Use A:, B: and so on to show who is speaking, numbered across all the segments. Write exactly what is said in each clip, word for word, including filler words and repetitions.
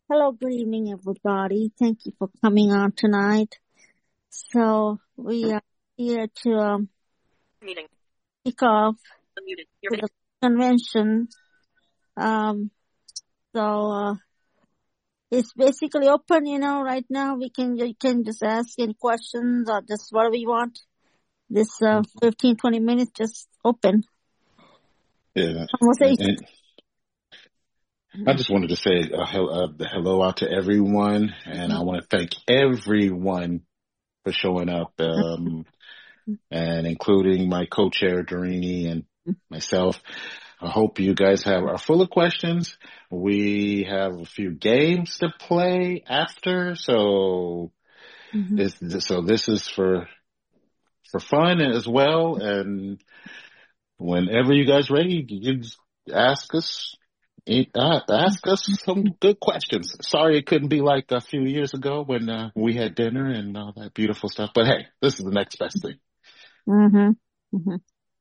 A: Hello, good evening, everybody. Thank you for coming on tonight. So we are here to um,
B: Meeting.
A: kick off
B: Unmuted. Your
A: with
B: video.
A: the convention. Um, so uh, it's basically open, you know. Right now, we can you can just ask any questions or just whatever you want. This uh, fifteen, twenty minutes, just open
C: Yeah,
A: conversation.
C: and, and I just wanted to say uh, hel- uh, hello out to everyone, and I want to thank everyone for showing up, um, and including my co-chair Dorini and myself. I hope you guys have are full of questions. We have a few games to play after, so
A: Mm-hmm.
C: this so this is for for fun as well. And whenever you guys ready, you just ask us. Uh, ask us some good questions. Sorry it couldn't be like a few years ago when uh, we had dinner and all that beautiful stuff. But hey, this is the next best thing.
A: Mm-hmm. Mm-hmm.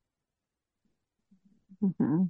A: Mm-hmm.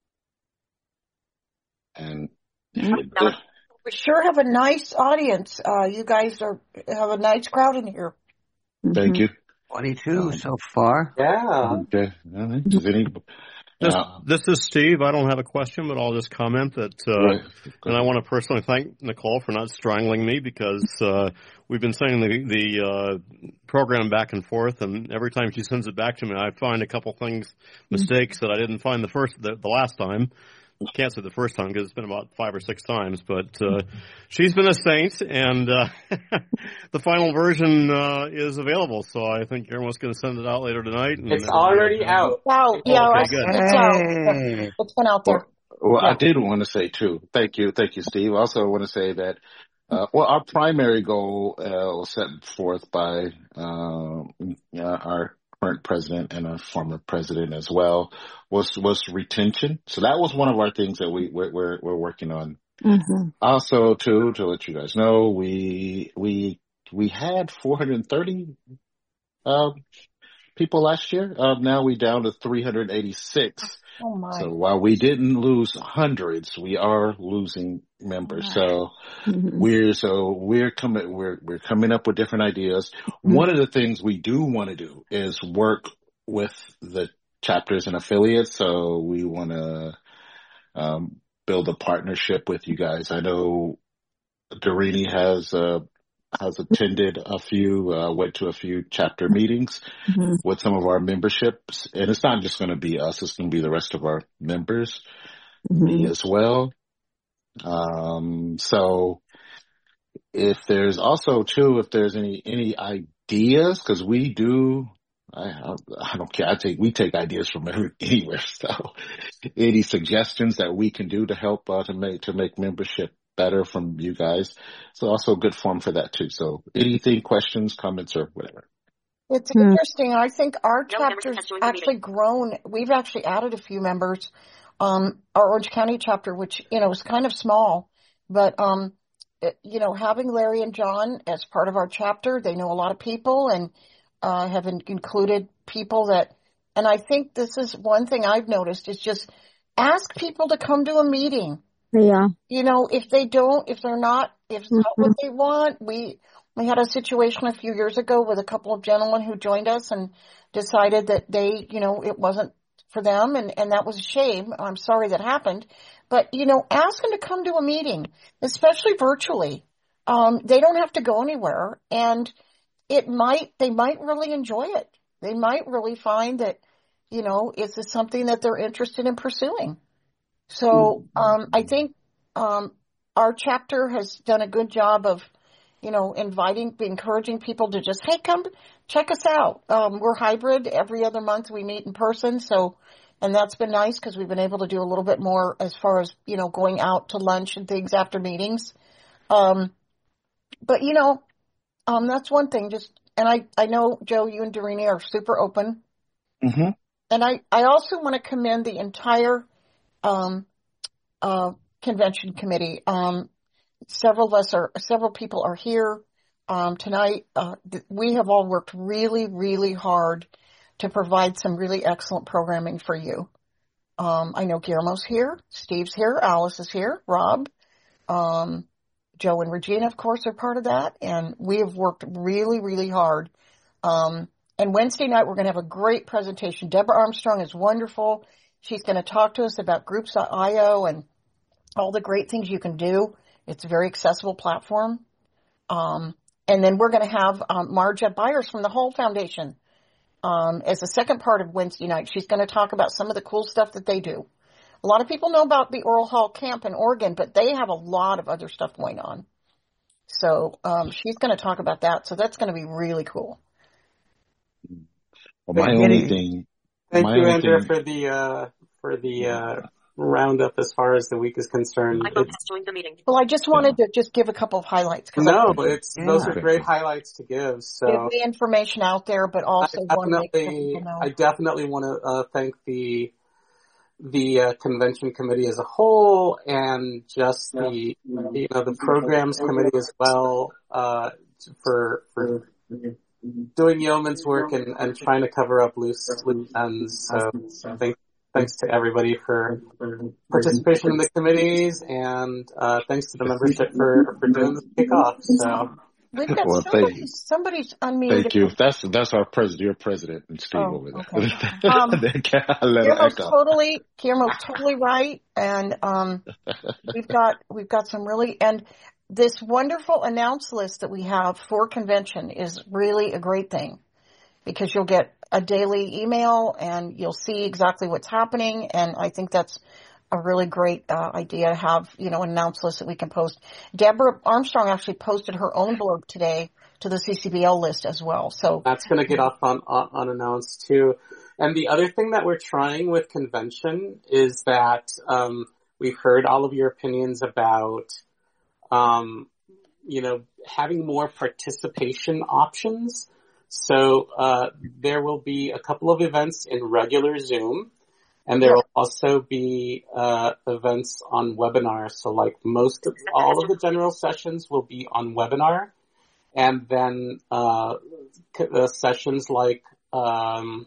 C: And
A: Mm-hmm.
B: We sure have a nice audience. Uh, you guys are have a nice crowd in here.
C: thank you.
D: twenty-two so far.
E: Yeah.
C: Okay. All right. Does any,
F: This,
C: uh,
F: this is Steve. I don't have a question, but I'll just comment that, uh,
C: right.
F: and I want to personally thank Nicole for not strangling me because uh, we've been sending the, the uh, program back and forth, and every time she sends it back to me, I find a couple things, mistakes that I didn't find the first, the, the last time. Can't say the first time because it's been about five or six times, but uh, she's been a saint, and uh, the final version uh, is available. So I think everyone's going to send it out later tonight. And,
E: It's already out.
B: Wow, yeah,
F: okay,
B: it's,
F: good.
B: it's out.
D: Hey.
B: It's been out there.
C: Well,
B: Yeah.
C: I did want to say too. Thank you, thank you, Steve. Also, I want to say that uh, well, our primary goal uh, was set forth by um, uh, our current president and our former president as well was was retention. So that was one of our things that we we're we're, we're working on.
A: Mm-hmm.
C: Also, too, to let you guys know, we we we had four hundred thirty uh, people last year. Uh, now we down to three hundred eighty-six.
B: Oh my.
C: So while we didn't lose hundreds, we are losing members. So
A: Mm-hmm.
C: we're so we're coming we're we're coming up with different ideas. One of the things we do want to do is work with the chapters and affiliates. So we want to um, build a partnership with you guys. I know Dorini has uh, has attended a few, uh, went to a few chapter meetings
A: Mm-hmm.
C: with some of our memberships, and it's not just going to be us; it's going to be the rest of our members, me as well. Um, so if there's also too, if there's any any ideas, because we do. I, I I don't care. I take we take ideas from every, anywhere. So, any suggestions that we can do to help uh, to make to make membership better from you guys, it's also a good form for that too. So, anything, questions, comments, or whatever.
B: It's
A: Hmm.
B: interesting. I think our
A: No
B: chapter's
A: members have joined the
B: actually grown. We've actually added a few members. Um, our Orange County chapter, which, you know, is kind of small, but, um, it, you know, having Larry and John as part of our chapter, they know a lot of people and, uh, have in- included people that, and I think this is one thing I've noticed is just ask people to come to a meeting.
A: Yeah.
B: You know, if they don't, if they're not, if it's not what they want, we, we had a situation a few years ago with a couple of gentlemen who joined us and decided that they, you know, it wasn't for them, and, and that was a shame. I'm sorry that happened. But, you know, ask them to come to a meeting, especially virtually. Um, they don't have to go anywhere, and it might, they might really enjoy it. They might really find that, you know, is this something that they're interested in pursuing? So, um, I think, um, our chapter has done a good job of, you know, inviting, encouraging people to just, hey, come check us out. Um, we're hybrid. Every other month we meet in person. So, and that's been nice because we've been able to do a little bit more as far as, you know, going out to lunch and things after meetings. Um, but, you know, um, that's one thing. Just, and I, I know, Joe, you and Dorini are super open.
C: Mm-hmm.
B: And I, I also want to commend the entire, um, uh, convention committee. Um, several of us are, several people are here, um, tonight. Uh, th- we have all worked really, really hard to provide some really excellent programming for you. Um, I know Guillermo's here, Steve's here, Alice is here, Rob, um, Joe and Regina, of course, are part of that. And we have worked really, really hard. Um, and Wednesday night, we're going to have a great presentation. Deborah Armstrong is wonderful. She's going to talk to us about groups dot io and all the great things you can do. It's a very accessible platform. Um, and then we're going to have um, Marja Byers from the Hull Foundation um, as the second part of Wednesday night. She's going to talk about some of the cool stuff that they do. A lot of people know about the Oral Hall Camp in Oregon, but they have a lot of other stuff going on. So um, she's going to talk about that. So that's going to be really cool.
C: Well, my only thing.
E: Thank
C: my
E: you,
C: only
E: Andrea,
C: thing,
E: for the uh, for the uh, roundup as far as the week is concerned.
B: Well, I just wanted to just give a couple of highlights.
E: No, it's
D: Yeah.
E: those are great highlights to give. So
B: Give the information out there, but also
E: I
B: want to make sure
E: definitely,
B: people know.
E: I definitely want to uh, thank the the uh, convention committee as a whole, and just the you know the programs committee as well uh, for for doing yeoman's work and, and trying to cover up loose loose ends. So thank, thanks to everybody for participation in the committees, and uh, thanks to the membership for for doing this kickoff. So.
B: We've got
C: well,
B: somebody,
C: thank,
B: somebody's unmuted.
C: thank you. That's that's our president, your president, and Steve
B: Oh,
C: over there.
B: okay. Um,
C: I'll let her
B: Guillermo's
C: echo.
B: totally, Guillermo's totally right, and um, we've got we've got some really and this wonderful announce list that we have for convention is really a great thing because you'll get a daily email and you'll see exactly what's happening, and I think that's a really great uh, idea to have, you know, an announce list that we can post. Deborah Armstrong actually posted her own blog today to the C C B L list as well. So
E: that's going to get off on, on unannounced too. And the other thing that we're trying with convention is that um, we've heard all of your opinions about, um, you know, having more participation options. So uh, there will be a couple of events in regular Zoom. And there will also be uh, events on webinar. So like most of, all of the general sessions will be on webinar. And then uh, uh, sessions like um,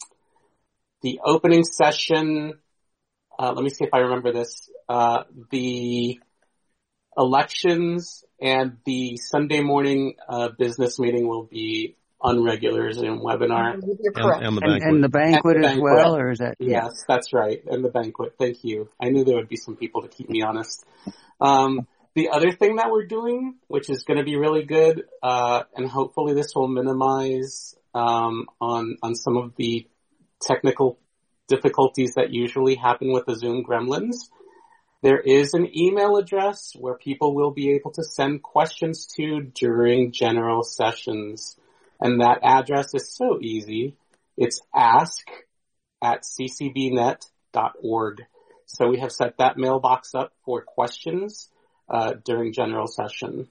E: the opening session, uh, let me see if I remember this, uh, the elections and the Sunday morning uh, business meeting will be on regular Zoom webinar.
B: You're correct.
F: And, and the
D: And,
F: banquet.
D: and the banquet
E: And the
D: as
E: banquet.
D: well, or is that?
E: Yes, that's right. And the banquet. Thank you. I knew there would be some people to keep me honest. Um, the other thing that we're doing, which is going to be really good, uh, and hopefully this will minimize um, on on some of the technical difficulties that usually happen with the Zoom gremlins. There is an email address where people will be able to send questions to during general sessions. And that address is so easy. It's ask at c c b net dot org. So we have set that mailbox up for questions uh, during general session.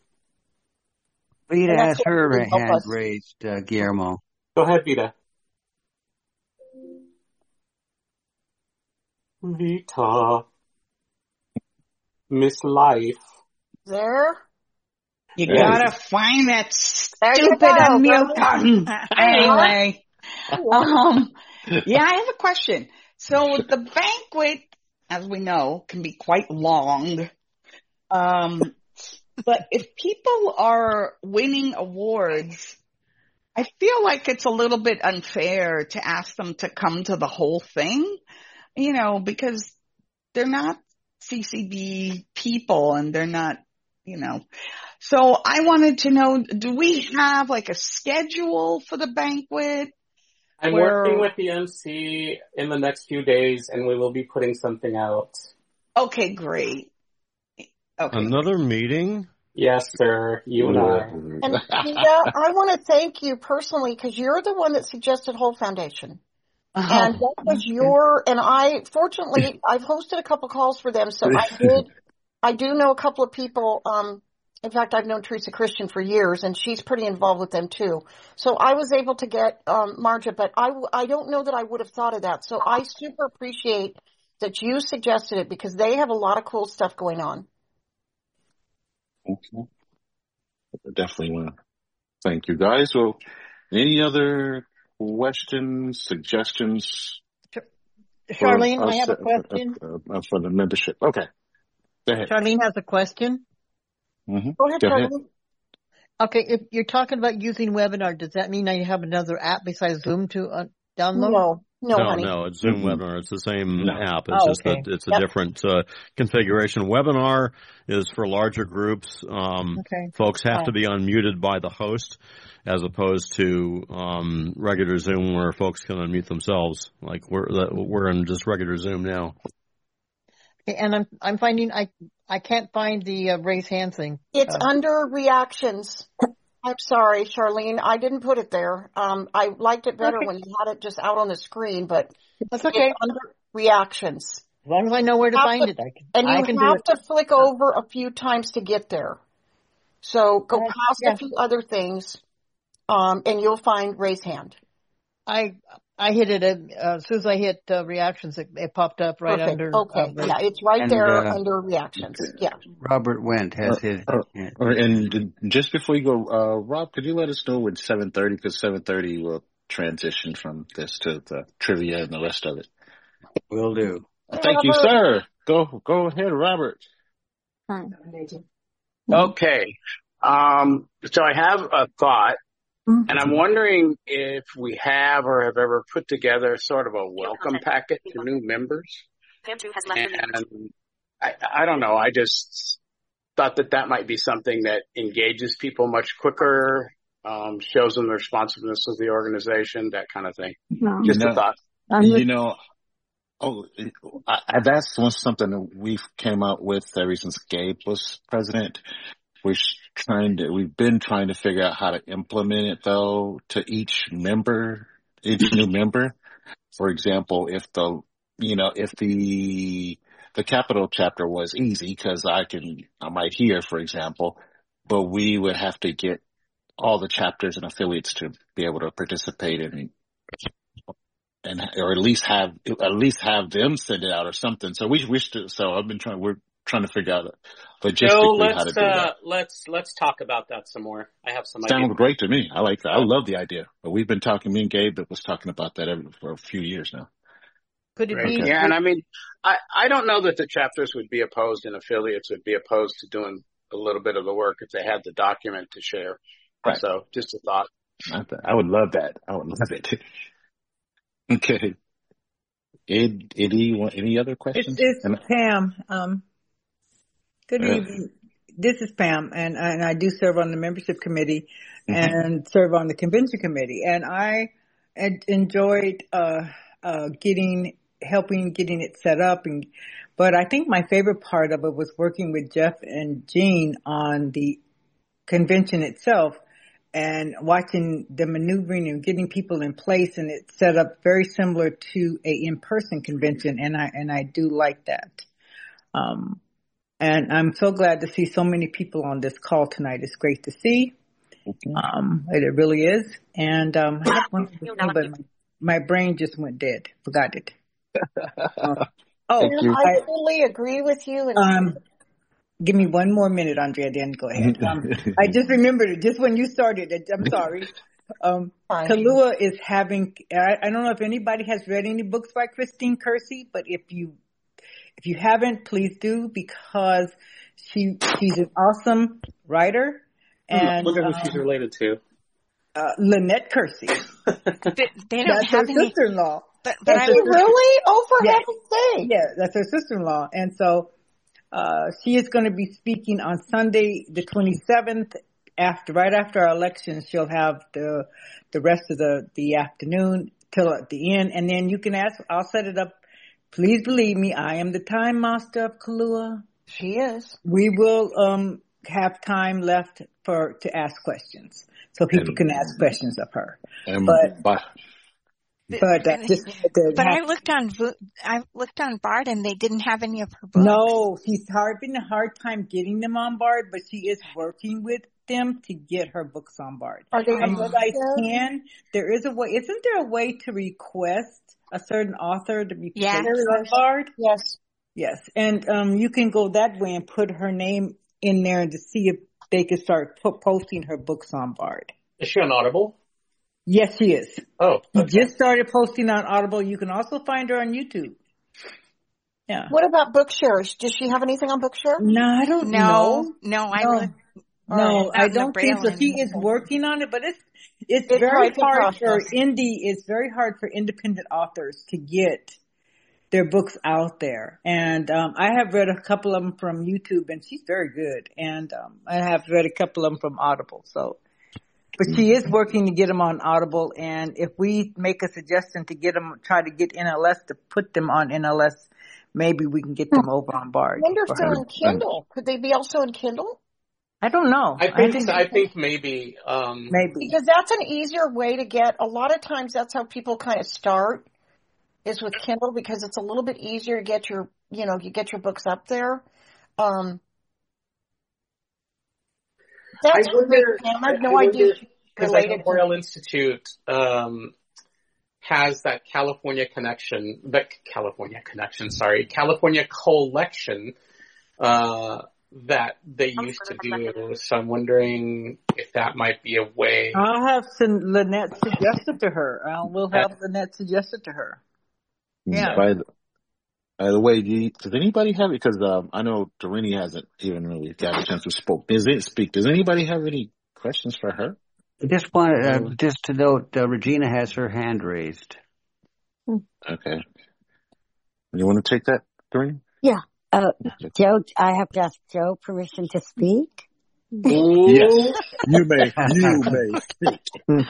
D: Vita
B: And that's
D: has
B: what
D: her
B: really help
D: hand
B: us.
D: raised, uh, Guillermo.
E: Go ahead, Vita. Vita. Miss Life.
B: There.
G: You
C: Hey.
G: gotta find that
B: There you
G: stupid
B: go,
G: unmute
B: girl.
G: button. Anyway, um, yeah, I have a question. So the banquet, as we know, can be quite long. Um, but if people are winning awards, I feel like it's a little bit unfair to ask them to come to the whole thing, you know, because they're not C C B people and they're not, you know. So I wanted to know, do we have like a schedule for the banquet?
E: I'm
G: Where-
E: working with the M C in the next few days, and we will be putting something out.
G: Okay, great. Okay.
F: Another meeting?
E: Yes, sir. You and I.
B: And Vita, I want to thank you personally because you're the one that suggested Whole Foundation.
G: Uh-huh.
B: And that was your, and I, fortunately, I've hosted a couple calls for them, so I did, I do know a couple of people, um, in fact, I've known Teresa Christian for years, and she's pretty involved with them too. So I was able to get, um, Marja, but I, I don't know that I would have thought of that. So I super appreciate that you suggested it because they have a lot of cool stuff going on.
C: Okay. I definitely want to thank you guys. Well, any other questions, suggestions?
H: Charlene,
C: for
H: I
C: us,
H: have a
C: uh,
H: question.
C: uh, uh, for the membership. Okay. Go ahead.
H: Charlene has a question.
C: Mm-hmm.
B: Go ahead,
C: Go ahead.
B: Charlie.
H: Okay, if you're talking about using webinar, does that mean that you have another app besides Zoom to uh, download?
B: No, no,
F: No,
B: honey.
F: no, it's Zoom
C: Mm-mm.
F: Webinar. It's the same
C: No.
F: app. It's
H: Oh,
F: just
H: okay.
F: that it's a
B: Yep.
F: different uh, configuration. Webinar is for larger groups. Um,
H: Okay.
F: folks have
H: Oh.
F: to be unmuted by the host, as opposed to um, regular Zoom, where folks can unmute themselves. Like we're that- we're in just regular Zoom now.
H: Okay, and I'm I'm finding I I can't find the uh, raise hand thing.
B: It's
H: Uh,
B: under reactions. I'm sorry, Charlene. I didn't put it there. Um, I liked it better
H: okay,
B: when you had it just out on the screen, but
H: that's
B: it's
H: okay.
B: under reactions.
H: As long as I know where to
B: Have
H: find
B: to,
H: it, I can
B: and
H: I
B: you
H: can do
B: have
H: it.
B: to flick over a few times to get there. So go
H: Uh,
B: past
H: yeah,
B: a few other things, um, and you'll find raise hand.
H: I I hit it at, uh, as soon as I hit uh, reactions, it, it popped up right
B: Perfect.
H: under uh,
B: Okay.
H: raise.
B: Yeah, it's right
D: And
B: there
D: uh,
B: under reactions. Yeah.
D: Robert Wendt has
C: Or,
D: his
C: or,
D: hand.
C: or, and just before you go, uh, Rob, could you let us know when seven thirty? Because seven thirty will transition from this to the trivia and the rest of it.
D: Will do.
B: Hey,
C: Thank you,
B: Robert.
C: sir. Go, go ahead, Robert.
A: Fine.
I: Okay. Um, so I have a thought,
A: Mhm.
I: and I'm wondering if we have or have ever put together sort of a welcome packet to new members. And I, I don't know. I just thought that that might be something that engages people much quicker, um, shows them the responsiveness of the organization, that kind of thing.
A: No.
C: You
I: Just a
C: know,
I: thought.
A: I'm
C: you
A: with,
C: know, oh, I, I, that's one something that we've came out with ever since Gabe was president. We're trying to, we've been trying to figure out how to implement it though to each member, each new member. For example, if the, you know, if the, the capital chapter was easy because I can, I'm right here, for example, but we would have to get all the chapters and affiliates to be able to participate in, and, or at least have, at least have them send it out or something. So we wish to, so I've been trying, we're trying to figure out
E: Joe,
C: logistically how to
E: let's
C: do that.
E: uh, let's let's talk about that some more. I have some
C: Sounds
E: ideas.
C: great to me. I like that. I love the idea. But we've been talking, me and Gabe was talking about that every, for a few years now.
H: Could it
I: Right.
H: be?
C: Okay.
I: Yeah, and I mean, I, I don't know that the chapters would be opposed and affiliates would be opposed to doing a little bit of the work if they had the document to share.
C: Right.
I: So just a thought.
C: I, th- I would love that. I would love it. Okay. Ed, Eddie, want any other
J: It's,
C: questions?
J: it's
C: And,
J: Pam. Um, good
C: uh,
J: evening. This is Pam, and, and I do serve on the membership committee
C: mhm.
J: and serve on the convention committee. And I en- enjoyed uh, uh, getting, helping getting it set up. And but I think my favorite part of it was working with Jeff and Jean on the convention itself and watching the maneuvering and getting people in place, and it's set up very similar to a in-person convention, and I and I do like that. Um, and I'm so glad to see so many people on this call tonight. It's great to see.
C: Okay.
J: Um, it really is. And um, I have one other thing, but my, my brain just went dead. Forgot it. Uh, oh,
C: Thank you.
B: I
J: I,
B: totally agree with you. And
J: um, give me one more minute, Andrea, then go ahead. Um, I just remembered it just when you started it. I'm sorry. Um,
B: fine.
J: Kahlua is having, I, I don't know if anybody has read any books by Christine Kersey, but if you, if you haven't, please do, because she, she's an awesome writer. And,
E: Look at who
J: um,
E: she's related to.
J: uh, Lynette Kersey.
K: They, they don't
J: That's her
K: have any,
J: sister-in-law.
K: but, but
B: Is
K: I,
B: she really? Oh, for
J: Yeah.
B: heaven's sake.
J: Yeah, that's her sister-in-law. And so, uh, she is going to be speaking on Sunday, the twenty-seventh, after, right after our election. She'll have the, the rest of the, the afternoon till at the end. And then you can ask, I'll set it up. Please believe me, I am the time master of Kahlua.
B: She is.
J: We will, um, have time left for, to ask questions. So people
C: And,
J: can ask questions of her.
C: and
J: But,
C: by,
J: but uh, just to
K: but
J: have
K: I looked on, Vo- I looked on Bard and they didn't have any of her books.
J: No, she's having a hard time getting them on board, but she is working with them to get her books on board.
B: Are they
J: And you
K: Oh.
J: guys
B: registered?
J: can, there is a way, isn't there a way to request a certain author to be
K: Yeah.
J: placed
B: There
J: on
B: is.
J: board?
B: Yes.
J: Yes, and um, you can go that way and put her name in there to see if they can start po- posting her books on board.
E: Is she on Audible?
J: Yes, she is.
E: Oh,
J: She
E: okay.
J: just started posting on Audible. You can also find her on YouTube. Yeah.
B: What about Bookshare? Does she have anything on Bookshare?
J: No, I don't
K: No,
J: know.
K: no, I
J: No,
K: really
J: no,
K: not
J: I
K: in the
J: don't think so.
K: Braille
J: She is
K: anymore.
J: working on it, but it's it's
B: It's
J: very
B: like a
J: hard for
B: process.
J: indie. It's very hard for independent authors to get their books out there. And um, I have read a couple of them from YouTube, and she's very good. And um, I have read a couple of them from Audible. So, but she is working to get them on Audible. And if we make a suggestion to get them, try to get N L S to put them on N L S, maybe we can get them over on
B: I
J: Bard
B: wonder
J: for
B: if they're
J: her.
B: in Kindle. Could they be also in Kindle?
J: I don't know.
E: I
J: I
E: think
J: think
E: so. I think maybe. Um,
J: maybe.
B: Because that's an easier way to get, a lot of times that's how people kind of start, is with Kindle, because it's a little bit easier to get your, you know, you get your books up there. Um,
E: I
B: that's great,
E: wonder.
B: Pam. I
E: I,
B: have
E: I
B: no idea
E: wonder
B: she's
E: because I know
B: related to.
E: Braille Institute um, has that California connection, the California connection. Sorry, California collection uh, that they used to do. So I'm wondering if that might be a way.
J: I'll have some Lynette suggest it to her. I will have Lynette suggest it to her. Yeah.
C: By the, by the way, do you, does anybody have, because um, I know Doreen hasn't even really got a chance to speak. Does it speak? Does anybody have any questions for her?
D: I just wanted uh, just to note, uh, Regina has her hand raised.
C: Okay. You want to take that, Doreen?
L: Yeah. Uh, Joe, I have to ask Joe permission to speak.
C: Yes, you may. You may speak.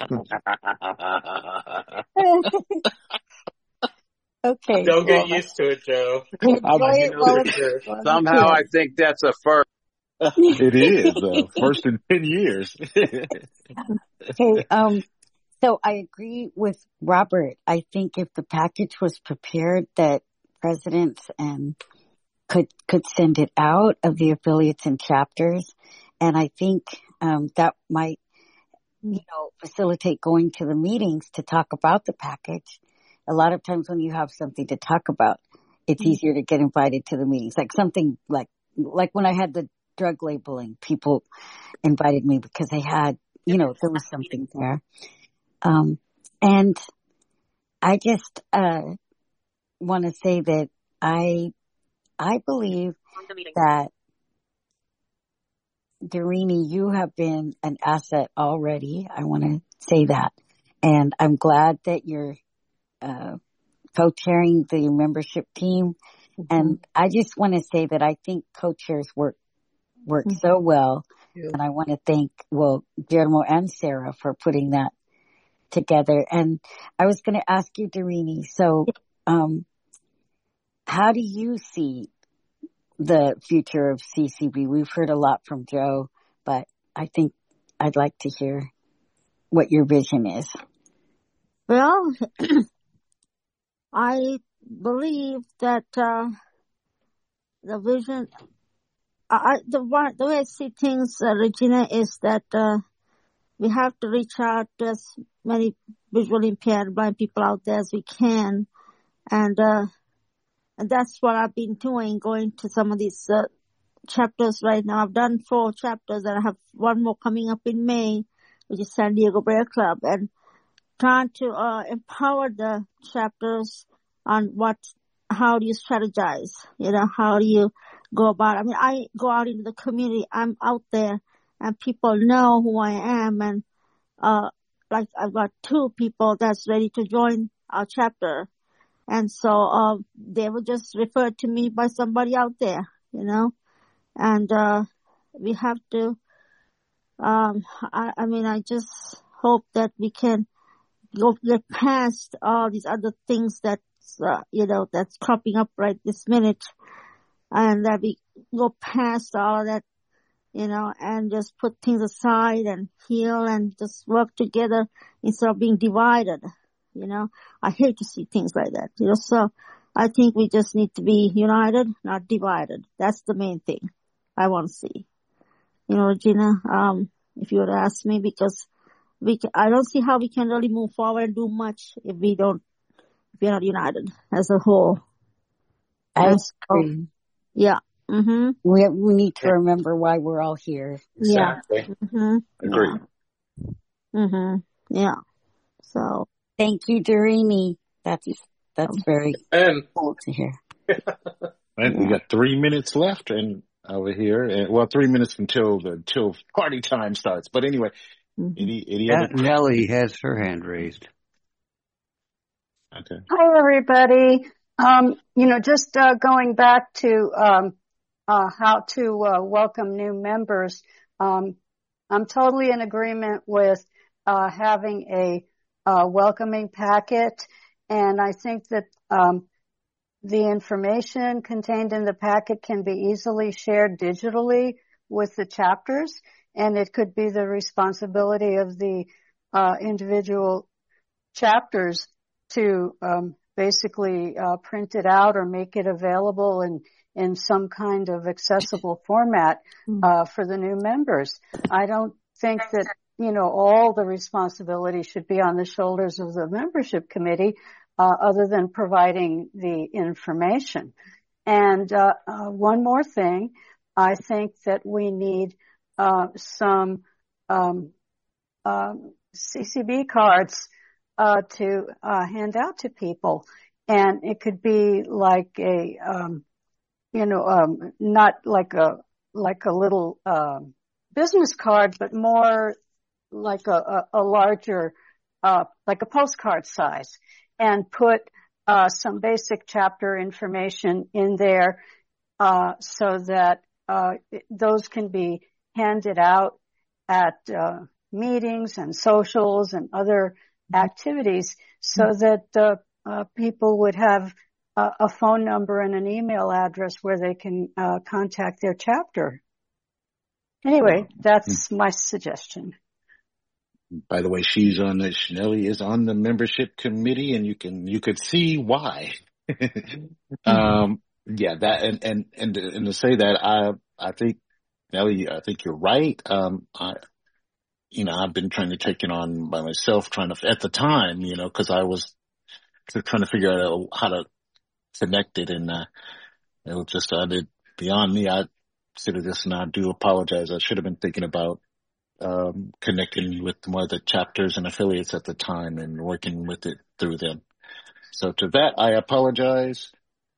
L: Okay.
E: Don't get
L: well,
E: used to it, Joe.
L: Enjoy it while
I: Somehow,
L: it's, while
I: somehow
L: you
I: I think that's a first.
C: It is uh, first in ten years.
L: Okay. Um. So I agree with Robert. I think if the package was prepared, that presidents and could could send it out of the affiliates and chapters, and I think um, that might, you know, facilitate going to the meetings to talk about the package. A lot of times when you have something to talk about, it's easier to get invited to the meetings. Like something like like when I had the drug labeling, people invited me because they had, you know, there was something there. Um, and I just uh, want to say that I I believe that, Doreen, you have been an asset already. I want to say that. And I'm glad that you're uh, co-chairing the membership team. Mm-hmm. And I just want to say that I think co-chairs work, work mm-hmm. so well. Yeah. And I want to thank, well, Guillermo and Sarah for putting that together. And I was going to ask you, Doreen, so um, how do you see the future of C C B? We've heard a lot from Joe, but I think I'd like to hear what your vision is.
A: Well, I believe that uh, the vision, I, the, one, the way I see things, uh, Regina, is that uh, we have to reach out to as many visually impaired blind people out there as we can. And uh, and that's what I've been doing, going to some of these uh, chapters right now. I've done four chapters, and I have one more coming up in May, which is San Diego Braille Club, and trying to uh, empower the chapters on what, how do you strategize, you know, how do you go about it. I mean, I go out into the community, I'm out there, and people know who I am, and uh like I've got two people that's ready to join our chapter. And so, uh, they were just referred to me by somebody out there, you know, and, uh, we have to, um, I, I mean, I just hope that we can go get past all these other things that's, uh, you know, that's cropping up right this minute, and that we go past all of that, you know, and just put things aside and heal and just work together instead of being divided. You know, I hate to see things like that, you know, so I think we just need to be united, not divided. That's the main thing I want to see. You know, Regina, um, if you would ask me, because we can, I don't see how we can really move forward and do much if we don't, if we're not united as a whole.
L: I
A: yes.
L: agree.
A: Yeah. Mm-hmm.
L: We have, we need to remember why we're all here.
E: Exactly.
A: Yeah. Mm-hmm.
C: Agree.
A: Yeah. Mm-hmm. Yeah. So.
L: Thank you, Doreen. That's, that's very
E: and,
L: cool to hear.
C: Right, we got three minutes left and over here, and well, three minutes until the until party time starts. But anyway, any any
D: Yeah,
C: other?
D: Nellie has her hand raised.
C: Okay.
M: Hi, everybody. Um, you know, just uh, going back to um, uh, how to uh, welcome new members. Um, I'm totally in agreement with uh, having a uh, welcoming packet, and I think that um, the information contained in the packet can be easily shared digitally with the chapters, and it could be the responsibility of the uh, individual chapters to um, basically uh, print it out or make it available in, in some kind of accessible format uh, for the new members. I don't think that, you know, all the responsibility should be on the shoulders of the membership committee, uh, other than providing the information. And uh, uh, one more thing, I think that we need uh, some um, um, C C B cards uh, to uh, hand out to people, and it could be like a, um, you know, um, not like a like a little uh, business card, but more like a, a, a larger, uh, like a postcard size, and put uh, some basic chapter information in there uh, so that uh, those can be handed out at uh, meetings and socials and other activities, so that uh, uh, people would have uh, a phone number and an email address where they can uh, contact their chapter. Anyway, that's my suggestion.
C: By the way, she's on the, Nellie is on the membership committee, and you can, you could see why. um, yeah, that, and, and, and, to, and to say that, I, I think, Nellie, I think you're right. Um, I, you know, I've been trying to take it on by myself, trying to, at the time, you know, cause I was trying to figure out how to connect it, and, uh, it was just, I did, beyond me, I consider this, and I do apologize. I should have been thinking about Um, connecting with more of the chapters and affiliates at the time and working with it through them. So to that, I apologize.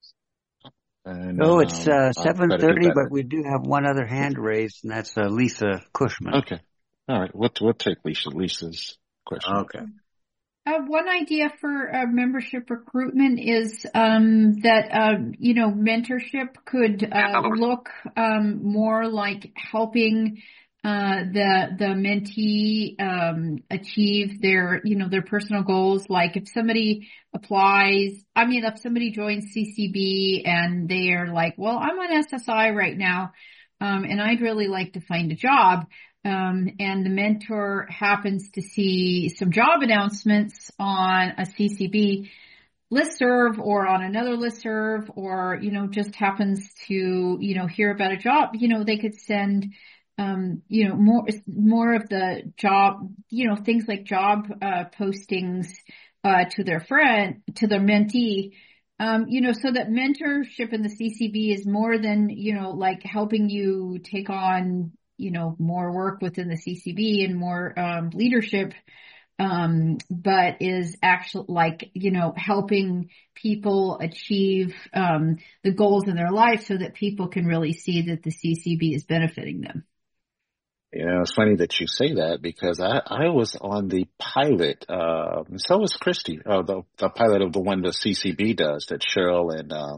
C: And,
D: oh, it's
C: um,
D: uh, seven thirty, but
C: better.
D: we do have one other hand raised, and that's uh, Lisa Cushman.
C: Okay. All right. We'll, we'll take Lisa, Lisa's question.
D: Okay.
N: Uh, one idea for uh, membership recruitment is um, that, uh, you know, mentorship could uh, look um, more like helping uh, the the mentee um, achieve their, you know, their personal goals. Like if somebody applies, I mean, if somebody joins C C B and they are like, well, I'm on S S I right now, um, and I'd really like to find a job. Um, and the mentor happens to see some job announcements on a C C B listserv or on another listserv, or, you know, just happens to, you know, hear about a job, you know, they could send, um, you know, more, more of the job, you know, things like job, uh, postings, uh, to their friend, to their mentee. Um, you know, so that mentorship in the C C B is more than, you know, like helping you take on, you know, more work within the C C B and more um, leadership, um, but is actually like, you know, helping people achieve um, the goals in their life so that people can really see that the C C B is benefiting them.
C: Yeah, it's funny that you say that, because I, I was on the pilot, uh, so was Christy, uh, the, the pilot of the one the C C B does that Cheryl and, uh,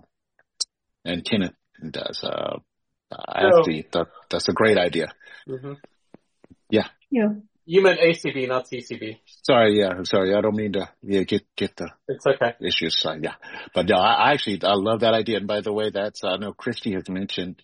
C: and Kenneth does. Uh, I have to, that, that's a great idea.
E: Mm-hmm.
C: Yeah.
N: Yeah.
E: You meant A C B, not C C B.
C: Sorry, yeah, I'm sorry. I don't mean to yeah, get get the
E: it's okay.
C: issues. So, yeah, but no, I, I actually I love that idea. And by the way, that's I know Christy has mentioned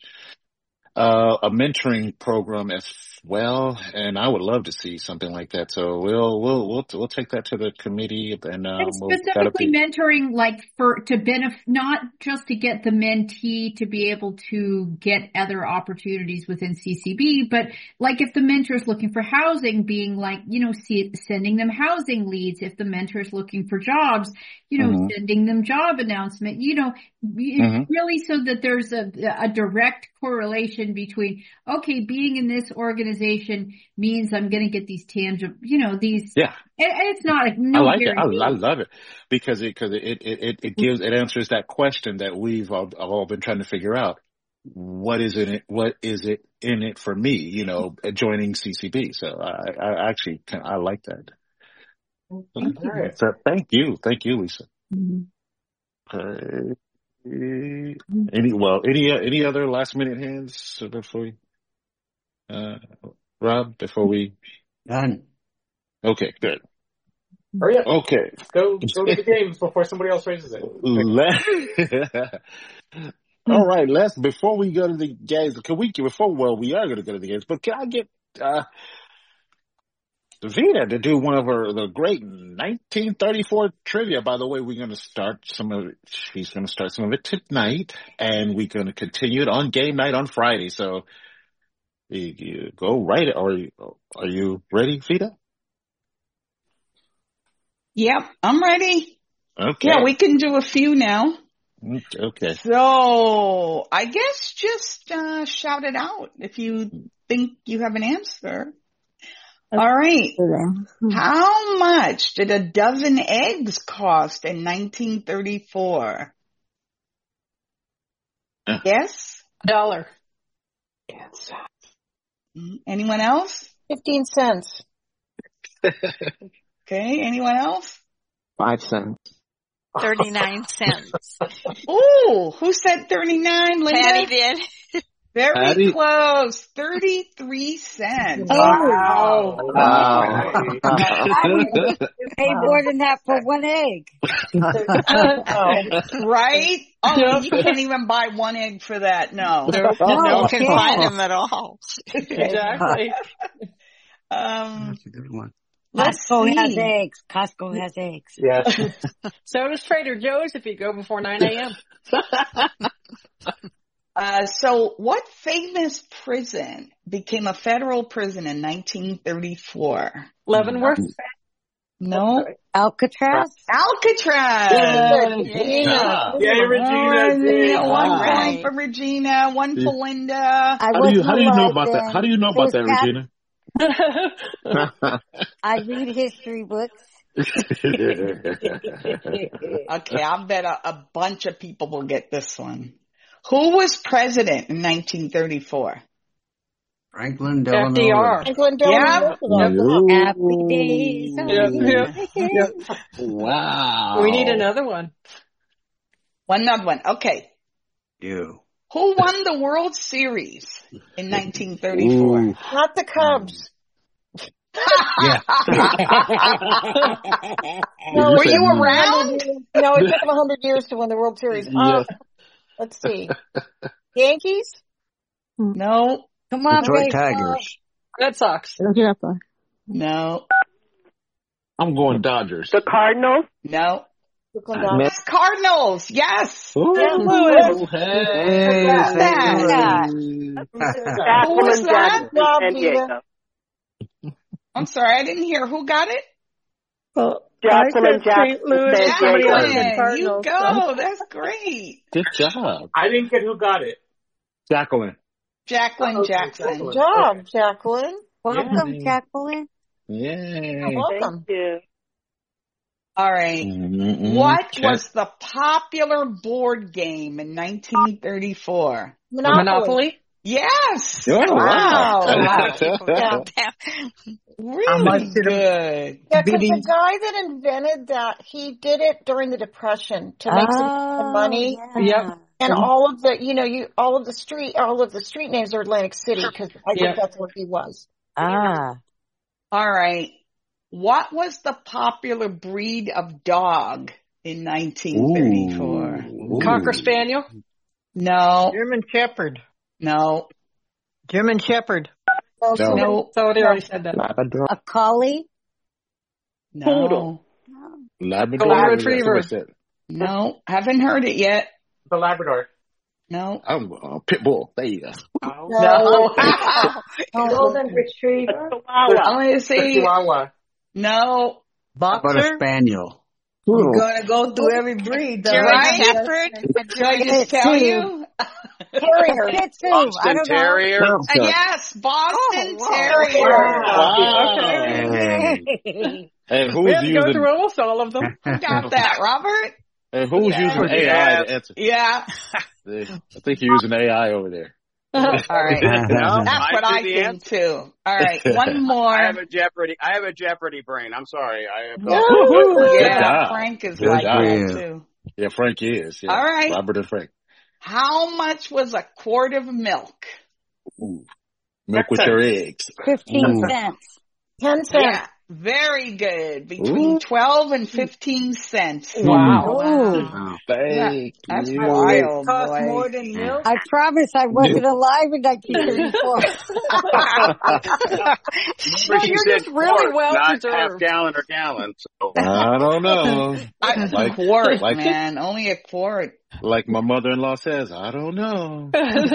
C: uh, a mentoring program as well, and I would love to see something like that. So we'll we'll we'll we'll take that to the committee, and, um,
N: and
C: we'll,
N: specifically
C: be...
N: mentoring, like for to benefit, not just to get the mentee to be able to get other opportunities within C C B, but like if the mentor is looking for housing, being like, you know, see, sending them housing leads. If the mentor is looking for jobs, you know, mm-hmm. sending them job announcement. You know, mm-hmm. really so that there's a a direct correlation distinction between, okay, being in this organization means I'm going to get these tangible, you know, these.
C: Yeah.
N: And it's not like no
C: I like it. I,
N: guarantee.
C: I love it because it because it, it it it gives it answers that question that we've all, all been trying to figure out. What is it? What is it in it for me? You know, joining C C B. So I, I actually I like that.
N: Thank you.
C: All right. So thank you, thank you, Lisa.
A: Mm-hmm.
C: Uh, any well, any any other last minute hands before we, uh, Rob? Before we
D: Done.
C: Okay, good.
E: Hurry up.
C: Okay,
E: Go go to the games before somebody else raises it.
C: Let- All right, let's. Before we go to the games, can we? Before well, we are going to go to the games, but can I get uh, Vita to do one of her the great nineteen thirty-four trivia? By the way, we're going to start some of it. She's going to start some of it tonight, and we're going to continue it on game night on Friday. So, you, you go right. Are you are you ready, Vita?
G: Yep, I'm ready.
C: Okay.
G: Yeah, we can do a few now.
C: Okay.
G: So I guess just uh, shout it out if you think you have an answer. All right. How much did a dozen eggs cost in nineteen thirty-four? Yes?
B: Dollar.
G: Yes. Anyone else?
B: Fifteen cents.
G: Okay. Anyone else?
O: Five cents.
K: thirty-nine cents.
G: Ooh, who said thirty-nine? Linda?
K: Patty did.
G: Very
C: Patty?
G: close. thirty-three cents.
L: Oh.
O: Wow.
L: You pay more than that for one egg.
G: Right? Oh, you can't even buy one egg for that. No.
K: No,
L: No,
K: can
L: yeah.
K: find them at all.
B: Exactly.
G: Um,
D: That's a good one.
G: let's
L: Costco has
G: see.
L: eggs. Costco has eggs.
E: Yeah.
B: So does Trader Joe's if you go before nine a.m.
G: Uh, so what famous prison became a federal prison in nineteen thirty-four?
B: Leavenworth.
G: No.
L: Alcatraz?
G: Alcatraz.
C: Yeah.
E: Yay, Regina. Yay.
G: One
C: Wow.
G: point for Regina, one for Linda.
L: I
C: How do you
L: wasn't
C: how do you know
L: alive
C: about that?
L: then.
C: How do you know about
L: There's
C: that,
L: cat-
C: Regina?
L: I read history books.
G: Okay, I bet a, a bunch of people will get this one. Who was president in nineteen thirty-four?
D: Franklin Delano.
B: F D R. Franklin Delano
G: Yep.
B: Roosevelt.
L: Happy days.
B: Yep, yep, yep.
C: Wow.
B: We need another one.
G: One another one. Okay.
D: You.
G: Who won the World Series in nineteen thirty-four?
C: Ooh.
B: Not the Cubs.
D: Yeah.
B: No,
G: Were
B: it
G: you
B: took them
G: around?
B: 100 years- No, it took them a hundred years to win the World Series. Uh, let's see. Yankees.
G: No.
L: Come on,
D: Detroit
L: baseball.
D: Tigers.
B: Red Sox.
A: Look it up. uh,
G: No.
C: I'm going Dodgers.
O: The Cardinals.
G: No.
B: Brooklyn
C: I
B: Dodgers.
G: Yes, Cardinals. Yes.
C: Ooh,
B: Saint Louis.
C: hey.
G: Who's that?
L: Yeah.
G: Who was
O: Jacqueline
G: that?
O: Jackson,
B: Rob
O: San
B: Vita.
O: Diego.
G: I'm sorry, I didn't hear. Who got it?
H: Well,
O: Jacqueline
H: I said
O: Jackson,
H: Saint Louis.
O: San
H: Somebody else
O: Diego.
H: said
G: Jacqueline, you
H: Cardinals.
G: go. That's great.
C: Good job,
E: I didn't get who got it.
C: Jacqueline.
G: Jacqueline
E: Oh,
G: Jackson.
E: Jacqueline.
B: Good job, Jacqueline.
L: Welcome,
C: Yeah.
L: Jacqueline.
C: Yay.
B: You're welcome.
O: Thank you.
G: All right.
C: Mm-mm.
G: What
C: Okay.
G: was the popular board game in nineteen thirty-four?
B: Monopoly.
J: Monopoly?
G: Yes.
C: Oh, wow.
B: Wow.
K: A lot of people
B: Yeah.
K: got that.
G: Really
H: much did it-
G: good.
B: Yeah, because
H: Beating-
B: the guy that invented that, he did it during the Depression to make some
L: Oh,
B: money.
L: yeah.
H: Yep.
B: And all of the, you know, you all of the street, all of the street names are Atlantic City because I think
H: Yep.
B: that's where he was.
L: Ah.
G: All right. What was the popular breed of dog in nineteen thirty-four?
C: Ooh.
J: Cocker Spaniel?
G: No.
H: German Shepherd.
G: No.
H: German Shepherd.
B: No,
C: No.
B: somebody-
G: No.
J: Somebody already said that.
O: Labrador.
L: A collie?
G: No.
O: Poodle.
C: Labrador.
J: Golden Retriever.
C: Somebody said-
G: No. Haven't heard it yet.
E: The Labrador.
G: No.
C: I'm uh, Pitbull. There you go.
G: No.
B: Golden
O: Retriever.
G: I'm going to
E: The
G: say
E: Chihuahua.
G: no.
D: How about a
H: Boxer?
D: spaniel?
H: You're gonna go through every breed. though.
G: Right?
K: German Shepherd.
G: Should I just
L: Let's
G: tell
L: see.
G: you?
B: Terrier.
L: Shih Tzu. I
I: Boston
L: don't know.
I: Terrier.
G: Uh, yes, Boston
K: Oh, wow.
G: Terrier.
C: Wow.
D: Hey.
C: And
J: We
C: who's
J: had to go
C: using
J: through almost all of them.
G: Who got that, Robert?
C: and who's
G: Yeah.
C: using A I to answer?
G: Yeah.
C: I think you're using A I over there.
G: All right.
I: No,
G: That's
I: I
G: what
I: do
G: I
I: the
G: think
I: answer.
G: too. All right. One more.
I: I have a Jeopardy. I have a Jeopardy brain. I'm sorry. I have.
C: Good
G: Yeah,
C: job.
G: Frank is
C: Good
G: like
C: job.
G: that too.
C: Yeah, Frank is. Yeah.
G: All right.
C: Robert and Frank.
G: How much was a quart of milk?
C: Ooh. Milk with your eggs.
L: Fifteen
C: Ooh.
L: cents.
B: Ten cents.
G: Yeah, very good. Between
C: Ooh.
G: twelve and fifteen cents.
J: Wow.
L: Ooh.
C: Thank
G: That's
C: you.
G: wild,
J: Cost
G: boy.
J: more than milk.
L: I promise I wasn't alive in nineteen thirty-four.
I: Remember,
J: No,
I: she
J: you're
I: said
J: just really
I: quart,
J: well
I: not half
J: preserved.
I: gallon or gallon. So
C: I don't know.
G: I,
C: Like,
G: quart,
C: like,
G: man. Only a quart.
C: like my mother-in-law says, I don't know.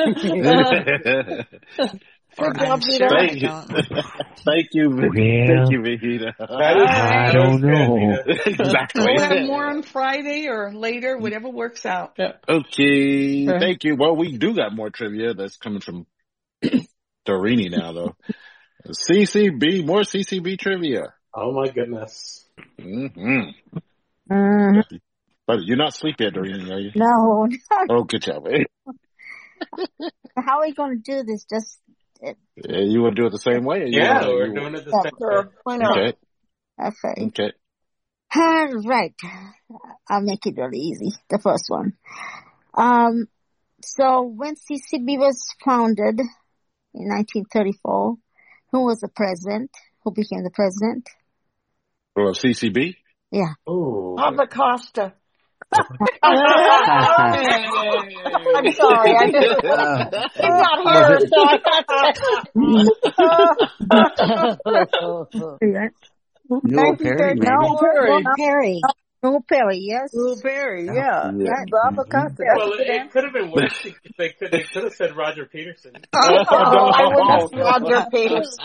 B: Good
K: I'm
B: job,
K: sure
B: Vito.
K: I
C: Thank you.
K: don't.
C: Thank you. Vi-
D: Well,
C: Thank you, Vegeta.
E: That is,
D: I
E: that
D: don't
E: is good,
D: know.
E: Vita.
C: Exactly.
G: We'll have more on Friday or later, whatever works out.
E: Yeah.
C: Okay.
J: Okay.
C: Thank you. Well, we do got more trivia that's coming from Dorini now, though. C C B, more C C B trivia.
E: Oh my goodness.
C: hmm
A: Mhm.
C: But you're not asleep yet, Dorini, are you?
A: No,
C: Oh, good job.
A: how are we going to do this? Just uh,
C: Yeah, you want to do it the same way? Or you
E: Yeah,
C: wanna,
E: we're
C: you,
E: doing it the
A: yeah,
E: same way.
B: Sure. Why not?
C: okay.
A: okay.
C: Okay.
A: All right. I'll make it really easy. The first one. Um. So when C C B was founded in nineteen thirty-four, who was the president? Who became the president?
C: Well, C C B?
A: Yeah.
E: Ooh.
B: Papa Costa.
M: I'm sorry. I just, he's not here, so I
A: Yeah.
D: Newell Perry, maybe.
A: No,
J: Perry.
A: no, Perry. No, Perry, yes.
J: Lou Perry, yeah.
C: Yeah.
J: That's Bob Acosta. That's
E: Well,
J: a good
E: it, it
J: answer.
E: could have been worse. They could they could have said Roger Peterson.
B: Oh, I would have Roger Peters.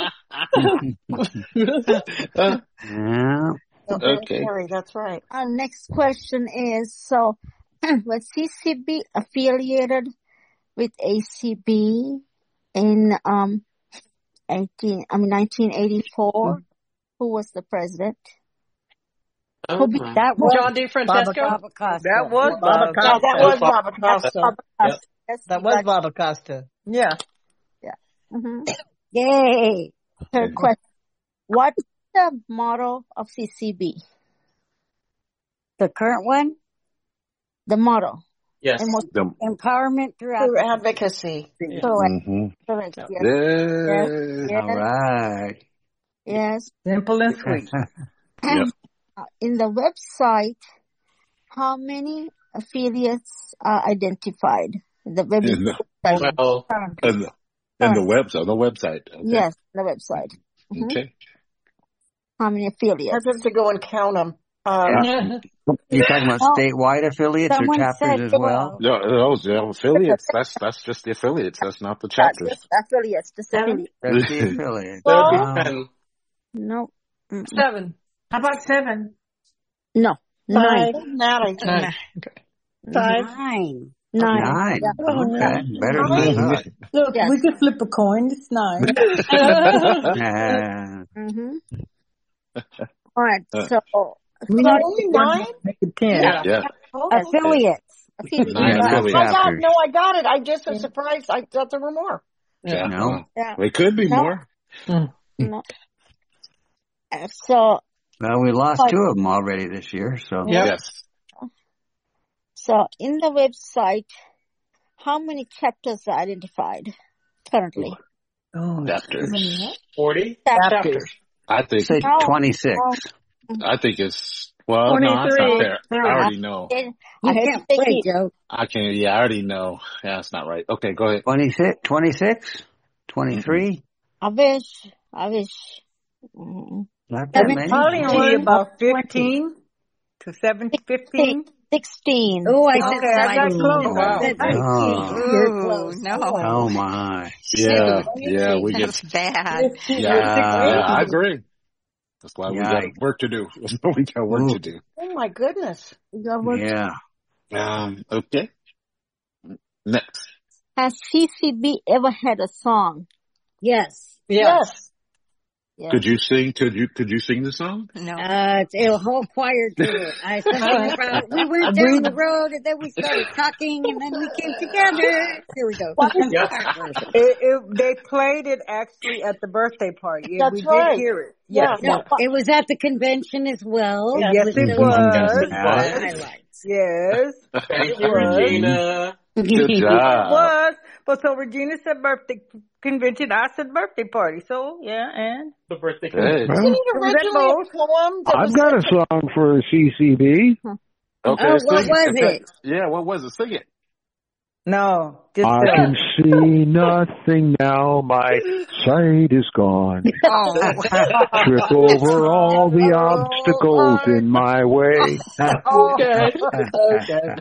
D: Yeah.
C: Okay.
B: Sorry, that's right.
A: Our next question is, so was C C B affiliated with A C B in um eighteen I mean nineteen eighty-four? Who was the president? Who be-
E: Uh-huh.
L: That was
J: John D. Francesco?
L: Bob Acosta.
J: That was
A: Bob
J: Bob
B: Yeah,
J: Acosta.
B: that was Bob Acosta.
A: Bob Acosta. Yes,
H: That was
A: exactly.
H: Bob Acosta.
J: Yeah.
A: Mhm. Yay. Third question. What's the motto of C C B?
L: The current one?
A: The motto.
E: Yes.
A: And what-
C: The-
L: Empowerment through
B: Through
L: advocacy.
B: advocacy.
A: Correct.
C: Mhm.
A: Correct. Yes. Yes.
C: Yeah.
A: Yes.
D: All right.
A: Yes.
J: Simple and sweet.
C: Yep.
A: Uh, In the website, how many affiliates are identified? The web-
C: In the,
A: website.
E: Well,
A: Currently.
C: in the, in the webs on the website. Okay.
A: Yes, the website. Mhm.
C: Okay.
A: How many
B: I
A: affiliates?
B: have to go and count them. Um,
D: Yeah. You talking about
A: Oh,
D: statewide affiliates or
L: Someone
D: chapters
L: said
D: as
L: twelve.
D: well?
C: No, those are affiliates. That's that's just the affiliates. That's not the
A: Yeah,
C: chapters.
A: just affiliates, just affiliates.
D: That's the affiliate.
E: that would be
D: Wow.
E: ten.
A: No. Mm-mm.
J: Seven.
P: How about seven?
A: No. Nine.
B: five, Nat, I think.
J: Nine.
P: Five.
L: Nine.
A: Nine.
D: Nine.
A: Yeah.
D: Okay. Better than I thought.
P: Look,
A: Yes.
P: we could flip a coin. It's nine.
D: Uh,
A: Mm-hmm. All right.
C: Uh,
A: So,
P: We
A: sorry,
B: Only nine?
J: Make it ten.
E: Yeah.
C: yeah.
A: affiliates. Affiliates.
C: Nine
B: I
C: affiliates.
B: got,
D: chapters.
B: no, I got it. I just was surprised. I thought there were more.
C: Yeah.
D: No.
C: Well,
A: Yeah.
C: it could be
A: No.
C: more.
A: No. Uh, So,
D: Well, we lost
A: but,
D: two of them already this year, so.
J: Yep.
C: Yes.
A: so in the website, how many chapters are identified currently?
P: Oh,
C: Chapters.
E: Forty.
A: Chapters.
C: I think.
D: Say
A: No.
D: twenty-six.
A: No.
C: I think it's. Well, no, that's not
P: twenty-three.
C: fair. I already know.
A: I
L: You
A: had to
L: can't
A: take
L: play,
A: it.
L: Joe.
C: I can. Yeah, I already know. Yeah, that's not right. Okay, go ahead.
D: twenty-six? twenty-six? twenty-three?
A: I wish. I wish. Mm.
D: Not that
A: Seven-
D: many.
J: Probably
P: Twenty.
J: about fifteen to seven, fifteen.
A: Sixteen.
L: Oh, I said
J: Okay, I got
L: seventeen.
J: close.
L: I
J: Wow.
L: said
D: Oh.
L: fifteen. You're
K: Ooh,
L: close.
K: no.
D: Oh my.
C: Yeah, yeah, we get.
K: That's bad.
C: Yeah, yeah, I agree. That's why we got
D: Yikes.
C: work to do. We got work
D: Ooh.
C: to do.
B: Oh my goodness.
A: You got work to-
D: Yeah.
C: Um. Okay. Next.
A: has C C B ever had a song?
L: Yes.
B: Yes.
A: Yes.
C: Could you sing? Could you could you sing the song?
K: No.
L: Uh, it's a whole choir did it. I something about we went down the road and then we started talking and then we came together. Here we go.
E: Yes.
P: It, it, they played it actually at the birthday party.
B: That's
P: we
B: right.
P: did hear it. Yes.
L: No, it was at the convention as well.
P: Yes,
L: With
P: it
L: those
P: was.
L: highlights.
P: Yes.
E: Thank
P: It
E: you,
P: was.
E: Regina.
C: Good
P: It
C: job.
P: was. But so Regina said birthday convention, I said birthday party. So, yeah, and?
E: The birthday
C: Hey.
E: convention.
B: Isn't it originally a poem that
Q: I've
B: was
Q: got a song for C C B.
C: Okay,
L: Oh, what
C: sing
L: was
C: Okay.
L: it?
C: Yeah, what was it? Sing it.
P: No, just
Q: I
P: uh,
Q: can see nothing now, my sight is gone.
K: Oh.
Q: Trip over all the obstacles in my way.
B: okay. Okay.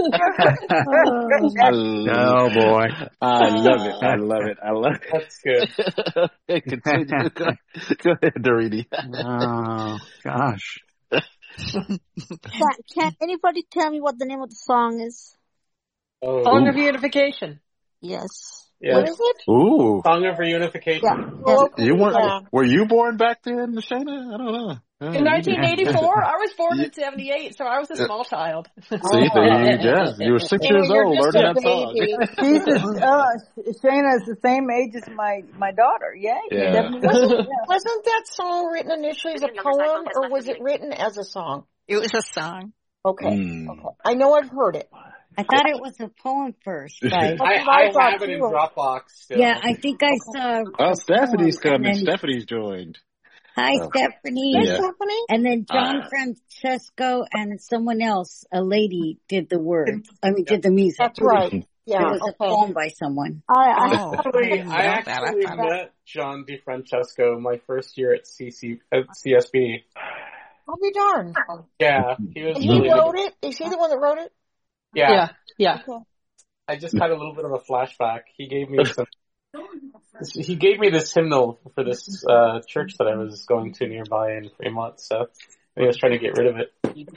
D: Oh boy.
C: I love it. I love it. I love it.
E: That's good.
C: Hey, continue. Go, go ahead, Doreen.
D: Oh gosh.
A: Can, can anybody tell me what the name of the song is?
E: Oh,
H: Song of Unification.
A: Yes.
E: yes.
B: What is it?
C: Ooh.
E: Song of Reunification.
A: Yeah.
B: Oh,
C: You weren't,
B: yeah.
C: were you born back then, Shana? I don't know. Uh,
H: In nineteen eighty-four, I was born
C: Yeah.
H: in seventy-eight, so I was a small child.
C: See, there you, yeah, you were six
B: Oh,
C: years
B: you're
C: old
B: just
C: learning
B: a
C: that song.
B: baby.
P: she's the, uh, Shayna is the same age as my, my daughter. Yeah.
C: Yeah.
P: seventy-one. Yeah.
B: Wasn't that song written initially as a poem, or was it written as a song?
K: It was a song.
B: Okay.
C: Mm.
B: Okay. I know I've heard it.
L: I thought it was a poem first. By,
E: I,
B: That's what
E: I
B: I thought
E: have it in
B: too.
E: Dropbox still.
L: yeah, I think I saw.
C: Oh,
L: a
C: Stephanie's
L: poem, and
C: coming.
L: then-
C: Stephanie's joined.
L: Hi,
C: Oh.
L: Stephanie.
B: Hey,
C: Yeah.
B: Stephanie?
L: And then John
C: Uh,
L: Francesco and someone else, a lady, did the words. I mean, did the music.
B: That's right. Yeah.
L: It was a
B: Okay.
L: poem by someone.
A: I, I,
K: Oh, I
E: Actually,
K: didn't know
E: I
K: that. I
E: actually
K: thought it-
E: met John DeFrancesco my first year at C C at C S B.
B: I'll be darned.
E: Yeah, he was
B: And he
E: really
B: wrote
E: good.
B: it? Is he the one that wrote it?
E: Yeah,
H: Yeah, yeah.
B: Okay.
E: I just had a little bit of a flashback. He gave me some. He gave me this hymnal for this uh, church that I was going to nearby in Fremont, so I was trying to get rid of it.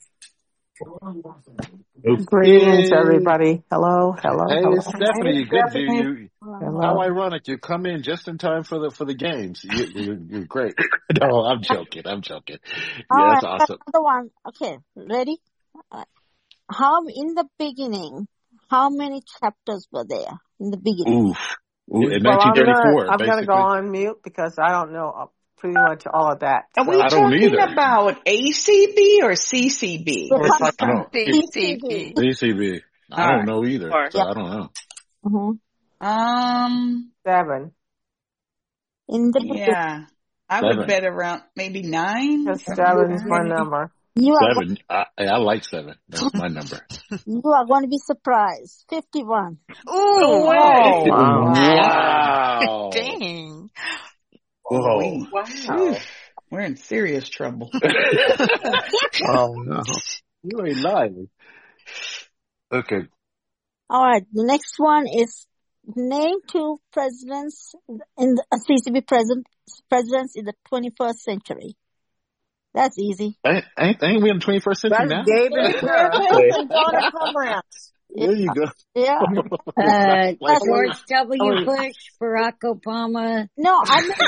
O: Greetings, everybody. Hello, hello,
C: Hey,
O: hello.
C: Stephanie,
B: Hey,
C: good. You,
B: Stephanie.
C: you,
O: Hello.
C: how ironic! You come in just in time for the for the games. You, you, you're great. No, I'm joking. I'm joking.
A: all
C: Yeah,
A: right,
C: that's awesome.
A: another one. Okay, ready? Uh, How in the beginning? How many chapters were there in the beginning?
C: Oof. Ooh, in
O: Well, I'm gonna,
C: 1934,
O: I'm gonna
C: basically.
O: go on mute because I don't know uh, pretty much all of that.
G: Are
O: So,
G: we
C: I don't
G: talking
C: either.
G: about A C B or C C B?
C: Or it's like, I don't,
K: C C B.
C: D C B. I
G: All
C: don't
G: right.
C: know either, so I don't know.
A: Mm-hmm.
G: Um,
O: seven.
A: In the beginning,
G: yeah. I would
C: Seven.
G: bet around maybe nine.
O: Because
G: something
O: seven's
G: like
O: my
G: that.
O: number.
A: you are
C: Seven. I, I like seven. That's my number.
A: you are going to be surprised. Fifty-one.
K: Ooh,
G: Oh,
O: Wow.
C: Wow.
K: dang.
C: Whoa.
E: Wow.
G: We're in serious trouble.
D: Oh no.
C: You ain't lying. Okay.
A: All right. The next one is name two presidents in the uh, C C B president presidents in the twenty-first century. That's easy.
C: Ain't, ain't, ain't we in the twenty-first century
P: That's
C: now?
P: Gabe and Sarah.
B: Griffith and Donna Pomerantz.
C: There you go.
A: Yeah.
L: Uh,
C: Like-
L: George W.
C: Oh,
L: Bush, Barack Obama.
A: No, I meant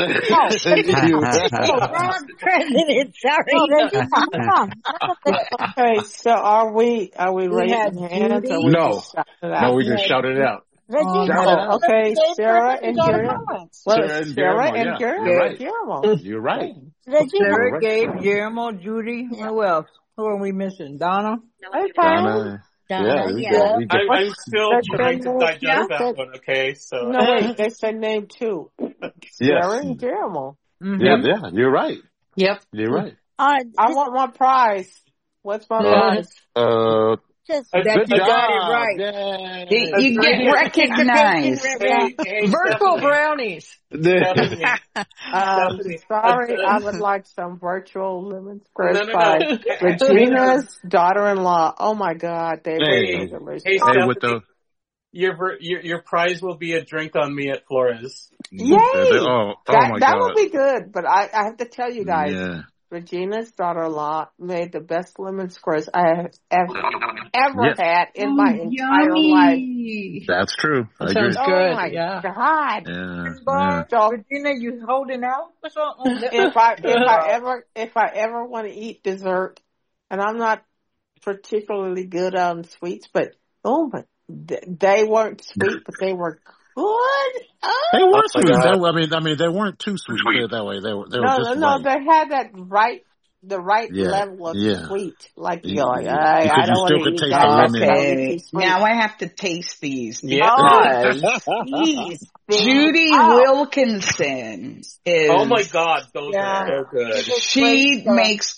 A: no.
C: You-
L: Wrong president, sorry.
A: No, Regina, hold on.
O: Okay, so are we, are we
P: We had
O: raising hands
P: Judy.
O: or we
C: No.
O: just shouting it
C: no,
O: out?
C: we just shouted it out.
A: Regina.
O: Oh, okay,
B: Dave
O: Sarah
B: Griffith
O: and
B: Donna
O: Guillermo.
B: Pomerantz.
O: Well,
C: Sarah
O: it's
C: and
O: Sarah
C: Guillermo,
O: and
C: yeah.
O: Guillermo.
C: You're right.
O: Guillermo.
C: You're right.
A: Regina.
P: Sarah, Gabe, Guillermo, Judy. Who else? Who are we missing? Donna?
O: Okay.
C: Donna.
L: Donna,
C: Yeah, we
L: yeah.
C: got, we got,
E: I, I'm still
O: That's
E: trying to
O: good.
E: digest
O: Yeah.
E: that one. Okay, so
O: No, wait, they said name two.
C: yes.
O: Sarah and Guillermo.
P: Mm-hmm.
C: Yeah, yeah, you're right.
H: Yep.
C: You're right.
A: All right.
O: I
A: This
O: want my prize. What's my
C: Uh,
O: prize?
C: uh,
A: just
E: Uh,
P: That
C: good
P: you
C: job.
P: got it right.
C: Yay.
G: You, you get recognized.
E: hey, hey,
H: Virtual
E: Stephanie,
H: brownies.
E: Stephanie,
O: Um,
E: Stephanie,
O: sorry,
E: uh,
O: I would like some virtual lemon
E: No,
O: spread
E: no,
O: by
E: no.
O: Regina's daughter-in-law. Oh my God, they
C: Hey.
O: were so delicious.
E: Hey,
C: Hey, with the
E: Your, ver- your your prize will be a drink on me at Flores.
O: Yay!
C: Oh, oh
O: that
C: my
O: that
C: God.
O: would be good, but I, I have to tell you guys,
C: Yeah.
O: Regina's daughter-in-law made the best lemon squares I have ever, ever
C: Yeah,
O: had in
N: Oh,
O: my entire life.
N: yummy.
C: that's true. I
H: That
C: agree.
H: sounds
O: Oh
H: good.
O: my
H: Yeah.
O: God.
C: Yeah, yeah.
P: Bar,
O: So
P: Regina, you holding out or something?
O: if I, if I ever, if I ever want to eat dessert, and I'm not particularly good on sweets, but oh my, th- they weren't sweet, but they were good.
C: They
O: Oh,
C: were
F: Oh my
C: sweet. They,
F: God.
C: were- I mean, I mean, they weren't too sweet. Put it that way. They were, they were
O: no, no,
C: just
O: no,
C: right.
O: they had that right, the right
C: Yeah,
O: level of
C: yeah,
O: sweet. Like
C: Y-
O: you're like,
C: yeah.
O: I, I
C: Because you
O: don't want
C: still
O: to
C: could
O: eat
C: taste
O: that.
C: the
O: That's
C: lemon.
O: totally too
G: Okay,
O: sweet.
G: now I have to taste these
E: Yeah.
G: because
O: These
G: Judy
O: things, oh,
G: Wilkinson
E: Oh my
G: is,
E: God, those are
O: yeah,
E: so good.
O: she makes great
G: she
O: stuff.
G: makes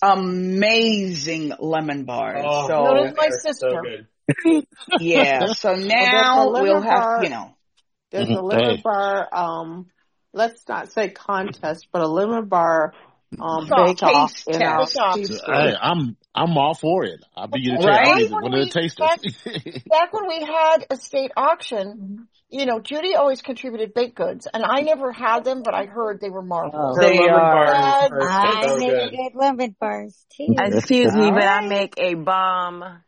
G: amazing lemon bars.
E: Oh,
B: So
G: So,
B: does my
E: they're so
B: sister.
E: good.
G: yeah, so
O: Well, there's a
G: now we'll
O: lemon
G: have,
O: bar.
G: you know,
O: There's a lemon
C: Hey,
O: bar. Um, let's not say contest, but a lemon bar um
B: Stop.
O: bake off
G: taste
O: in our
G: test,
B: Stop.
O: Chief
C: hey,
O: City.
C: I'm I'm all for it. I'll be you to tell you. I
G: right?
C: need
B: Back when
C: one of the
B: we
C: tasters.
B: back back when we had a state auction, you know, Judy always contributed baked goods, and I never had them, but I heard they were marvelous.
G: Oh,
E: Her
G: they
E: lemon
G: are.
E: bars
B: But
E: are
L: I
E: so
L: make
E: good.
L: good lemon bars too.
R: Excuse me,
G: All
R: but I
G: right.
R: make a bomb. Uh,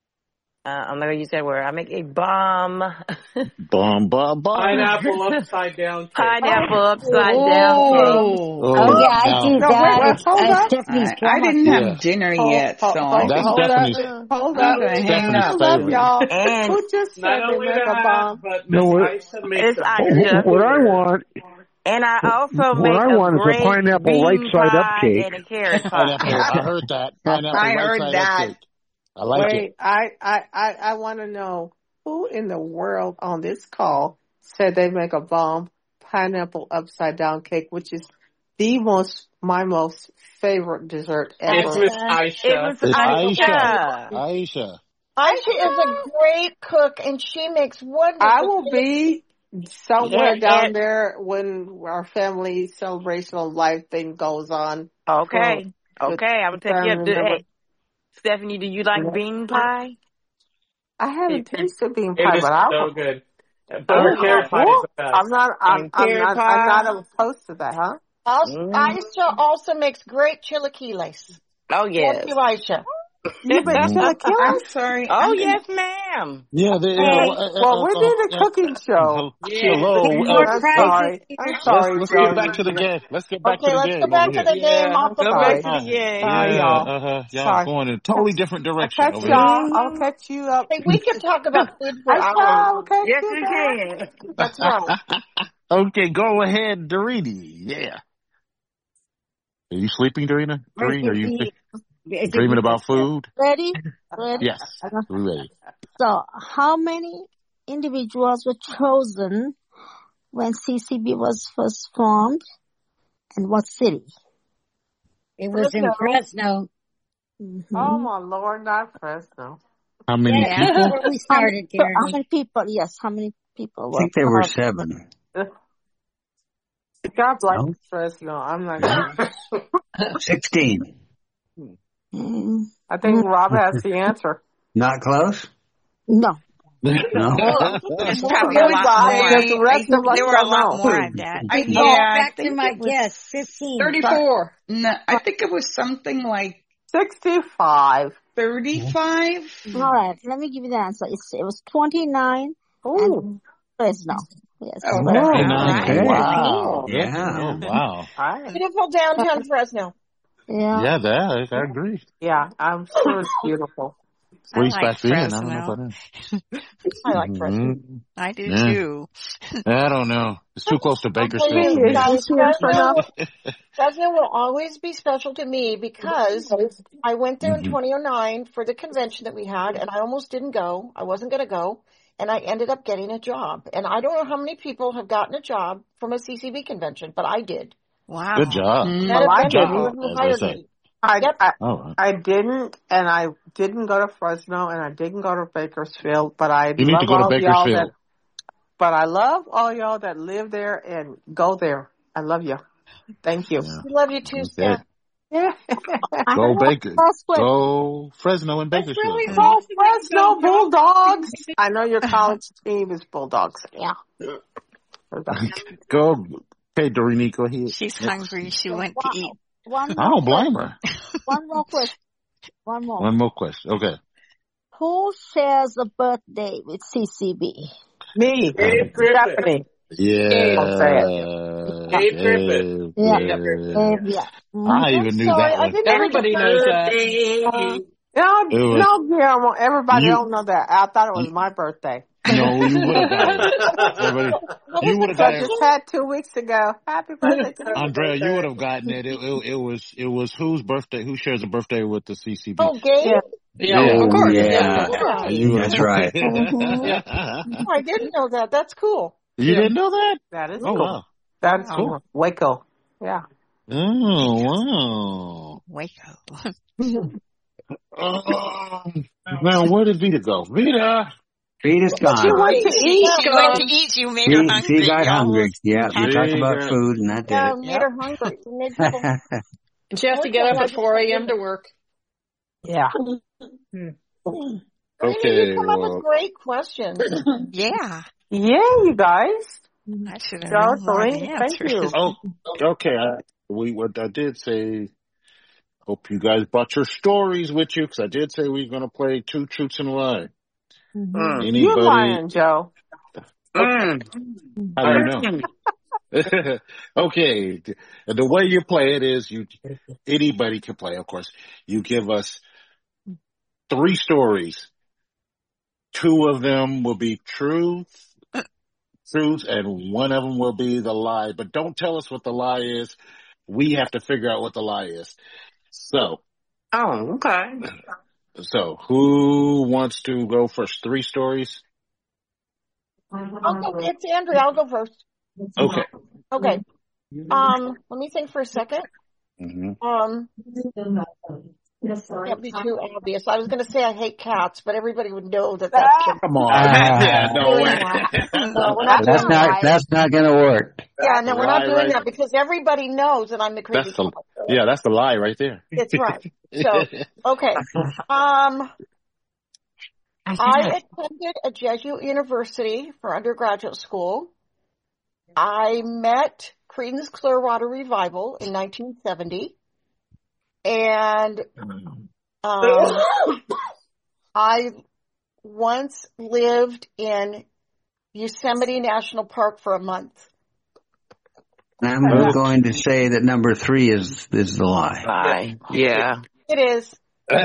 R: I'm not gonna use that word. I make a bomb
C: Bum bum bum.
E: Pineapple upside down cake.
R: pineapple upside down cake.
G: Oh,
L: Oh
C: Oh,
L: yeah, I
C: now
L: do
O: No, wait,
L: that.
O: wait,
L: It's
O: hold
L: uh,
O: up,
L: Stephanie's
G: I, I
L: drama
G: didn't
L: food.
G: have
C: yeah,
G: dinner
O: hold,
G: yet,
O: hold,
G: so I
O: hold,
C: that's
G: think
O: hold up,
C: Stephanie's
O: hold
G: I'm
O: up,
G: gonna hang
C: Stephanie's
G: out.
O: hold up,
C: favorite.
O: y'all.
R: And
O: Who just
E: Not
O: said they
E: only
O: make a
E: that,
O: bomb?
E: but
Q: No,
E: Miss
Q: what,
E: Aisha makes
R: it's
E: them
R: Aisha.
Q: what I
E: everywhere.
Q: want,
R: And I also
Q: what
R: make
Q: I
R: a
Q: want is a
R: great
Q: pineapple right
R: bean
Q: side up
R: pie
Q: cake.
R: and a carrot
C: Pineapple.
R: pie.
C: I heard that. Pineapple
G: I
C: right
G: heard
C: side up
G: that.
C: cake. I like it.
O: Wait, I, I, I, I want to know who in the world on this call said they make a bomb pineapple upside down cake, which is the most, my most favorite dessert
E: It's
O: ever.
E: Miss
L: Uh,
R: It
E: Aisha.
R: was
C: It's Aisha.
R: Aisha.
C: Aisha.
B: Aisha is a great cook, and she makes
O: I
B: wonderful
O: will be
B: cakes.
O: somewhere
R: Yeah,
O: down
R: and
O: there when our family celebration of life thing goes on for
R: okay,
O: the
R: okay, I will take you up.
O: family
R: Do,
O: member.
R: hey, Stephanie, do you like bean pie?
O: I haven't
E: It,
O: tasted bean
E: it
O: pie,
E: is
O: but I
E: so
O: will.
E: good. But
R: Oh
E: her
O: Oh,
E: carrot
R: yeah,
E: pie is
O: oh,
E: the
O: I'm
E: best.
O: not. I'm.
R: and
O: I'm
R: carrot
O: not. I'm
R: pie.
O: not opposed to that, huh?
B: Also,
R: Mm.
B: Aisha also makes great chilaquiles.
R: Oh
B: Thank
R: yes.
B: you, Aisha.
O: You make
C: Mhm.
G: I'm
O: chilaquiles?
G: sorry.
R: Oh
G: I'm gonna.
R: yes, ma'am.
C: Yeah, they, uh,
O: Hey,
C: uh, uh,
O: well,
C: uh,
O: we
C: uh,
O: need a
C: uh,
O: cooking show.
E: Yeah.
C: hello.
L: Get
C: Uh,
L: more
O: I'm
L: prizes
O: sorry.
L: here.
O: I'm
C: let's
O: sorry,
C: let's
O: Joe
C: get
O: and
C: back to the
O: Regina.
C: game. Let's get back to
B: Okay,
C: the
B: let's go
C: game over
B: back to
C: here.
B: the game.
O: Yeah,
B: I'm
O: I'm
E: Go back
B: sorry.
E: to
O: sorry.
E: the game.
O: Sorry,
C: Yeah,
O: y'all.
C: uh-huh. Y'all
O: Sorry.
C: going in a totally different
O: I'll
C: direction
O: catch
C: over here.
O: y'all. I'll
R: Mm.
O: catch you up.
B: Hey, we can talk about food for
O: I
B: hours.
O: shall catch
R: Yes,
O: you
R: we
O: back.
R: can.
B: That's right.
C: Okay, go ahead, Doreen. Yeah. Are you sleeping, Doreen? Doreen, are you
L: Is it
C: dreaming about food?
A: Ready? Ready?
C: Yes, we're ready.
A: So, how many individuals were chosen when C C B was first formed, and what city?
L: It was in
B: Fresno.
L: Fresno.
A: Mm-hmm.
O: Oh my Lord, not Fresno.
C: How many
L: Yeah, that's
C: people?
L: where we
A: How many,
L: started,
A: so how
L: Gary.
A: many people? Yes, how many people
D: I
A: were?
D: think there were
A: Uh,
D: seven.
O: God bless
D: No?
O: Fresno. I'm not gonna.
D: Sixteen.
A: mm,
O: I think
A: mm,
O: Rob has the answer.
D: Not close?
A: no.
D: No?
O: More,
K: There's
O: more
K: probably a
O: food,
K: lot
O: Bob,
K: more.
O: because the
G: I,
O: rest
G: I
O: of us
K: There were a
O: don't
K: lot
O: know.
K: more of that.
G: I
L: Go
G: yeah, I
L: back to
G: think
L: my
G: it was
L: guess. Fifteen.
G: thirty-four. No, I think it was something like
O: Sixty-five.
G: thirty-five.
A: All right, let me give you the answer. It's, it was twenty-nine,
O: Ooh.
A: and Fresno. Yes,
G: Oh,
A: Fresno.
G: all
C: twenty-nine.
G: right.
C: Wow.
B: Cool.
D: Yeah.
C: Oh, wow.
O: I,
B: Beautiful downtown Fresno.
A: Yeah.
C: Yeah, that, I agree.
O: yeah, I'm sure it's beautiful.
K: I
C: At least
K: like
C: back then. I don't know
K: Fresno.
C: about now.
B: I like Fresno.
C: Mhm.
K: I do
C: Yeah.
K: too.
C: I don't know. It's too close to
B: I'll tell
C: Bakersfield
B: you,
C: for me.
B: guys, Fresno,
O: Enough.
B: will- Fresno will always be special to me because I went there in
C: Mhm.
B: twenty oh nine for the convention that we had, and I almost didn't go. I wasn't going to go, and I ended up getting a job. And I don't know how many people have gotten a job from a C C B convention, but I did.
K: Wow.
C: Good job.
G: Mm.
B: That
O: Well, I
B: adventure
O: didn't.
B: who
C: As they
B: hired
C: say.
B: me.
O: I,
B: Yep.
O: I,
C: All right.
O: I didn't, and I didn't go to Fresno, and I didn't go to Bakersfield, but I
C: You need to
O: love
C: go to
O: all y'all that,
C: Bakersfield.
O: but I love all y'all that live there and go there. I love you. Thank you.
C: Yeah.
B: We love you too,
C: Okay.
B: Steph.
O: Yeah.
A: I
C: Go
A: have
C: Baker.
A: a last question.
C: Go Fresno and
O: Let's
C: Bakersfield.
O: really go Fresno Bulldogs. I know your college team is Bulldogs. Yeah.
C: Go. Okay, Doreen, go ahead.
K: She's
C: Next.
K: hungry. She went to eat.
A: one
C: I
A: more
C: don't blame
A: question.
C: her.
A: One more question. One more.
C: One more question. Okay.
A: Who shares a birthday with C C B?
O: Me.
I: Dave Griffin.
O: Stephanie.
C: Yeah.
O: I'll say it.
I: Dave Griffin.
A: Yeah.
C: Yeah.
A: Dave, yeah. Mhm.
C: I
O: I'm
C: even knew
O: sorry,
C: that
O: I
C: one.
O: didn't know
J: Everybody
O: the
J: knows that.
I: Birthday.
O: Uh, no,
C: It was
O: no, Guillermo. Everybody
C: you.
O: don't know that. I thought it was
C: you
O: my birthday.
C: no, you would have got it. Everybody,
A: What
C: you
A: was
C: would
A: the
C: have got
O: I
C: it.
O: just
A: question?
O: had two weeks ago. Happy birthday to me.
C: Andrea, you would have gotten it. It, it. it was. It was whose birthday? Who shares a birthday with the C C B?
B: Oh, Gabe?
O: Yeah.
J: Yeah,
C: Yeah.
J: of
D: Oh,
J: course.
D: yeah.
J: Yeah.
B: Yeah.
C: You would
D: That's
C: have.
D: right.
B: Mm-hmm. Oh, I didn't know that. That's cool.
C: You
J: Yeah.
C: didn't know that?
O: That is
C: Oh
O: cool.
C: wow.
O: That's
B: Wow.
O: cool. Waco. Yeah.
C: Oh wow.
K: Waco.
C: Um, now where did Vita go? Vita.
D: Vita's
O: But you
D: gone.
O: went to
K: She,
O: eat,
K: she went to
O: John.
K: eat. You made her
D: She,
K: hungry.
D: she got
K: You
D: hungry.
K: almost
D: Yeah, we
K: had
D: talked
C: She
D: about
C: got.
D: food and that did
B: Yeah,
D: it.
B: made
J: Yep.
B: her hungry. It made people.
J: And she has to get
B: Okay,
J: up
B: I
J: at
B: just
J: four
B: I
J: a.m. to
B: didn't.
J: work.
O: Yeah.
J: Hmm.
B: Raina, you
C: Okay.
B: come up with
C: Well.
B: great questions.
K: Yeah.
O: Yeah, you guys.
K: I should have
O: Joe,
K: known more of the
O: Serena, thank you.
K: answers.
C: Oh. Okay. I, we what I did say. Hope you guys brought your stories with you because I did say we were gonna play two truths and a lie.
B: Mm-hmm.
I: Mm.
O: You're
C: Anybody?
O: lying, Joe.
C: Okay.
I: Mm.
C: How do you know? Okay. And the way you play it is you anybody can play, of course. You give us three stories. Two of them will be truth, truths, and one of them will be the lie. But don't tell us what the lie is. We have to figure out what the lie is. So,
I: Oh, okay.
C: so who wants to go first? Three stories?
B: I'll go. It's Andrea. I'll go first.
C: Okay.
B: Okay. Um, let me think for a second.
C: Mm-hmm.
B: Um, can't be too obvious. I was going to say I hate cats, but everybody would know that that's
O: Ah,
B: the.
C: Come on.
D: Ah,
C: Yeah, no
B: Doing
C: way.
B: that. No, we're not
D: that's
B: doing
D: not,
B: that.
D: that's not gonna work.
B: Yeah,
C: That's
B: no,
C: the
B: we're not
C: lie
B: doing
C: right.
B: that because everybody knows that I'm the crazy
C: That's the
B: cat.
C: yeah. That's the lie right there.
B: It's right. So, okay. Um, I attended a Jesuit university for undergraduate school. I met Creedence Clearwater Revival in nineteen seventy. And um, I once lived in Yosemite National Park for a month.
D: I'm going to say that number three is is the lie.
R: Lie. Yeah.
B: It is.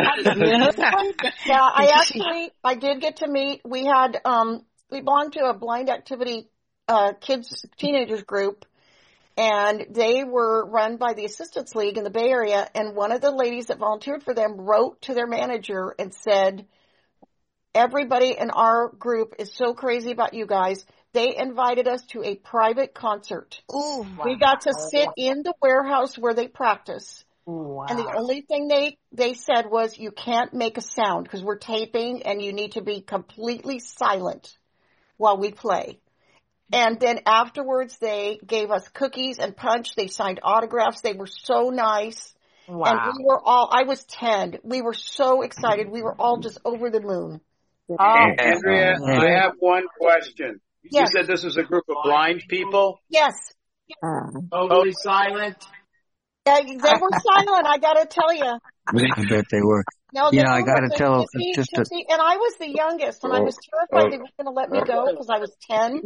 B: Yeah, I actually, I did get to meet, we had, um, we belonged to a blind activity, uh, kids, teenagers group, and they were run by the Assistance League in the Bay Area, and one of the ladies that volunteered for them wrote to their manager and said, everybody in our group is so crazy about you guys. They invited us to a private concert.
K: Ooh.
B: We got to sit in the warehouse where they practice.
O: wow.
B: And the only thing they, they said was you can't make a sound because we're taping and you need to be completely silent while we play. And then afterwards they gave us cookies and punch. They signed autographs. They were so nice.
O: Wow.
B: And we were all, I was ten. We were so excited. We were all just over the moon.
O: Oh,
I: Andrea, I have one question.
B: Yes.
I: You said this is a group of blind people,
B: Yes.
I: totally silent.
B: Uh, they were silent, I gotta tell you.
D: I bet they were.
B: No,
D: You
B: they
D: know, I
B: were
D: got to
B: to,
D: tell
B: to see,
D: just
B: to
D: a,
B: see, and I was the youngest, and I was terrified they weren't going to let me go because I was ten.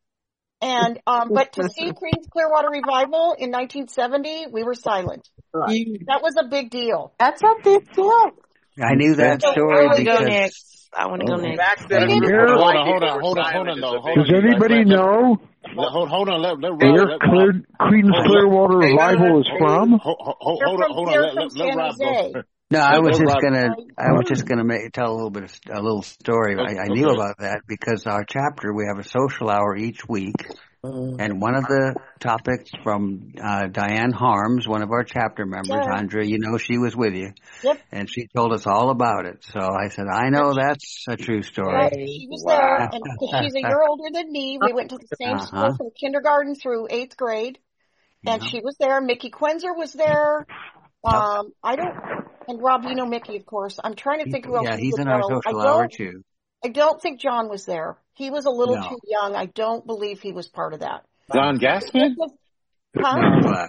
B: And um, but to see Creedence Clearwater Revival in nineteen seventy, we were silent. That was a big deal.
O: that's a big deal.
D: I knew that
B: So
D: story
R: I want to go
D: because
R: next. I want to go next.
I: Back then,
B: They
I: a
B: didn't.
I: group of
C: Hold
I: blind
C: on, hold
I: people
C: on,
I: were
C: hold on, hold
I: silent.
C: on,
I: It's
C: though.
I: a
C: Hold
I: big
C: on,
Q: Does
C: you guys.
Q: anybody
C: Let, let,
Q: know
C: let, hold, hold on. Let, let,
Q: where
C: Rob, let Rob.
Q: Clear, Creedence
C: Hold,
Q: Clearwater
I: Hang on.
Q: Revival is from?
C: hold, hold,
B: They're
C: hold
B: from
C: on, hold on.
B: they're
C: Let,
B: from
C: let, let
B: San
C: Rob
B: Jose.
C: go.
D: no, I
C: Let,
D: was
C: let
D: just
C: Rob.
D: gonna, I was just gonna make, tell a little bit, of, a little story. I, I knew
C: Okay.
D: about that because our chapter, we have a social hour each week, and one of the topics from uh, Diane Harms, one of our chapter members,
B: Yeah.
D: Andrea, you know, she was with you,
B: Yep.
D: and she told us all about it. So I said, I know that's a true
B: Yeah,
D: story.
B: she was there,
D: Wow.
B: and 'cause she's a year older than me, we went to the same
D: Uh-huh.
B: school from kindergarten through eighth grade, and
D: Yeah.
B: she was there. Mickey Quenzer was there. Um, I don't, and Rob, you know Mickey, of course. I'm trying to
D: He,
B: think who else
D: yeah,
B: was
D: he's
B: with
D: in our
B: Joe. I
D: social hour
B: don't,
D: too.
B: I don't think John was there. He was a little
D: No,
B: too young. I don't believe he was part of that.
C: John
B: This
C: Gassman?
B: was, huh?
D: no class.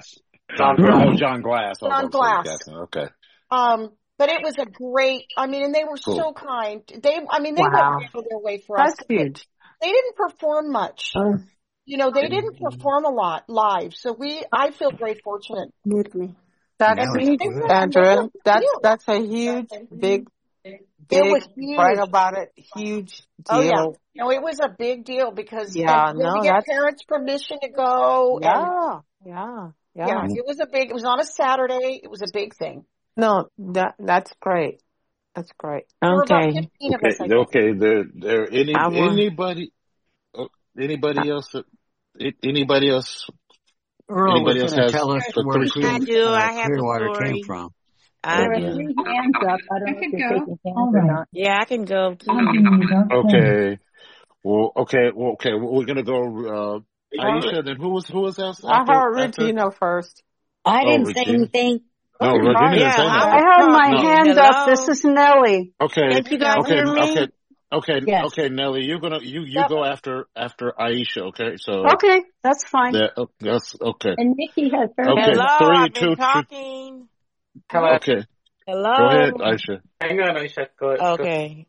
E: John
C: Oh,
E: Glass.
C: John Glass. I was
B: John
C: about to say
B: Glass.
C: Gaston. Okay.
B: Um, but it was a great, I mean, and they were
C: Cool.
B: so kind. They, I mean, they
M: Wow.
B: went out of their way for us.
M: That's huge.
B: They didn't perform much.
M: Uh,
B: You know, they didn't perform a lot live. So we, I feel very fortunate.
M: mute me.
O: That's
B: And
D: Nelly.
B: they were,
O: Andrea.
B: they were
O: That's
B: deal.
O: that's a huge, big,
B: It
O: big.
B: was huge.
O: Brag about it. Huge
B: Oh yeah.
O: deal.
B: No, it was a big deal because
O: Yeah.
B: and you had
O: No,
B: to get
O: that's
B: parents' permission to go. And
O: yeah, yeah,
B: yeah,
O: yeah.
B: it was a big, it was on a Saturday. It was a big thing.
O: No, that that's great. That's great.
B: There were about
R: Okay.
B: fifteen of us,
C: Okay.
B: I think.
C: Okay. There. There. Any.
R: I want.
C: Anybody. oh, Anybody else? that- a- Anybody else?
D: Earl was
C: Anybody else
D: going to
C: has
D: tell us
C: the
D: where
C: three
D: Clear,
R: I
C: stories?
R: do.
D: uh,
R: I have a
D: Clearwater came
R: story.
D: from.
R: I
M: There are
C: Okay.
R: do.
M: three hands up. I don't
N: I
M: know if
N: could
M: you're
N: go.
M: taking hands
K: All
M: or
K: right.
M: not.
R: Yeah, I can go
K: I'll
R: too.
K: give you the phone.
C: Okay. Well. Okay. Well. Okay. Well, we're gonna go. Uh, Aisha. Then who was who was else
O: I
C: after
O: heard
C: after?
O: Regina first.
L: I
C: Oh,
L: didn't say
C: Regina.
L: anything.
C: No,
O: Okay,
C: Regina
O: fine.
C: didn't say
R: Yeah, I
C: nothing.
M: I
R: was
M: had my
C: No.
R: talking.
M: hand up. This
R: Hello.
M: is Nelly.
C: Okay.
R: Can't you guys
C: Okay.
R: hear me?
C: Okay. Okay.
L: Yes.
C: Okay. Nelly, you're gonna you you
B: Yep.
C: go after after Aisha. Okay. So
M: Okay, that's fine.
C: that oh, that's okay.
M: And Nikki has her
C: Okay.
M: hand
R: Hello,
M: up.
C: Three,
R: I've been
C: two, two.
R: talking.
E: Hello.
C: Okay. Go
R: Hello.
C: ahead, Aisha.
E: Hang on, Aisha. Go, go.
R: Okay.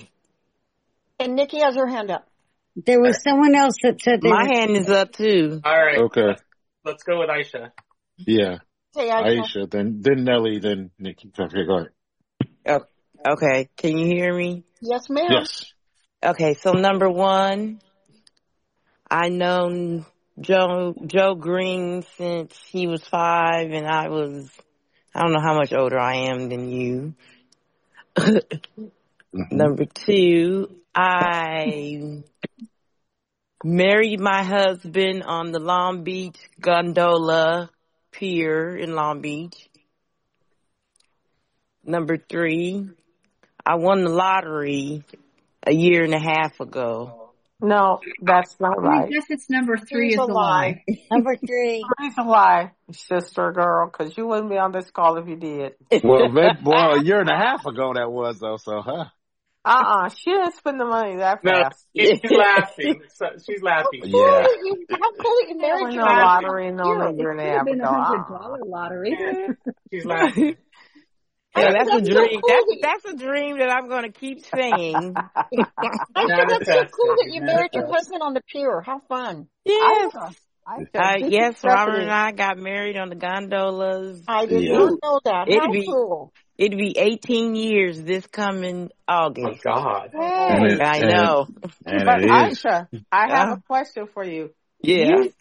B: And Nikki has her hand up.
L: There was someone else that said they
R: My
L: were.
R: hand is up too.
E: All right.
C: Okay.
E: Let's, let's go with Aisha.
C: Yeah.
B: Say Aisha.
C: Aisha. Then then Nelly. Then Nikki. Okay. Go ahead.
R: Oh, okay. Can you hear me?
B: Yes, ma'am.
C: Yes.
R: Okay. So number one, I known Joe Joe Green since he was five, and I was I don't know how much older I am than you.
C: Mm-hmm.
R: Number two, I married my husband on the Long Beach Gondola Pier in Long Beach. Number three, I won the lottery a year and a half ago.
O: No, that's not
N: I
O: right.
N: guess it's number three
B: Three's
N: is
B: a
N: a
B: lie.
N: lie.
L: Number three.
O: Three's a lie, sister girl, because you wouldn't be on this call if you did.
C: Well, that, well, a year and a half ago that was though. So, huh?
O: Uh-uh, she didn't spend the money that
E: No,
O: fast.
E: she's laughing. So, she's laughing.
B: How cool
C: Yeah.
B: that you, how cool that you
O: There
B: married
O: was
B: your
O: no
B: husband.
O: lottery no
B: Hero.
O: a year and a
M: Could
O: half
M: have been a
O: ago.
M: hundred
O: Uh-uh.
M: dollar lottery.
E: She's laughing.
B: I
R: Yeah,
B: think
R: that's a
B: that's so
R: dream.
B: cool
R: That's
B: that you,
R: that's a dream that I'm going to keep saying.
B: I think that's so
E: Manifested.
B: cool that you married your
E: Manifested.
B: husband on the pier. How fun.
R: Yes.
O: Aisha, Aisha,
R: Uh,
O: this is
R: yes, Robert
O: Stephanie.
R: and I got married on the gondolas.
B: I did
C: Yeah.
B: not know that.
R: It'd
B: How
R: be
B: cool.
R: it'd be eighteen years this coming
E: Oh,
R: August.
E: God.
C: And
O: Hey,
C: it
R: I
C: and
R: know.
C: and
O: but
C: it is.
O: Aisha, I have
R: Uh,
O: a question for you.
R: yeah.
O: You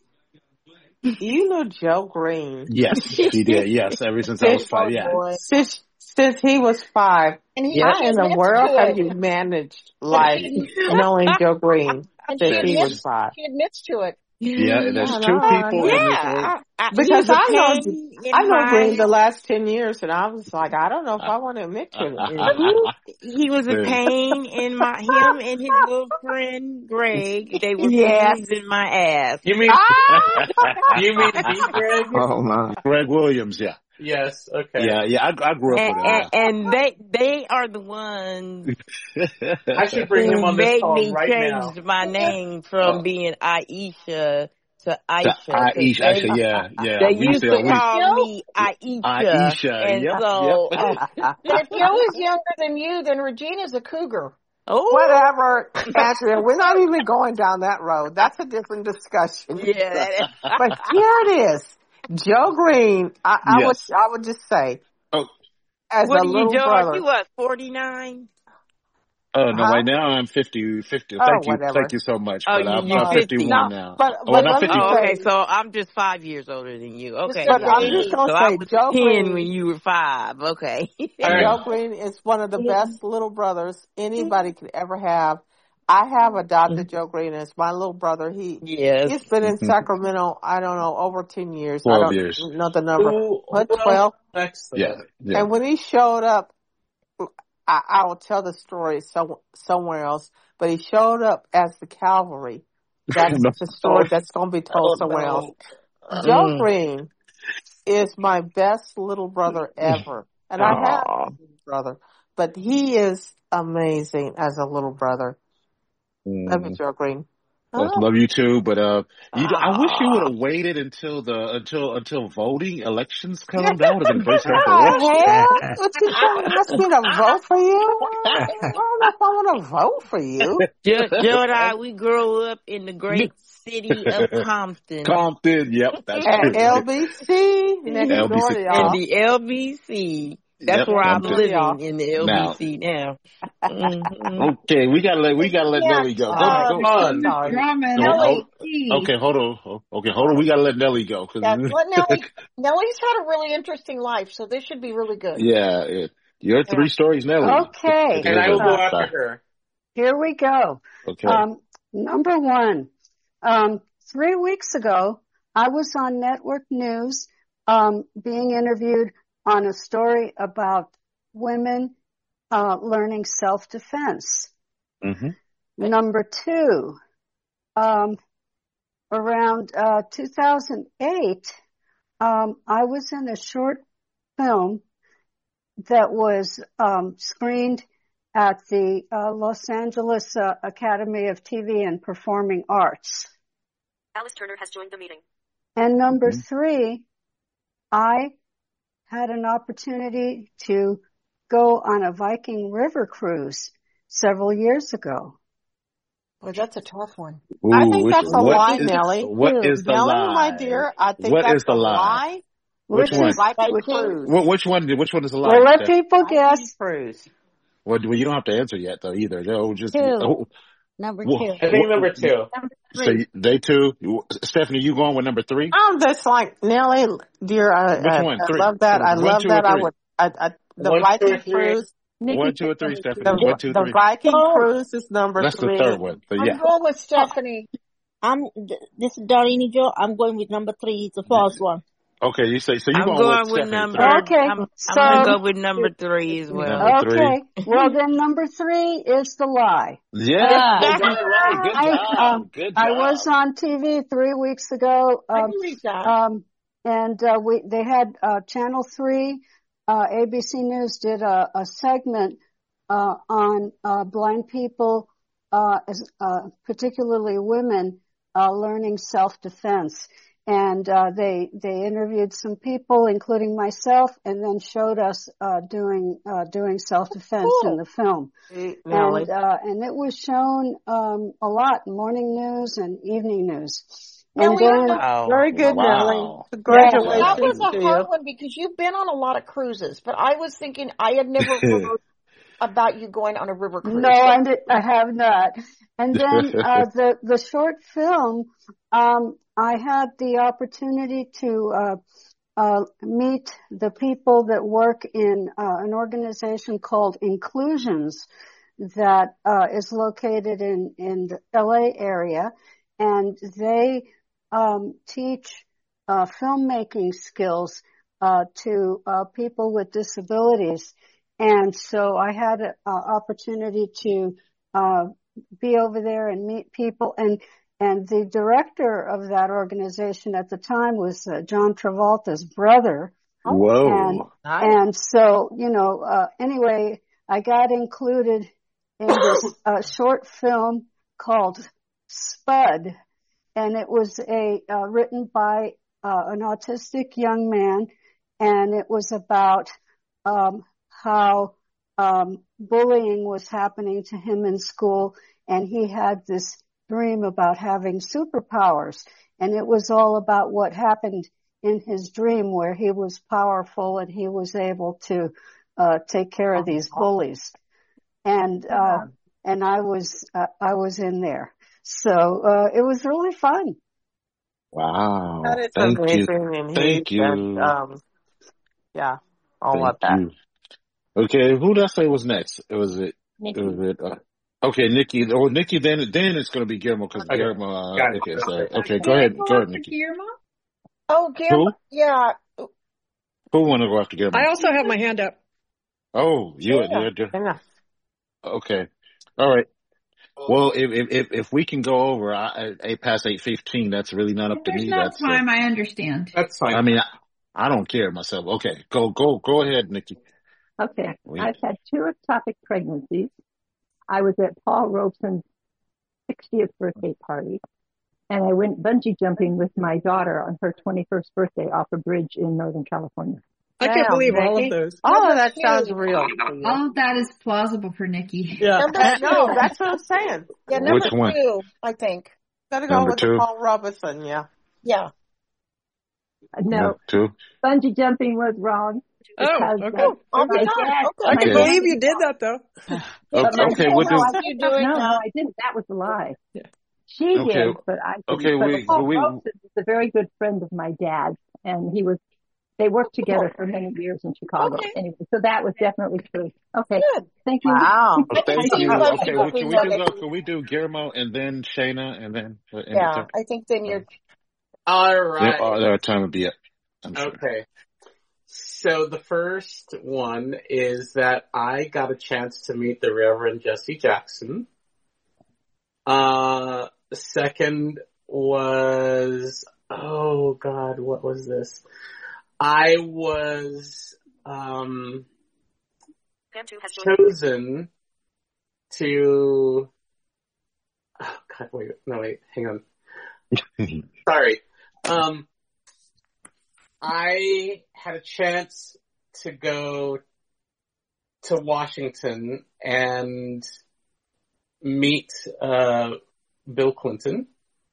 O: you knew Joe Green
C: Yes, she did. Yes, ever since I was
O: since
C: five.
B: Oh
C: Yeah.
B: boy.
O: since since he was five.
B: And he,
R: Yep.
O: How
B: she
O: in the
B: admits
O: world
B: to
O: have
B: it.
O: you managed
B: And
O: life
B: she,
O: knowing Joe Green
B: and she
O: since he was
B: admits,
O: five?
B: she admits to it.
C: Yeah. There's
O: I
C: two
O: know, I
C: people in
O: know.
C: this
R: Yeah.
C: world.
R: I, I, he
O: Because
R: was a
O: I know
R: pain in
O: I know Green
R: my
O: the last ten years, and I was like, I don't know if I want to admit to it.
R: he, he was a
C: Dude.
R: pain in my him and his little friend Greg. They were
O: Yes.
R: pains in my ass.
E: You mean
O: Ah!
E: you mean me, Greg?
D: Oh my.
C: Greg Williams. Yeah.
E: Yes. Okay.
C: Yeah. Yeah. I, I grew up
R: And,
C: with
R: and,
C: him.
R: and they they are the ones
C: Yeah.
E: I should bring him
R: who
E: on this
R: made
E: call
R: me
E: right now.
R: change my name from
C: Oh,
R: being Aisha to
C: to
R: Aisha. 'Cause
C: Aisha.
R: they
C: Actually, yeah. Yeah.
R: they
C: We used
R: used
C: to.
R: to
C: We.
B: But if
R: call
B: Joe,
R: me Aisha,
C: Aisha.
R: and
C: Yep.
R: so
C: Yep.
B: but if Joe is younger than you, then Regina's a cougar.
R: oh
O: Whatever, Andrea. We're not even going down that road. That's a different discussion.
R: yeah. That,
O: But here it is, Joe Green. I, I would
C: Yes.
O: I would just say,
C: Oh.
O: as
R: what
O: a
R: are you,
O: little
R: Joe? Are
O: brother,
R: you what? Forty nine?
C: Oh no!
O: huh?
C: Right now I'm fifty. fifty.
O: Oh,
C: Thank you.
O: whatever.
C: Thank you so much.
R: Oh,
C: But
R: you
C: I'm
R: you
C: uh,
O: Uh,
R: fifty?
C: fifty-one
O: no,
C: now.
O: but
C: Oh,
O: but
C: and I'm
O: let me
C: fifty-one.
R: Oh, okay.
O: say,
R: So I'm just five years older than you.
B: Just
R: Okay,
B: like
O: but
R: got
O: I'm
R: it.
O: just
B: me.
O: gonna
R: So I
O: say,
R: was
O: Joe
R: ten when
O: Green.
R: you were five. Okay.
E: All right.
O: Joe Green is one of the best little brothers anybody could ever have. I have adopted Joe Green as my little brother. He
R: Yes.
O: he's been in Sacramento, I don't know, over ten years. I
C: Twelve
O: don't
C: years.
O: know the number.
E: Who
O: What,
E: who else
O: twelve?
E: next
C: Yeah.
E: then?
C: Yeah.
O: And when he showed up, I, I will tell the story some, somewhere else, but he showed up as the cavalry. That's
C: No.
O: the story that's going to be told
E: Oh
O: somewhere else.
E: no.
O: Joe
R: Mm.
O: Green is my best little brother ever. And I have
R: Aw.
O: a little brother, but he is amazing as a little brother. Love you,
C: Mm.
O: Joe Green.
C: Uh,
B: Oh.
C: love you too, but uh, you, I wish you would
B: Ah.
C: have waited until the until until voting elections come. That would have been great stuff to
B: What
C: watch.
B: the hell? What you trying to ask me to vote for you? I don't know if I want to vote for you.
R: Joe, Joe and I, we grew up in the great city of Compton.
C: Compton, yep, that's
O: At
C: true.
O: L B C, next
C: L B C.
O: door to
R: In
O: y'all.
R: the L B C. That's
C: Yep,
R: where I'm
C: Compton.
R: living, in the
C: Now,
R: L B C now. Mm-hmm.
C: okay, we gotta let we gotta let
B: Yeah.
C: Nelly go. Go,
B: Uh,
C: go.
E: Come on.
B: sorry.
N: Drama in
C: No,
N: L
C: hold,
N: A C.
C: okay, hold on. Okay, hold on. We gotta let Nelly go. 'Cause
B: Yeah, let Nelly. Nelly's had a really interesting life, so this should be really good.
C: yeah, it, your three stories, Nelly.
M: Okay.
E: And I will go
M: Uh,
E: after her.
M: Here we go.
C: Okay.
M: Um, number one, um, three weeks ago, I was on Network News, um, being interviewed on a story about women, uh, learning self-defense.
C: Mm-hmm.
M: Number two, um, around, uh, two thousand eight, um, I was in a short film that was, um, screened at the uh, Los Angeles uh, Academy of T V and Performing Arts.
S: Alice Turner has joined the meeting.
M: And number
C: Mm-hmm.
M: three, I had an opportunity to go on a Viking River cruise several years ago.
B: Well, that's a tough one.
C: Ooh,
O: I think
C: which,
O: that's a
C: what
O: lie,
C: is,
O: Nelly.
C: what is the
O: Nelly,
C: lie?
O: my dear, I think
C: What
O: that's
C: is the
O: a
C: lie?
O: lie.
C: Which
M: Which
C: one?
M: is,
O: Viking
B: Viking.
O: cruise.
C: What, which one? Which one is the lie?
M: well, let
C: Steph?
M: people
O: Viking
M: guess.
O: cruise.
C: Well, you don't have to answer yet, though. Either. No, just
L: Two.
C: oh,
L: Number
C: wha-
L: two.
E: I think
C: wha-
E: number two.
L: Number
C: So
L: three.
C: you- they too. Stephanie, you going with number three?
O: I'm just like Nelly, dear. I,
C: Which
O: I,
C: one?
O: I
C: Three.
O: love that. I
C: One,
O: love
C: two, or
O: that. I
C: three?
O: would. I, I, the
E: One, two, or
O: Viking
E: three.
O: cruise.
M: Nikki
C: One, two, or
M: picked
C: three,
M: number two.
C: Stephanie.
O: The
C: One, two,
O: the
C: three.
O: Viking
B: Oh,
O: cruise is number
C: That's the
O: three.
C: third one. So
B: I'm
C: yeah.
B: going with Stephanie.
A: I'm, this is Darlene Joe. I'm going with number three. It's the false one.
C: Okay, you say so. You
R: I'm
C: going
R: going
C: with
R: with
C: Stephanie
R: number.
C: three?
M: Okay,
R: I'm I'm
M: so,
R: gonna go with number three as well.
C: Number three.
M: okay, well then number three is the lie.
C: Yeah,
M: Uh,
C: they got it right. Good
M: I, um,
C: job. Good
M: I was
C: job.
M: on T V three weeks ago,
B: I
M: um,
B: believe that.
M: um, and uh, we they had uh, Channel Three, uh, A B C News did a, a segment uh, on uh, blind people, uh, as, uh, particularly women, uh, learning self-defense. And uh, they they interviewed some people, including myself, and then showed us uh, doing uh, doing self-defense
B: Cool.
M: in the film.
O: See, Nelly.
M: And uh, and it was shown um, a lot in morning news and evening news. And
B: Nelly,
M: then
R: Wow.
O: Very good, Nelly.
C: Wow.
B: that
O: Congratulations
B: was a
O: to
B: hard
O: you.
B: one because you've been on a lot of cruises, but I was thinking I had never heard about you going on a river cruise.
M: no, I, did, I have not. And then uh, the the short film, um, I had the opportunity to uh, uh, meet the people that work in uh, an organization called Inclusions that uh, is located in in the L A area, and they um, teach uh, filmmaking skills uh, to uh, people with disabilities. And so I had an opportunity to uh, be over there and meet people. And and the director of that organization at the time was uh, John Travolta's brother. And
C: Whoa.
O: Nice.
M: and so, you know, uh, anyway, I got included in this uh, short film called Spud. And it was a uh, written by uh, an autistic young man. And it was about um how um bullying was happening to him in school, and he had this dream about having superpowers, and it was all about what happened in his dream where he was powerful and he was able to uh take care of these bullies. And uh and I was uh, I was in there. So uh it was really fun.
C: Wow.
O: That is
C: Thank you.
O: amazing, and he
C: Thank
O: just,
C: you.
O: um, yeah, all
C: Thank
O: of that.
C: you. Okay, who did I say was next? It was it.
A: Nikki.
C: It was it. Uh, okay, Nikki. Oh, Nikki. Then then it's going to be Guillermo because
E: Okay.
C: Guillermo. Uh,
E: Got it.
C: okay, so okay,
N: Can
C: go
N: I
C: ahead.
N: go
C: Go ahead,
N: after
C: Nikki.
N: Guillermo?
B: Oh, Guillermo,
C: Who?
B: yeah.
C: Who want to go after Guillermo?
H: I also have my hand up.
C: Oh, you.
B: Yeah.
C: you you
O: Yeah.
C: okay. All right. Well, if if if, if we can go over I, I, past eight fifteen, that's really not
N: If
C: up to
N: there's
C: me.
N: no
C: That's uh,
N: time, I understand.
E: That's fine.
C: I mean, I, I don't care myself. Okay, go go go ahead, Nikki.
S: Okay.
C: We,
S: I've had two ectopic pregnancies. I was at Paul Robeson's
T: sixtieth birthday party. And I went bungee jumping with my daughter on her twenty-first birthday off a bridge in Northern California.
H: I can't
O: Damn,
H: believe all of
O: Nikki.
H: those.
O: All of
N: Number
O: that sounds
N: two.
O: real. for you.
N: All of that is plausible for Nikki.
H: Yeah.
B: Number
O: No,
B: two.
O: that's what I'm saying.
B: Yeah, number
C: Which one?
B: two, I think.
O: Gotta go
C: Number
O: with the
C: two?
O: Paul Robinson, yeah.
B: Yeah.
T: No,
C: Number two?
T: bungee jumping was wrong.
H: Oh,
T: Because
H: okay.
T: uh,
B: Oh,
T: my
B: okay.
T: dad,
B: Okay.
H: I
T: my
H: can
C: Okay.
H: believe
T: dad,
H: you did that though.
T: but
C: Okay,
T: my
C: okay,
T: dad,
C: we'll
B: No,
C: do.
B: I you do it
T: no, no,
B: now.
T: I didn't. That was a lie.
H: Yeah.
T: She
C: Okay,
T: did, but I
C: okay,
T: didn't. But
C: we,
T: Paul
C: we,
T: Robeson is a very good friend of my dad's, and he was, they worked together for many years in Chicago.
B: Okay.
T: Anyway, so that was definitely true. Okay.
B: Good.
T: Thank you.
O: Wow.
C: oh, thank
B: I think
C: you.
B: bungee
C: Okay, we,
B: jumping
C: can we
B: was
C: do,
B: it.
C: go- can we do Guillermo and then Shayna and then uh, end it
B: Yeah,
C: there?
B: I think then you're.
E: All
C: Yeah,
E: right.
C: oh, our time would be up. I'm sure.
E: Okay. So the first one is that I got a chance to meet the Reverend Jesse Jackson. Uh, the second was, oh God, what was this? I was, um, chosen to, oh God, wait, no wait, hang on. Sorry. Um, I had a chance to go to Washington and meet uh, Bill Clinton.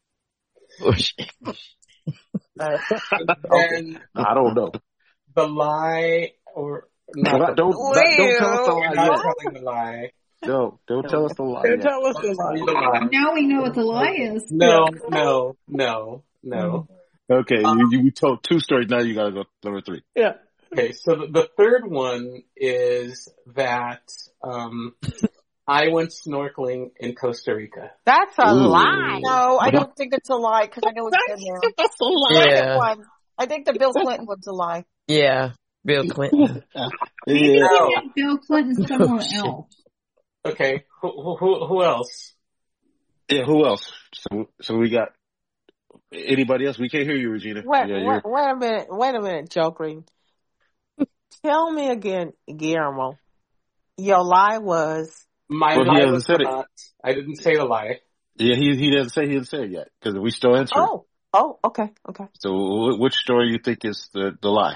E: Uh, and
C: I don't know.
E: the lie, or not
C: Don't,
E: the,
C: don't, don't tell us the
E: you're
C: lie
E: not
C: yet.
E: telling the lie.
C: No, don't tell us the lie
H: Don't
C: yet.
H: tell us the
E: Don't tell me
H: lie.
E: the lie.
N: Now we know what the lie is.
E: No, no, no, no.
C: Okay,
E: Um,
C: you, you we told two stories. Now you gotta go number three.
H: Yeah.
E: Okay, so the, the third one is that um, I went snorkeling in Costa Rica.
O: That's a
C: Ooh.
O: lie.
B: No, I don't think it's a lie because I know it's been there.
O: That's a lie.
B: Second
R: Yeah.
B: one. I think the Bill Clinton one's a lie.
R: Yeah. Bill Clinton.
N: Maybe
C: Yeah.
N: we
E: No.
N: met Bill Clinton
R: Oh,
N: somewhere
R: shit.
N: else.
E: Okay, who, who, who else?
C: Yeah. Who else? So, so we got anybody else? We can't hear you, Regina.
O: Wait,
C: Yeah,
O: wait,
C: you're.
O: wait a minute. Wait a minute, Joe Green. Tell me again, Guillermo. Your lie was.
E: My
C: Well, he
E: lie
C: hasn't
E: was
C: said it.
E: not, I didn't say the lie.
C: Yeah, he he doesn't say he didn't say it yet because we still answering.
O: Oh, oh, okay, okay.
C: So, wh- which story you think is the the lie?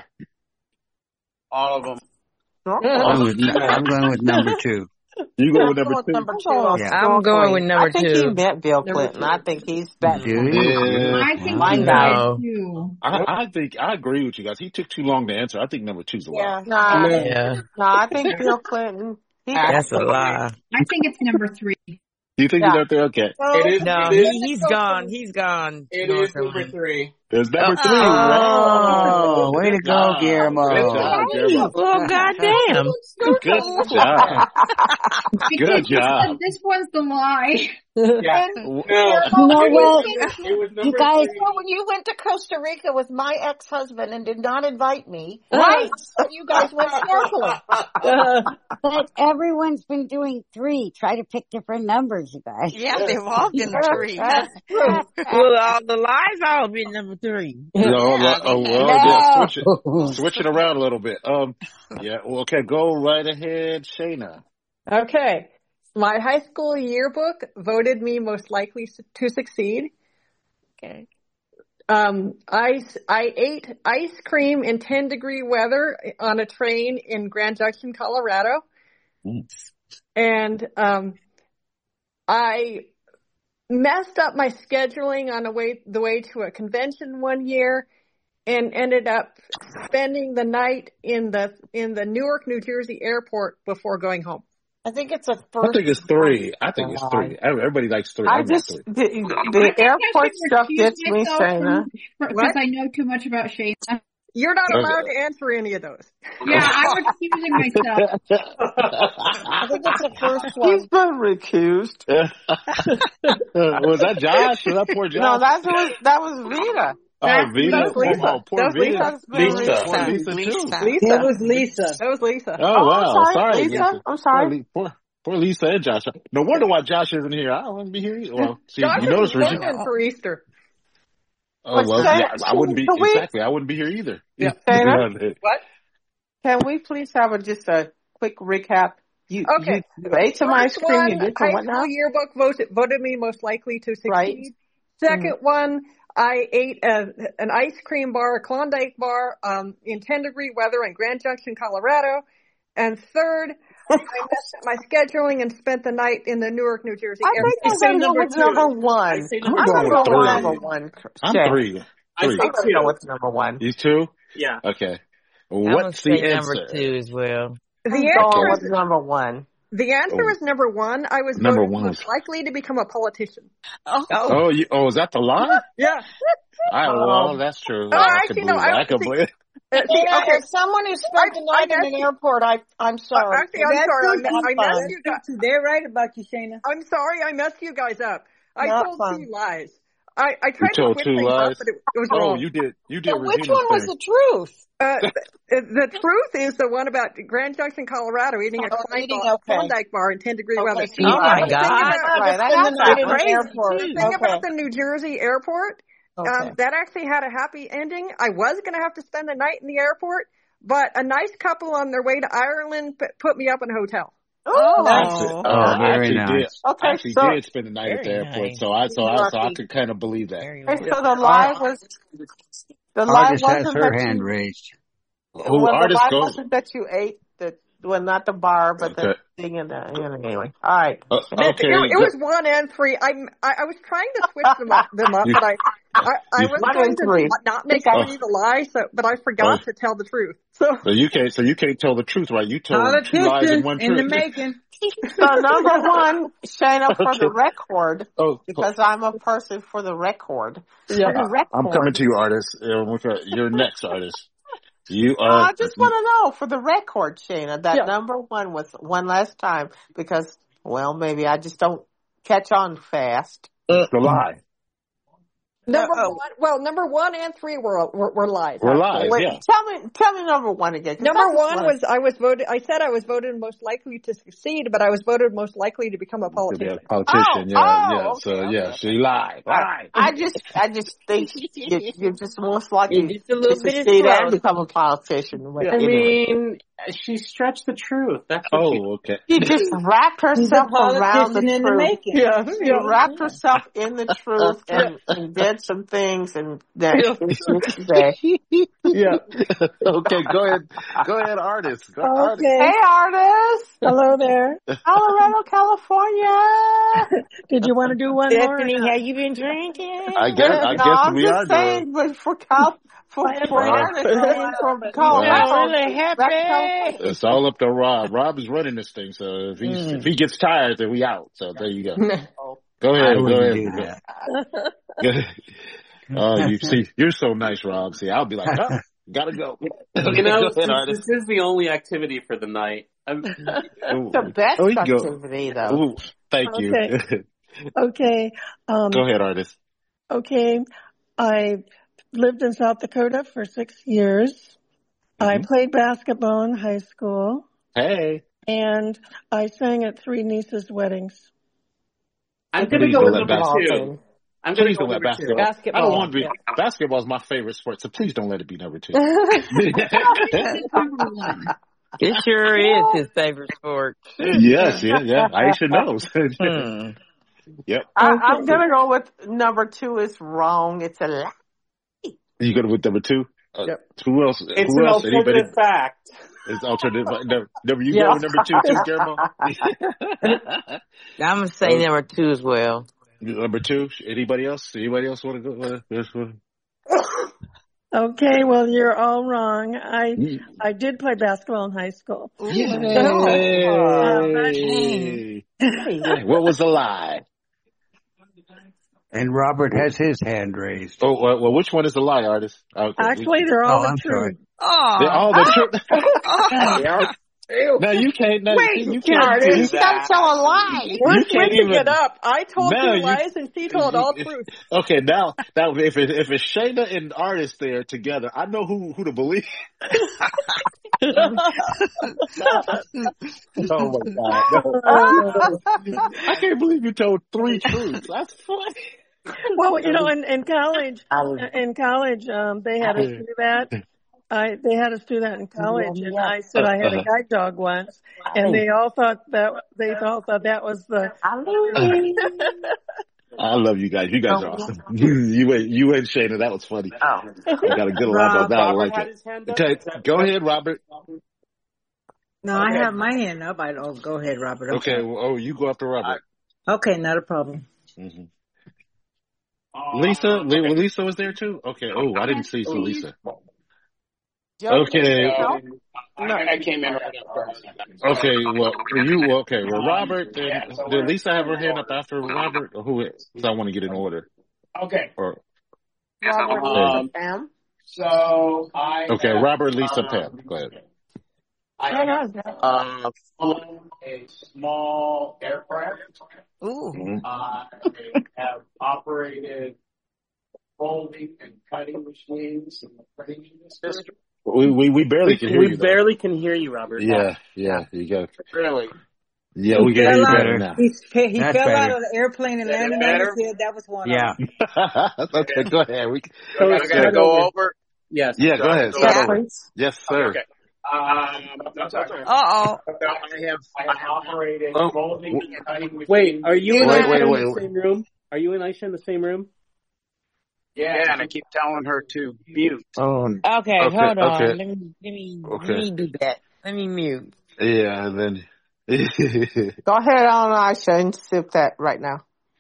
I: All of them.
D: I'm going with, nu- I'm going with number two.
C: You go with
B: I'm
C: number
B: going with
C: two.
B: number
O: I'm
B: two
O: going with
B: also.
D: Yeah.
R: I'm going with
O: snorkeling.
R: number
O: I think he
R: two.
O: meant Bill
H: Number
O: Clinton.
H: two.
O: I think he's that.
D: Do you?
C: Yeah,
N: I think
O: Line
N: he
O: guy.
N: lied
R: No.
N: too.
C: I, I think I agree with you guys. He took too long to answer. I think number two's a lie.
B: Yeah.
O: Nah,
E: No,
R: Yeah.
O: nah, I think Bill Clinton. He got
R: That's a
E: actually,
R: lie.
N: I think it's number three.
C: Do you think
O: yeah.
C: he's out there? Okay,
B: No,
E: it is,
R: No,
E: it
R: he,
E: is,
R: he's
B: Bill
R: gone.
B: Clinton.
R: He's gone.
E: it is number
R: Snorkeling.
E: three.
C: there's
R: Oh,
C: number three. Right?
D: Oh, way to
C: Good
D: go,
C: job. Good
D: Guillermo.
C: job,
R: hey,
C: Guillermo.
R: well, goddamn.
C: Good job.
N: Because
C: Good
N: you
C: job.
N: said this one's the lie.
E: Yeah.
B: And
E: No,
B: Guillermo,
E: it
L: You know
E: was
L: what?
E: number, it was
L: You
E: number
L: guys,
E: three.
B: so when you went to Costa Rica with my ex-husband and did not invite me,
L: right?
B: and you guys went snorkeling.
H: Uh,
L: But everyone's been doing three. Try to pick different numbers, you guys.
K: Yeah, they've all been three.
B: That's true.
R: Well, all the lies all be number three.
C: No,
K: Yeah,
C: oh,
K: they
C: well,
K: have.
C: yeah, switch it,
L: No.
C: switch it around a little bit. Um, yeah, well, okay, go right ahead, Shayna.
H: okay. My high school yearbook voted me most likely s- to succeed.
K: Okay.
H: Um, I, s- I ate ice cream in ten degree weather on a train in Grand Junction, Colorado. And, um, I messed up my scheduling on a way, the way to a convention one year and ended up spending the night in the, in the Newark, New Jersey airport before going home.
B: I think it's a
C: I
B: first.
C: think it's three. I think it's
O: lie.
C: three. Everybody likes three.
O: I
C: I want
O: just
C: three.
O: the,
N: I
O: the
N: think I
O: airport
N: should
O: stuff
N: recuse
O: gets me,
N: myself
O: Shayna.
N: from because
H: What?
N: I know too much about Shayna.
H: You're not
C: Okay.
H: allowed to answer any of those.
N: Yeah, I'm recusing myself.
B: I think it's the first
O: He's
B: one.
O: been recused.
C: Was that Josh? Was that poor Josh?
O: No, that was that was Rita.
C: Oh,
H: That's
C: Vita.
H: that was Lisa.
C: Oh, poor
H: That was Lisa.
C: Vita.
O: That's been
E: Lisa.
C: Poor
O: Lisa.
C: Lisa too.
K: Lisa.
O: Lisa.
H: That was Lisa. That was Lisa.
C: Oh
O: Oh,
C: wow,
O: I'm sorry,
C: sorry,
O: Lisa.
C: Lisa.
O: I'm
C: Poor,
O: sorry.
C: Le- poor, poor Lisa and Josh. No wonder why Josh isn't here. I don't want to be here. Either. Well, see,
H: Josh
C: you
H: is
C: notice Regina.
H: working for Easter.
C: Oh
O: But
C: well,
O: Shayna,
C: yeah, I wouldn't be
O: can we,
C: exactly. I wouldn't be here either.
H: Yeah.
O: Shayna,
H: What?
O: can we please have a, just a quick recap You,
H: Okay.
O: you, you ate some ice
H: First
O: cream.
H: one,
O: You did some
H: high
O: what now?
H: school yearbook voted, voted me most likely to succeed.
O: Right.
H: Second
O: Mm.
H: one, I ate a, an ice cream bar, a Klondike bar, um, in ten degree weather in Grand Junction, Colorado. And third, I messed up my scheduling and spent the night in the Newark, New Jersey
O: I
H: airport.
O: think I'm going to go with number one.
E: I say
O: I'm
E: number
O: going to
C: going
O: go
C: with
O: with
C: three.
O: number one.
C: I'm
O: Shay.
C: three.
E: I
C: Three.
E: say
O: I'm going to go
E: two.
O: with number one.
C: You two?
E: Yeah.
C: Okay.
R: I'm gonna
C: What's the
R: say number
C: answer?
R: two as well.
H: The
O: I'm going
H: answer
O: with
H: is,
O: number one.
H: the answer
C: Oh,
H: is number one. I was
C: number
H: voted
C: one
H: most
C: was.
H: likely to become a politician.
L: Oh,
C: Oh, you, oh, is that the lie?
H: Yeah.
C: I
O: Um,
C: well, that's true.
H: Oh,
C: I can
H: actually, no,
C: believe that.
H: I,
C: I can
H: see,
C: believe.
H: uh, see,
B: Dana,
H: okay.
B: as someone who
H: I,
B: spent the
H: I
B: night in
H: messed
B: an
H: you,
B: airport, I, I'm
H: uh,
B: sorry.
H: actually, I'm
J: That's
H: sorry. I,
J: true,
H: me-
B: Not
H: I
J: too.
H: messed
B: fun.
J: That's
H: you
J: true,
H: guys.
J: too. They're right about you, Shayna.
H: I'm sorry. I messed you guys up. I
B: Not
H: told
B: fun.
H: two lies. I, I
C: You
H: tried to
C: told
H: switch
C: two
H: things up,
C: lies.
H: but it, it was
C: Oh,
H: wrong.
C: you did. You did
B: So which
C: Regina's
B: one was
C: thing.
B: the truth?
H: Uh, the, the truth is the one about Grand Junction, Colorado, eating a
B: Oh,
H: Klondike
B: eating,
H: bar,
B: okay.
H: Klondike bar in ten degree
B: Okay,
H: weather.
B: see,
R: Oh
B: I
R: my
H: The thing
R: God.
H: about
B: that's right. I
H: the,
B: have
H: the,
B: that
R: That's
B: in an
R: crazy
B: airport.
H: the
R: too.
H: thing
B: Okay.
H: about the New Jersey airport,
B: Okay.
H: um, that actually had a happy ending. I was going to have to spend the night in the airport, but a nice couple on their way to Ireland p- put me up in a hotel.
B: Oh, nice.
C: Actually,
R: Oh,
C: uh,
D: Oh,
C: I
D: very
C: actually did.
D: nice.
C: I
O: Okay,
C: actually
O: so
C: did spend the night at the
R: very
C: airport,
R: nice.
C: so I so I so I
O: lucky.
C: could kind of believe that.
R: Very
O: And
R: lucky.
O: so the
C: All
O: lie
C: right.
O: was the lie
D: Artist has
O: wasn't
D: her
O: that
D: hand
O: you
D: raised.
C: Who
O: well the
C: artist
O: lie
C: go?
O: wasn't that you ate the well not the bar but the
C: Okay.
O: thing in the anyway. All right.
C: Uh,
H: It, it,
C: okay.
H: it
C: Go,
H: was one and three. I, I, I was trying to switch them up, them up
C: you
H: but I, I, I
C: you.
H: was
O: One
H: going
O: and
H: to
O: three.
H: not make
C: Oh,
H: three the lie, so but I
C: oh.
H: forgot to tell the truth. So
C: So you can't. So you can't tell the truth, right? You told two lies and
J: Politician
C: one
J: in the
C: truth.
J: making.
O: So number one, Shayna, for
C: Okay.
O: the record,
C: Oh,
O: because I'm a person for the record.
H: yeah.
O: For the
C: I, I'm coming
O: record.
C: to you, artist. Uh, with, uh, You're next, artist. You
O: No,
C: are.
O: I just want to know for the record, Shayna, that
H: Yeah.
O: number one was one last time because, well, maybe I just don't catch on fast.
C: It's the lie.
H: Number
O: Uh,
H: one, well, number one and three were were, were lies.
C: We're
H: Actually,
C: lies,
O: wait,
C: yeah.
O: tell me, tell me number one again. 'Cause I
H: number
O: just
H: one
O: want
H: was I was voted. I said I was voted most likely to succeed, but I to voted most likely to become a
C: To be a
H: politician.
O: Oh,
C: politician, yeah,
O: oh,
C: yeah.
O: okay,
C: So
O: okay,
C: yeah,
O: okay.
C: she lied.
O: I,
C: Lied.
O: I just, I just think you, you're just most likely
R: You're just a
O: to
R: little bit of
O: succeed and
R: close.
O: become a politician. But
H: Yeah.
E: I
O: anyway,
E: mean, she stretched the truth. That's what she.
C: Oh, okay.
O: she just wrapped
J: He's a
O: herself around the
J: politician in the
O: truth.
J: making.
H: Yeah,
O: She
H: yeah,
O: wrapped herself in the truth
H: yeah,
O: and, and did some things and that
H: yeah.
O: is today.
H: Yeah.
C: Okay, go ahead. Go ahead, artist. Go, artist.
O: Hey,
U: Okay.
O: artist!
U: Hello there.
O: Colorado, California!
U: Did you want to do one more or
R: Stephanie,
U: not?
R: have you been drinking?
C: I guess. I
O: No,
C: guess
O: I'm
C: we are
O: just
C: doing.
O: saying, but for Cal, for,
U: I have
O: for
U: been
C: Uh,
U: out
O: artists
U: for a
O: being
U: while,
O: from
U: but
R: You sound
O: Colorado,
R: really
O: back to
R: happy.
O: California.
C: it's all up to Rob. Rob is running this thing, so if he's if
R: Mm.
C: he gets tired, then we out. So there you go.
O: Oh,
C: Go
D: I
C: ahead. Go
D: wouldn't
C: ahead.
D: do
C: Go,
D: that.
C: go ahead. Oh, you see, you're so nice, Rob. See, I'll be like, oh, gotta go.
E: You
C: Okay,
E: know,
C: go ahead,
E: since
C: artist.
E: this is the only activity for the night, I'm,
C: Ooh.
O: the best
C: Oh, you go.
O: activity, though.
C: Ooh, thank you.
U: Okay. Okay. Um,
C: Go ahead, artist.
U: okay. I lived in South Dakota for six years. I
C: hmm
U: played basketball in high school
C: Hey,
U: and I sang at three nieces' weddings.
E: I'm gonna
C: please
E: go
C: don't
E: with
C: let
E: number
C: basketball.
E: two. I'm gonna
C: Please
E: go
C: don't
E: with
C: let
E: number two.
C: basketball. I don't
H: Basketball.
C: want to be.
H: Yeah.
C: Basketball is my favorite sport, so please don't let it be number two.
N: Number one.
R: It sure is his favorite sport.
C: Yes, yeah, yeah. Aisha knows.
R: Hmm.
C: Yep.
O: I,
U: Okay.
O: I'm gonna go with number two is wrong. It's a lie.
C: You go with number two. Uh,
H: Yep.
C: who else?
E: It's
C: Who
E: an
C: else? Anybody?
E: alternative fact.
C: Is alternative? Number, number you
O: Yeah.
C: go with number two too, Guillermo.
R: I'm gonna say
C: Uh,
R: number two as well.
C: number two. Anybody else? Anybody else want to go? Uh, this one?
U: Okay, well, you're all wrong. I
C: Mm.
U: I did play basketball in high school.
O: Ooh.
U: Um, but
C: Yay! Hey, what was the lie?
D: And Robert has his hand raised.
C: Oh, well, well which one is the lie, artist? Okay.
U: actually, they're all
D: Oh,
U: the
D: I'm sorry.
U: truth.
C: They're
R: Oh,
C: all the truth.
E: Ew.
C: No, you can't. No,
H: Wait,
C: you
E: You
C: can't.
E: can't
C: You,
E: do
O: You can't
E: that.
O: tell a lie.
H: We're
C: you can't
H: switching
C: even.
H: it up. I told
C: No,
H: two
C: you.
H: lies and she told all truth.
C: Okay, now, now, if it, if it's Shayna and artist there together, I know who who to believe. Oh my god! No. I can't believe you told three truths. That's funny.
U: Well, you know, in, in college, in college, um, they had us do that, I they had us do that in college, and I said I had a
C: Uh-huh.
U: guide dog once, and they all thought that they all thought that was the.
C: I love you guys. You guys are awesome. you and you and Shana, that was funny.
R: Oh.
C: You got a good laugh on that. I
E: Robert
C: like
E: had
C: it.
E: his hand up.
C: Okay,
E: Is that
C: go
E: correct?
C: ahead, Robert.
J: No, I
E: Okay.
J: have my hand up. I oh, go ahead, Robert. I'm
C: Okay,
J: sorry.
C: well, oh, you go after Robert.
J: Okay, not a problem.
C: hmm Lisa, Li- Lisa was there too. Okay. Oh, I didn't see see Lisa. Okay.
I: Um, I, I came in right after.
C: Okay. Well, you okay? Well, Robert. Then did Lisa have her hand up after Robert, or who? Because I want to get in order.
I: Okay.
C: Or
O: Robert,
I: Um,
O: Lisa, Pam.
I: so I
C: okay,
I: have,
C: Robert, Lisa,
I: um,
C: Pam. Go ahead.
I: I have uh, flown a small aircraft.
K: Ooh.
C: Mhm.
I: I have operated folding and cutting machines in the printing industry.
C: We we we barely can hear
E: We
C: you though.
E: barely can hear you, Robert.
C: Yeah, yeah. You got.
I: Really?
C: Yeah,
J: He
C: we can hear
J: fell
C: you
J: out.
C: better now.
J: He, fe- he
D: That's
J: fell out
D: better.
J: of the airplane and
I: Is that
J: landed on
I: better?
J: his head. That was one
D: Yeah.
J: of them.
C: Okay, go ahead. We,
I: So I gotta, gotta go over.
E: Yes.
C: yeah, go ahead.
I: Go
C: Start
I: over.
C: over. Yes, sir.
I: Okay. Um, I'm sorry.
K: Uh oh.
I: I have I have operated
C: Oh,
I: folding and cutting machines.
E: Wait, are you and
C: Wait,
E: Aisha
C: wait,
E: in
C: wait,
E: the
C: wait.
E: same room? Are you and Aisha in the same room?
I: Yeah, and I keep telling her to mute.
C: Oh,
R: Okay,
C: okay,
R: hold on.
C: okay,
R: Let me, let me, let
C: okay.
R: me do that. Let me mute.
C: Yeah, and then.
O: Go ahead on, Aisha, and sip that right now.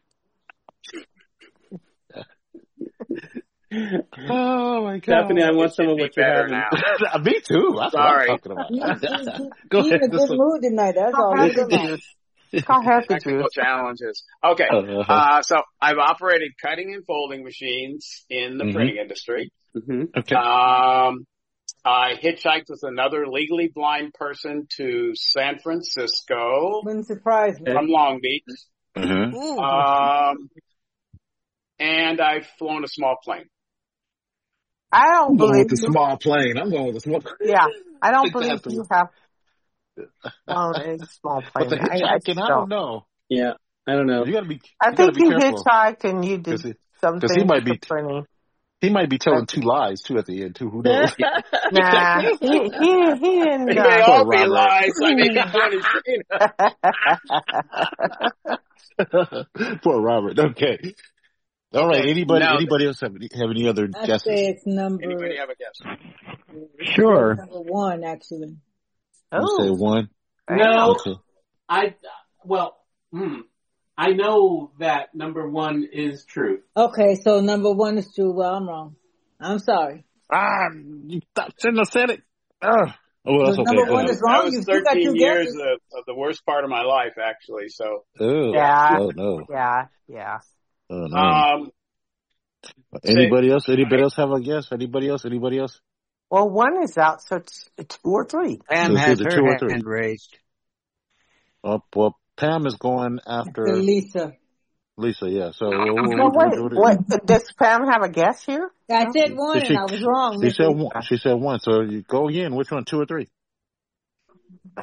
C: Oh my God.
E: Stephanie, I want
I: It
E: some
I: should
E: of
I: be
E: what you're
I: better
E: having.
I: now.
C: Me too. That's
I: Sorry.
C: what I'm talking about.
J: He, he, he,
C: Go
J: he
C: ahead.
J: in a
C: This
J: good mood tonight. That's
O: Go
J: all.
O: ahead,
J: Leave him
O: the
J: alone.
O: juice. Go ahead, the
I: Technical
O: juice.
I: challenges. Okay.
C: Uh-huh.
I: Uh, so I've operated cutting and folding machines in the
C: Mhm.
I: printing industry.
E: Mm-hmm.
C: Okay.
I: Um, I hitchhiked with another legally blind person to San Francisco
J: Wouldn't surprise me.
I: from Long Beach.
C: Mhm.
K: Ooh.
I: Um, and I've flown a small plane.
O: I don't
C: I'm going
O: believe
C: with the
O: you.
C: small plane. I'm going with the small.
O: Yeah, I don't
C: Think
O: believe
C: that's
O: you
C: the-
O: have flown a small
C: But
O: plane.
C: the
O: I, I
C: hitchhiking,
O: just
C: I
O: don't.
C: don't know.
E: Yeah, I don't know.
C: You gotta be.
O: I
C: You gotta
O: think
C: be
O: you
C: careful
O: hitchhiked and you
C: because
O: did
C: he,
O: some
C: because he
O: things
C: might
O: for
C: be
O: printing.
C: he might be telling two lies too at the end too. Who knows?
O: Nah, he he he didn't.
I: They may
O: Uh,
C: Poor
I: all be
C: Robert.
I: lies. I mean, Johnny Sheen.
C: Poor Robert. Okay. All right.
I: Okay,
C: Anybody?
I: now,
C: Anybody else have any, have any other
J: I
C: guesses?
J: say it's number.
I: anybody have a guess?
D: Sure.
J: Number one, actually.
C: You say
O: oh,
C: one.
E: No,
C: Okay.
E: I, well, hmm. I know that number one is truth.
J: Okay, so number one is true. Well, I'm wrong. I'm sorry.
C: Ah, you th- shouldn't have said it. Ah. Oh, well, that's
J: The
C: okay.
J: number
C: Go
J: one
C: ahead.
J: is
I: That
J: wrong.
I: was
J: You still got
I: thirteen
J: two
I: years
J: guesses.
I: of, of the worst part of my life, actually. So,
C: Oh.
O: yeah,
C: Oh no.
O: yeah, yeah.
C: Oh no.
I: um,
C: Anybody else? Anybody else have a guess? Anybody else? Anybody else?
O: Well, one is out, so it's two or three.
D: Pam
C: So it's
D: has
C: either
D: her
C: two or three.
D: hand raised.
C: Oh, well, Pam is going
J: After
C: after
J: Lisa.
C: Lisa. Yeah. So we'll, we'll,
O: Well,
C: we'll,
O: wait,
C: we'll,
O: what? Does Pam have a guess here?
J: I said one
C: she,
J: and I was wrong,
C: she said
J: Missy.
C: one. She said one. So you go again. Which one? Two or three?
J: I,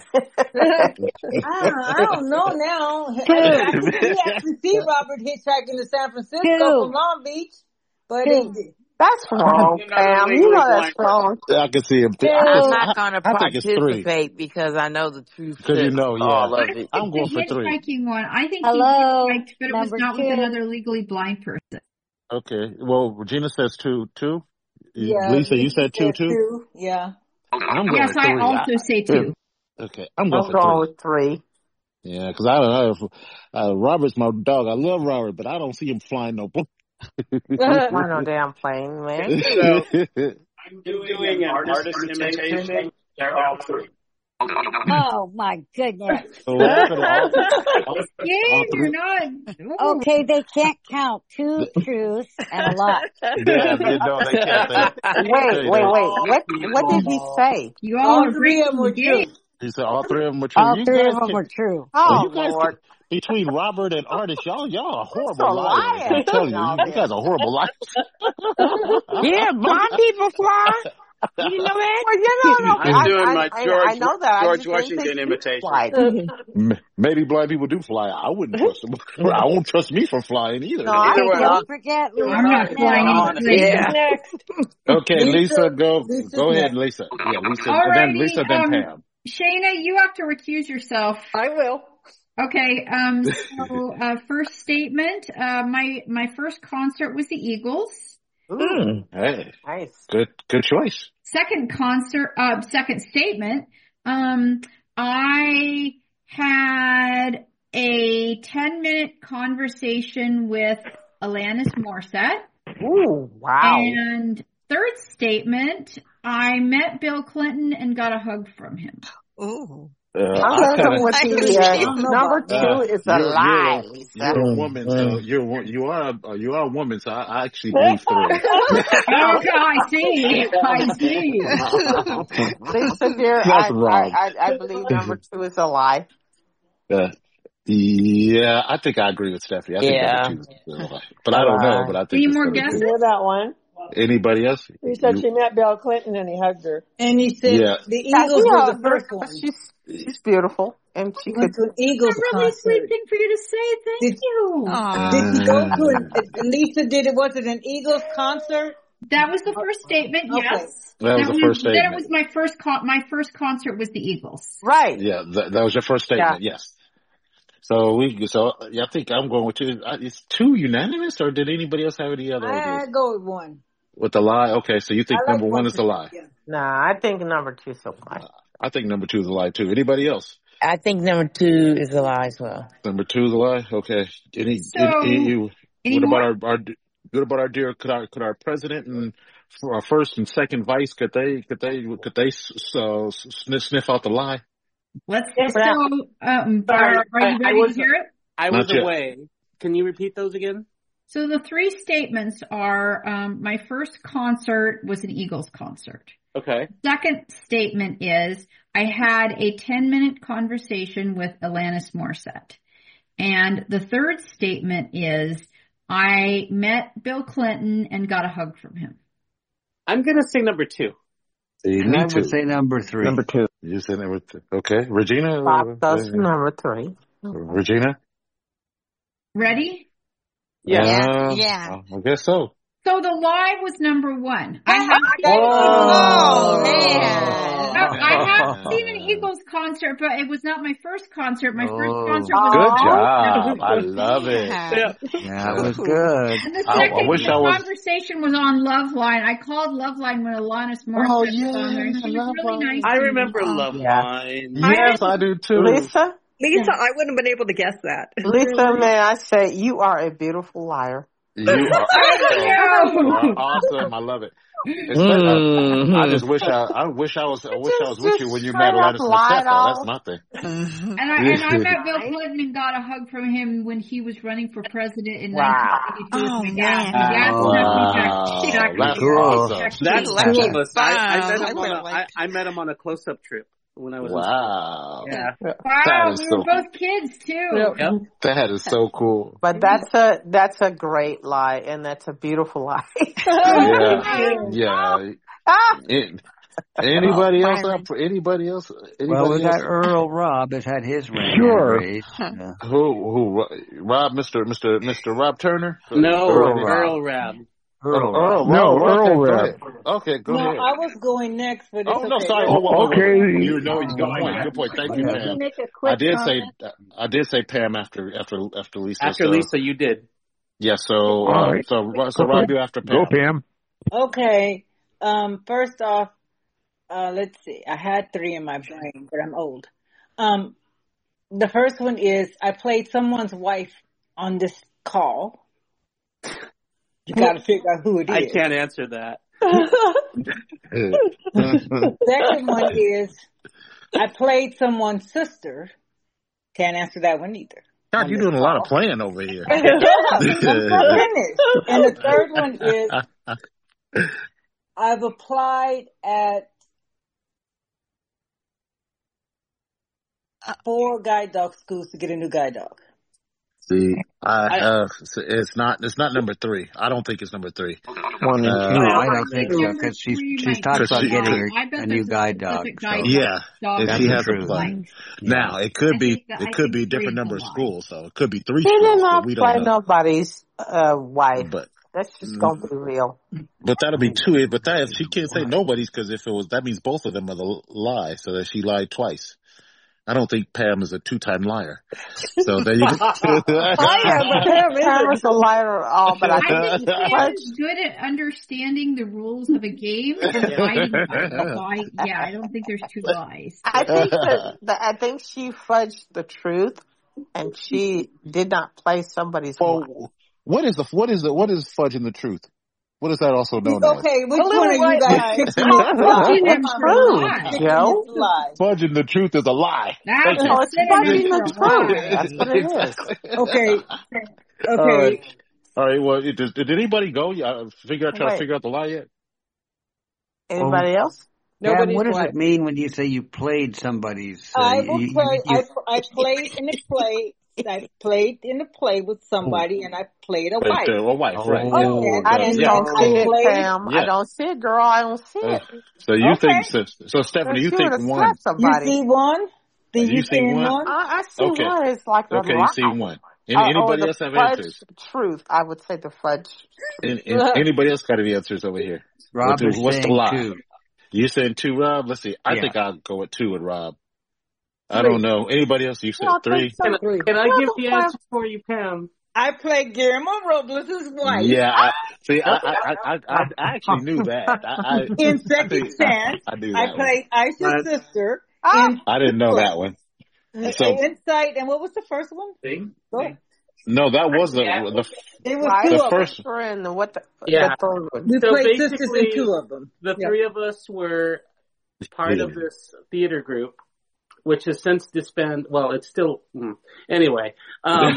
J: I don't know now. I, I think we actually see Robert hitchhiking to San Francisco from
L: Two.
J: Long Beach, but
L: Two.
J: it,
O: That's wrong,
I: you're not a
O: Pam. You
I: legally
O: know that's
I: blind person.
O: wrong.
C: I can see him. I,
L: Two.
R: I'm
C: can,
R: not
C: I,
R: gonna
C: I think it's three
R: participate because I know the truth
C: because you
R: hurts
C: know. Yeah.
R: all of it.
C: I'm going
N: The
C: for three.
N: hitchhiking one, I think he
L: Hello,
N: hitchhiked, but it was
L: number
N: not with
L: two.
N: another legally blind person.
C: Okay. Well, Regina says two. Two.
J: yeah,
C: Lisa, you
J: Lisa
C: said two
J: said
C: too.
J: two. Yeah.
C: I'm going
N: Yes,
C: with
N: I
C: three.
N: also
C: I,
N: say two.
C: okay. I'm going
O: I'm
C: for
O: going
C: three.
O: with three.
C: Yeah, because I don't know. If, uh, Robert's my dog. I love Robert, but I don't see him flying no plane.
O: Don't fly no damn plane, man.
I: So I'm doing an artist imitation. They're all three.
L: Oh my goodness.
C: So we're gonna all, all, all
N: Yay,
C: three.
N: you're not. Ooh.
L: Okay, they can't count two truths and a lie.
C: Yeah, you know they can't. They,
O: Wait,
C: they,
O: wait,
C: they,
O: wait. What what did he say?
N: You all
J: All
N: are
J: three of
N: breaking
J: them
N: the
J: were
N: game.
J: true.
C: he said all three of them were true.
L: All
C: You
L: three
C: guys
L: of them
C: can.
L: were true.
C: Well,
O: Oh
C: you guys
O: Lord,
C: can, between Robert and Artist, y'all y'all are
O: what's
C: horrible
O: a
C: liars. I'm
O: liar?
C: telling you,
O: No,
C: you, you guys are horrible liars.
R: Yeah, blind people fly. You know that?
B: Well, you know, no,
I: I'm
B: I,
I: doing
B: I,
I: my
B: I,
I: George
B: I know that. I
I: George
B: just didn't think
I: Washington
B: you
I: imitation.
B: flight.
Q: M- Maybe blind people do fly. I wouldn't trust them. I won't trust me for flying either.
B: No, I
L: Hey,
I: Either way,
L: don't forget,
N: I'm
L: Lisa.
N: not flying
L: Now,
N: any
I: honestly.
N: planes.
B: Who's
R: Yeah.
B: next?
C: Okay, Lisa,
J: Lisa,
C: go
J: Lisa's
C: go ahead,
J: next.
C: Lisa. Yeah, Lisa, and then
N: Alrighty,
C: Lisa, then
N: um,
C: Pam.
N: Shayna, you have to recuse yourself.
H: I will.
N: Okay, um, so, uh, first statement, uh, my, my first concert was the Eagles.
B: Ooh,
R: Mm.
C: Hey,
B: nice.
C: good good choice.
N: Second concert, uh, second statement, um, I had a ten minute conversation with Alanis Morissette.
B: Ooh, wow.
N: And third statement, I met Bill Clinton and got a hug from him.
K: Ooh.
C: Uh,
B: I'm
C: I
B: going to
C: kind
B: go
C: of
B: with
K: I
B: the
K: see.
B: uh,
J: I don't know
B: number
J: about that.
B: two
C: uh,
B: is a
C: you're
B: lie,
C: you're
B: Lisa.
C: you're a woman, so you're a wo- you are a, you are a woman, so I, I actually believe three.
N: Okay, I see. I see.
B: Lisa, dear,
C: That's
B: I, I,
C: wrong.
B: I, I believe number two is a lie.
C: Uh, yeah, I think I agree with Stephanie. I think
R: Yeah.
C: number two is a lie, but
B: A
C: I don't know.
B: lie.
C: But I think
N: Any
C: it's
N: more
C: number
N: guesses?
C: two.
O: I know that one.
C: Anybody else?
O: He said
C: You?
O: she met Bill Clinton and he hugged her.
J: And he said
C: Yeah.
J: the
B: Yeah,
J: Eagles
B: we
J: were
B: all
J: the
B: agree.
J: first one.
B: She's she's beautiful, and she
J: He went
B: could.
J: to an Eagles
N: A really sweet
J: concert.
N: thing for you to say. Thank
J: Did
N: you.
K: Aw.
J: did you go to an
C: Uh,
J: Lisa? Did it was it an Eagles concert?
N: That was the first statement.
J: Okay.
N: Yes.
C: that was
N: That
C: the
N: was
C: first
N: then. It
C: statement.
N: was my first con- my first concert was the Eagles.
B: Right.
C: Yeah, that, that was your first
B: Yeah.
C: statement. Yes. So we, so yeah, I think I'm going with two. Uh, Is two unanimous, or did anybody else have any other ideas?
J: I go with one.
C: With the lie, okay. So you think
J: I like
C: number one
J: one
C: is the lie?
J: percent.
B: Nah, I think number two is a lie.
C: I think number two is a lie too. Anybody else?
R: I think number two is a lie as well.
C: Number two is a lie. Okay. Any?
N: So,
C: any, any
N: any
C: what
N: more?
C: about our, our what about our dear? Could our could our president and for our first and second vice could they could they could they uh, sniff sniff out the lie?
N: Let's
O: Yes,
N: so. Um,
E: Sorry,
N: are, are
E: I,
N: you
E: I
N: ready
E: was
N: to hear it?
E: I was
C: Not yet.
E: away. Can you repeat those again?
N: So the three statements are: um, my first concert was an Eagles concert.
E: Okay.
N: Second statement is I had a ten minute conversation with Alanis Morissette. And the third statement is I met Bill Clinton and got a hug from him.
E: I'm gonna say number two.
C: See,
D: And
C: me
D: I would
C: too.
D: say number three.
C: Number two. You said number two. Okay, Regina.
B: Bob does
C: uh,
B: number three.
C: Regina.
N: Ready?
E: Yes.
K: Yeah.
C: Uh,
K: Yeah.
C: I guess so.
N: So the lie was number one. I have
K: Oh,
N: no,
K: man.
N: I have seen an Eagles concert, but it was not my first concert. My first
C: Oh,
N: concert was
C: good
B: Aw.
C: job. I love it.
K: Yeah.
E: Yeah.
D: Yeah, it was good.
N: And the
C: I,
N: second
C: I wish I was.
N: conversation was on Loveline. I called Loveline when Alanis Morissette
C: Oh
N: was on there, and
C: yeah,
N: she was really
C: Loveline.
N: nice
E: I
N: to me.
E: remember Love
B: Yeah.
E: Line.
C: Yes, I do too.
B: Lisa,
H: Lisa, I wouldn't have been able to guess that.
B: Lisa, may I say you are a beautiful liar.
C: You are awesome. You are awesome. I love it. Especially, I, I just wish I, I wish I was, I wish I was with you when you met Alanis Morissette. Though. That's my thing.
K: Mm-hmm.
N: And I, and I met Bill Clinton and got a hug from him when he was running for president in
B: Wow.
N: nineteen eighty-two
K: Oh,
N: with my dad.
K: man.
N: My dad
C: Wow,
N: snuck me back, back
C: that's
N: here.
C: awesome.
N: Back
E: That's
N: here.
K: Lucky
E: cool. Listen, I, I met
K: bomb.
E: him
K: I
E: on a,
K: would've
E: I,
K: liked
E: I met him on a close-up trip when I was
C: Wow.
E: in school. Yeah.
N: Wow,
C: That is
N: we
C: so.
N: were both kids too.
O: Yep.
E: Yep.
C: That is so cool.
B: But that's a that's a great lie, and that's a beautiful lie.
C: Yeah, yeah.
B: Ah!
C: It, anybody else
K: Finally.
C: up for anybody else?
D: Well, we
C: Anybody
D: got
C: else?
D: Earl Robb has had his ring
Q: Sure.
D: raised. Uh,
C: Who? Who? Rob? Mister Mister Mister Rob Turner?
E: No,
C: Earl
D: Robb.
E: Earl Rab.
D: Earl
C: Oh, Earl.
D: Robb.
Q: No,
C: Rob. Okay,
Q: Earl
C: go
Q: Rab.
C: ahead. Okay, go
J: No,
C: ahead.
J: I was going next, but it's
C: Oh no,
J: okay.
C: sorry.
J: Go
C: Whoa, whoa, whoa, whoa.
Q: Okay.
C: You know, good point. Good point. Thank you,
L: Can
C: Pam.
L: I make a
C: I
L: quick
C: did say
L: comment?
C: I did say Pam after after after Lisa.
E: After
C: so
E: Lisa, you did.
C: yeah. So
Q: All
C: uh,
Q: right.
C: so so Rob, you after
Q: Go,
C: Pam.
Q: Pam.
J: Okay. Um, first off, uh, let's see. I had three in my brain, but I'm old. Um, the first one is I played someone's wife on this call. You got to figure out who it is.
E: I can't answer that.
J: Second one is I played someone's sister. Can't answer that one either.
C: God,
J: on
C: you're
J: this
C: doing a lot of
J: call.
C: playing over here.
J: I'm finished. And the third one is I've applied at four guide dog schools to get a new guide dog.
C: See, I,
E: I,
C: uh, it's not, it's not number three. I don't think it's number three.
D: One and
C: Uh,
D: two. I
C: I
D: don't think so
N: Number
D: because she's
N: three
D: she's
N: might
D: talked
N: be
C: Cause
D: about
C: she,
N: wrong.
D: getting
N: I
D: a,
N: bet
D: a
N: there's
D: new
N: a
D: guide dog.
N: specific
D: So
N: guide
C: yeah,
N: dog
C: if
D: that's
C: she
D: the
C: has a
D: truth.
C: plan.
N: Yeah.
C: Now, it could
N: I
C: be,
N: think that,
C: it
N: I
C: could
N: think
C: be
N: three
C: different
N: is a
C: number of
N: lie.
C: schools, so it could be three
O: She did
C: schools, but
O: not
C: we don't
O: play
C: know.
O: nobody's uh, wife.
C: But,
O: That's just gonna be real.
C: but that'll be two. But that, she can't say nobody's because if it was, that means both of them are the lie, so that she lied twice. I don't think Pam is a two-time liar. So there you go.
O: I am, but Pam is Pam is a liar at all. But I
N: I
O: think
N: think Pam
O: Fudge.
N: is good at understanding the rules of a game and hiding a lie. Yeah, I don't think there's two lies.
O: I think that, that I think she fudged the truth, and she did not play somebody's wife.
C: Well, what is the what is the what is fudging the truth? What is that also known as?
J: Okay, which
O: A little
J: one are you
O: white
J: guys
O: lie.
J: picking
O: Called
J: is lie?
O: fudging
N: Fudging
O: the
N: is a
O: truth,
N: lie.
J: Picking
O: Joe.
J: is lie.
C: Fudging the truth is a lie.
N: That's
C: Thank
N: a
C: you.
O: No, it's
N: synonym
O: fudging
N: for
O: the
N: a
O: truth.
N: lie.
O: That's what it is.
J: Okay,
C: All
J: okay.
C: right. All right. Well, it, did, did anybody go? Yeah, figure out, try to
O: Wait,
C: figure out the lie yet?
D: Well,
O: anybody else?
D: Pam,
H: Nobody's
D: what does
H: wife.
D: it mean when you say you played somebody's? Uh,
J: I
D: you,
J: will
D: you,
J: play.
D: you,
J: I I played in a play. I played in a play with somebody, and I played a
C: But,
J: wife.
C: uh, a wife, right?
D: oh,
J: And
O: I
C: So,
O: just
J: and
C: yeah.
O: don't
J: I
O: see it,
J: played.
O: Pam. I
C: Yeah.
O: don't see it, girl. I don't see
C: Uh,
O: it.
C: so you
J: Okay,
C: think, so, so
O: So
C: Stephanie, you
O: she
C: think
O: would have
C: one.
O: slapped
J: you
O: somebody.
J: see one? Do
C: You
J: you
C: see
J: see
C: one?
J: one?
O: I, I see
C: Okay.
O: one is like a
C: Okay, you see
O: lie.
C: one. Any,
O: Uh, or
C: anybody
O: the
C: else have
O: fudge
C: answers?
O: truth. I would say the fudge
C: Any,
O: truth.
C: any- anybody else got any answers over here? What
D: Rob
C: the,
D: is
C: what's the
D: saying
C: lie?
D: two.
C: You saying two, Rob? Let's see. I
D: Yeah.
C: think I'll go with two with Rob. I
H: Three.
C: don't know. Anybody else? You said
O: Yeah, I think
C: three?
O: so.
E: can,
H: Three.
E: can I
O: Well,
E: give
O: the
E: the
O: fudge.
E: answer for you, Pam?
J: I played Guillermo Robles' wife
C: Yeah. I, see, I, I, I, I, I actually knew that. I, I,
J: in
C: I
J: Second
C: think
J: Chance.
C: I knew
J: I
C: that one.
J: played Aisha's
E: Uh,
J: sister
O: Ah,
J: in
C: I didn't know that one. So
J: Insight. And what was the first one? Go.
C: no, that was the the
J: It was
O: wife,
J: two
C: the
J: of them.
C: first.
O: sister, and the what? The,
E: Yeah.
O: the third one.
J: We
E: So
J: played sisters in
E: basically,
J: two of them.
E: the
J: Yeah.
E: three of us were part of this theater group, which has since disbanded. Well, it's still mm. anyway. Um,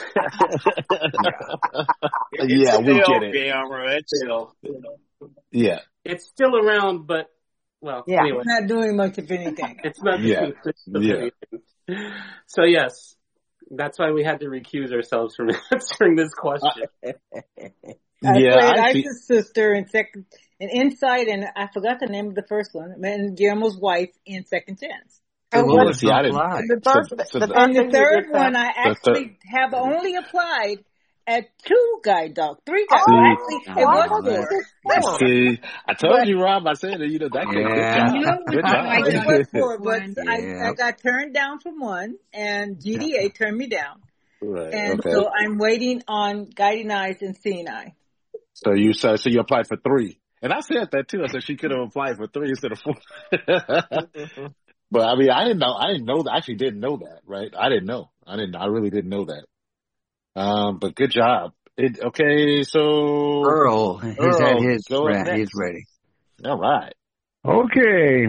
C: Yeah, we
I: Still,
C: get it.
I: Gamma, it's still.
C: Yeah,
E: it's still around, but well,
O: Yeah.
E: anyway,
J: It's not doing much of anything.
E: it's not the
C: yeah,
E: consist of
C: yeah.
E: anything. So yes, that's why we had to recuse ourselves from answering this question.
J: I
C: Yeah,
J: played
C: I see.
J: Aisha's sister in second, in Insight, and I forgot the name of the first one. And Guillermo's wife in Second Chance.
D: So
O: And
D: what
O: what?
D: was
C: See, I
D: the
C: didn't.
D: lie?
O: The
C: So,
O: third,
C: so
O: the
C: the,
O: third
J: And the
O: thing you
J: third
O: did,
J: one,
O: Pam.
J: I
C: the third.
J: actually have only applied at two guide dogs, three guide. Well,
O: Oh,
J: actually,
C: See,
J: it
O: why
J: was
O: was
J: four,
O: it four?
C: see, I told
J: but
C: you, Rob. I said that. You know that could. Good
D: Yeah.
C: job.
N: You know, with
C: Good
N: the
C: job.
N: guide
J: it
N: dog
J: was four. But
N: one,
J: I,
D: Yeah.
J: I got turned down from one, and G D A turned me down.
C: Right.
J: And
C: Okay.
J: so I'm waiting on Guiding Eyes and Seeing Eye.
C: So you said so you applied for three, and I said that too. I said she could have applied for three instead of four. But I mean, I didn't know. I didn't know. I actually didn't know that. Right? I didn't know. I didn't. I really didn't know that. Um. But good job. It, okay. So
D: Earl, he's had
C: Earl,
D: his.
C: go up
D: Ra- he's
C: next.
D: ready.
C: All right.
Q: Okay.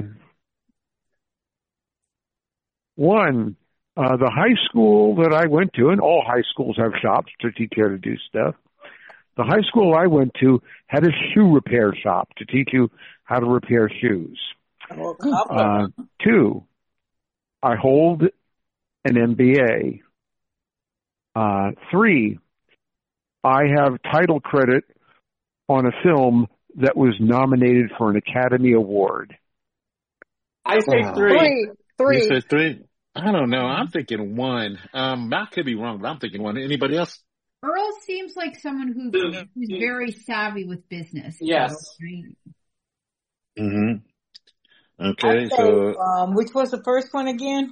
Q: One, uh, the high school that I went to, and all high schools have shops to teach you how to do stuff. The high school I went to had a shoe repair shop to teach you how to repair shoes.
J: Well, a couple of
Q: Uh,
J: them.
Q: two, I hold an M B A. Uh, three, I have title credit on a film that was nominated for an Academy Award.
E: I say
C: Wow.
E: three.
H: Three.
C: You
H: Three.
C: said three. I don't know. I'm thinking one. Um. I could be wrong, but I'm thinking one. Anybody else?
N: Earl seems like someone who who's very savvy with business.
E: Yes.
N: Right?
C: Mm-hmm.
J: I
C: Okay.
J: say,
C: So
J: um, which was the first one again?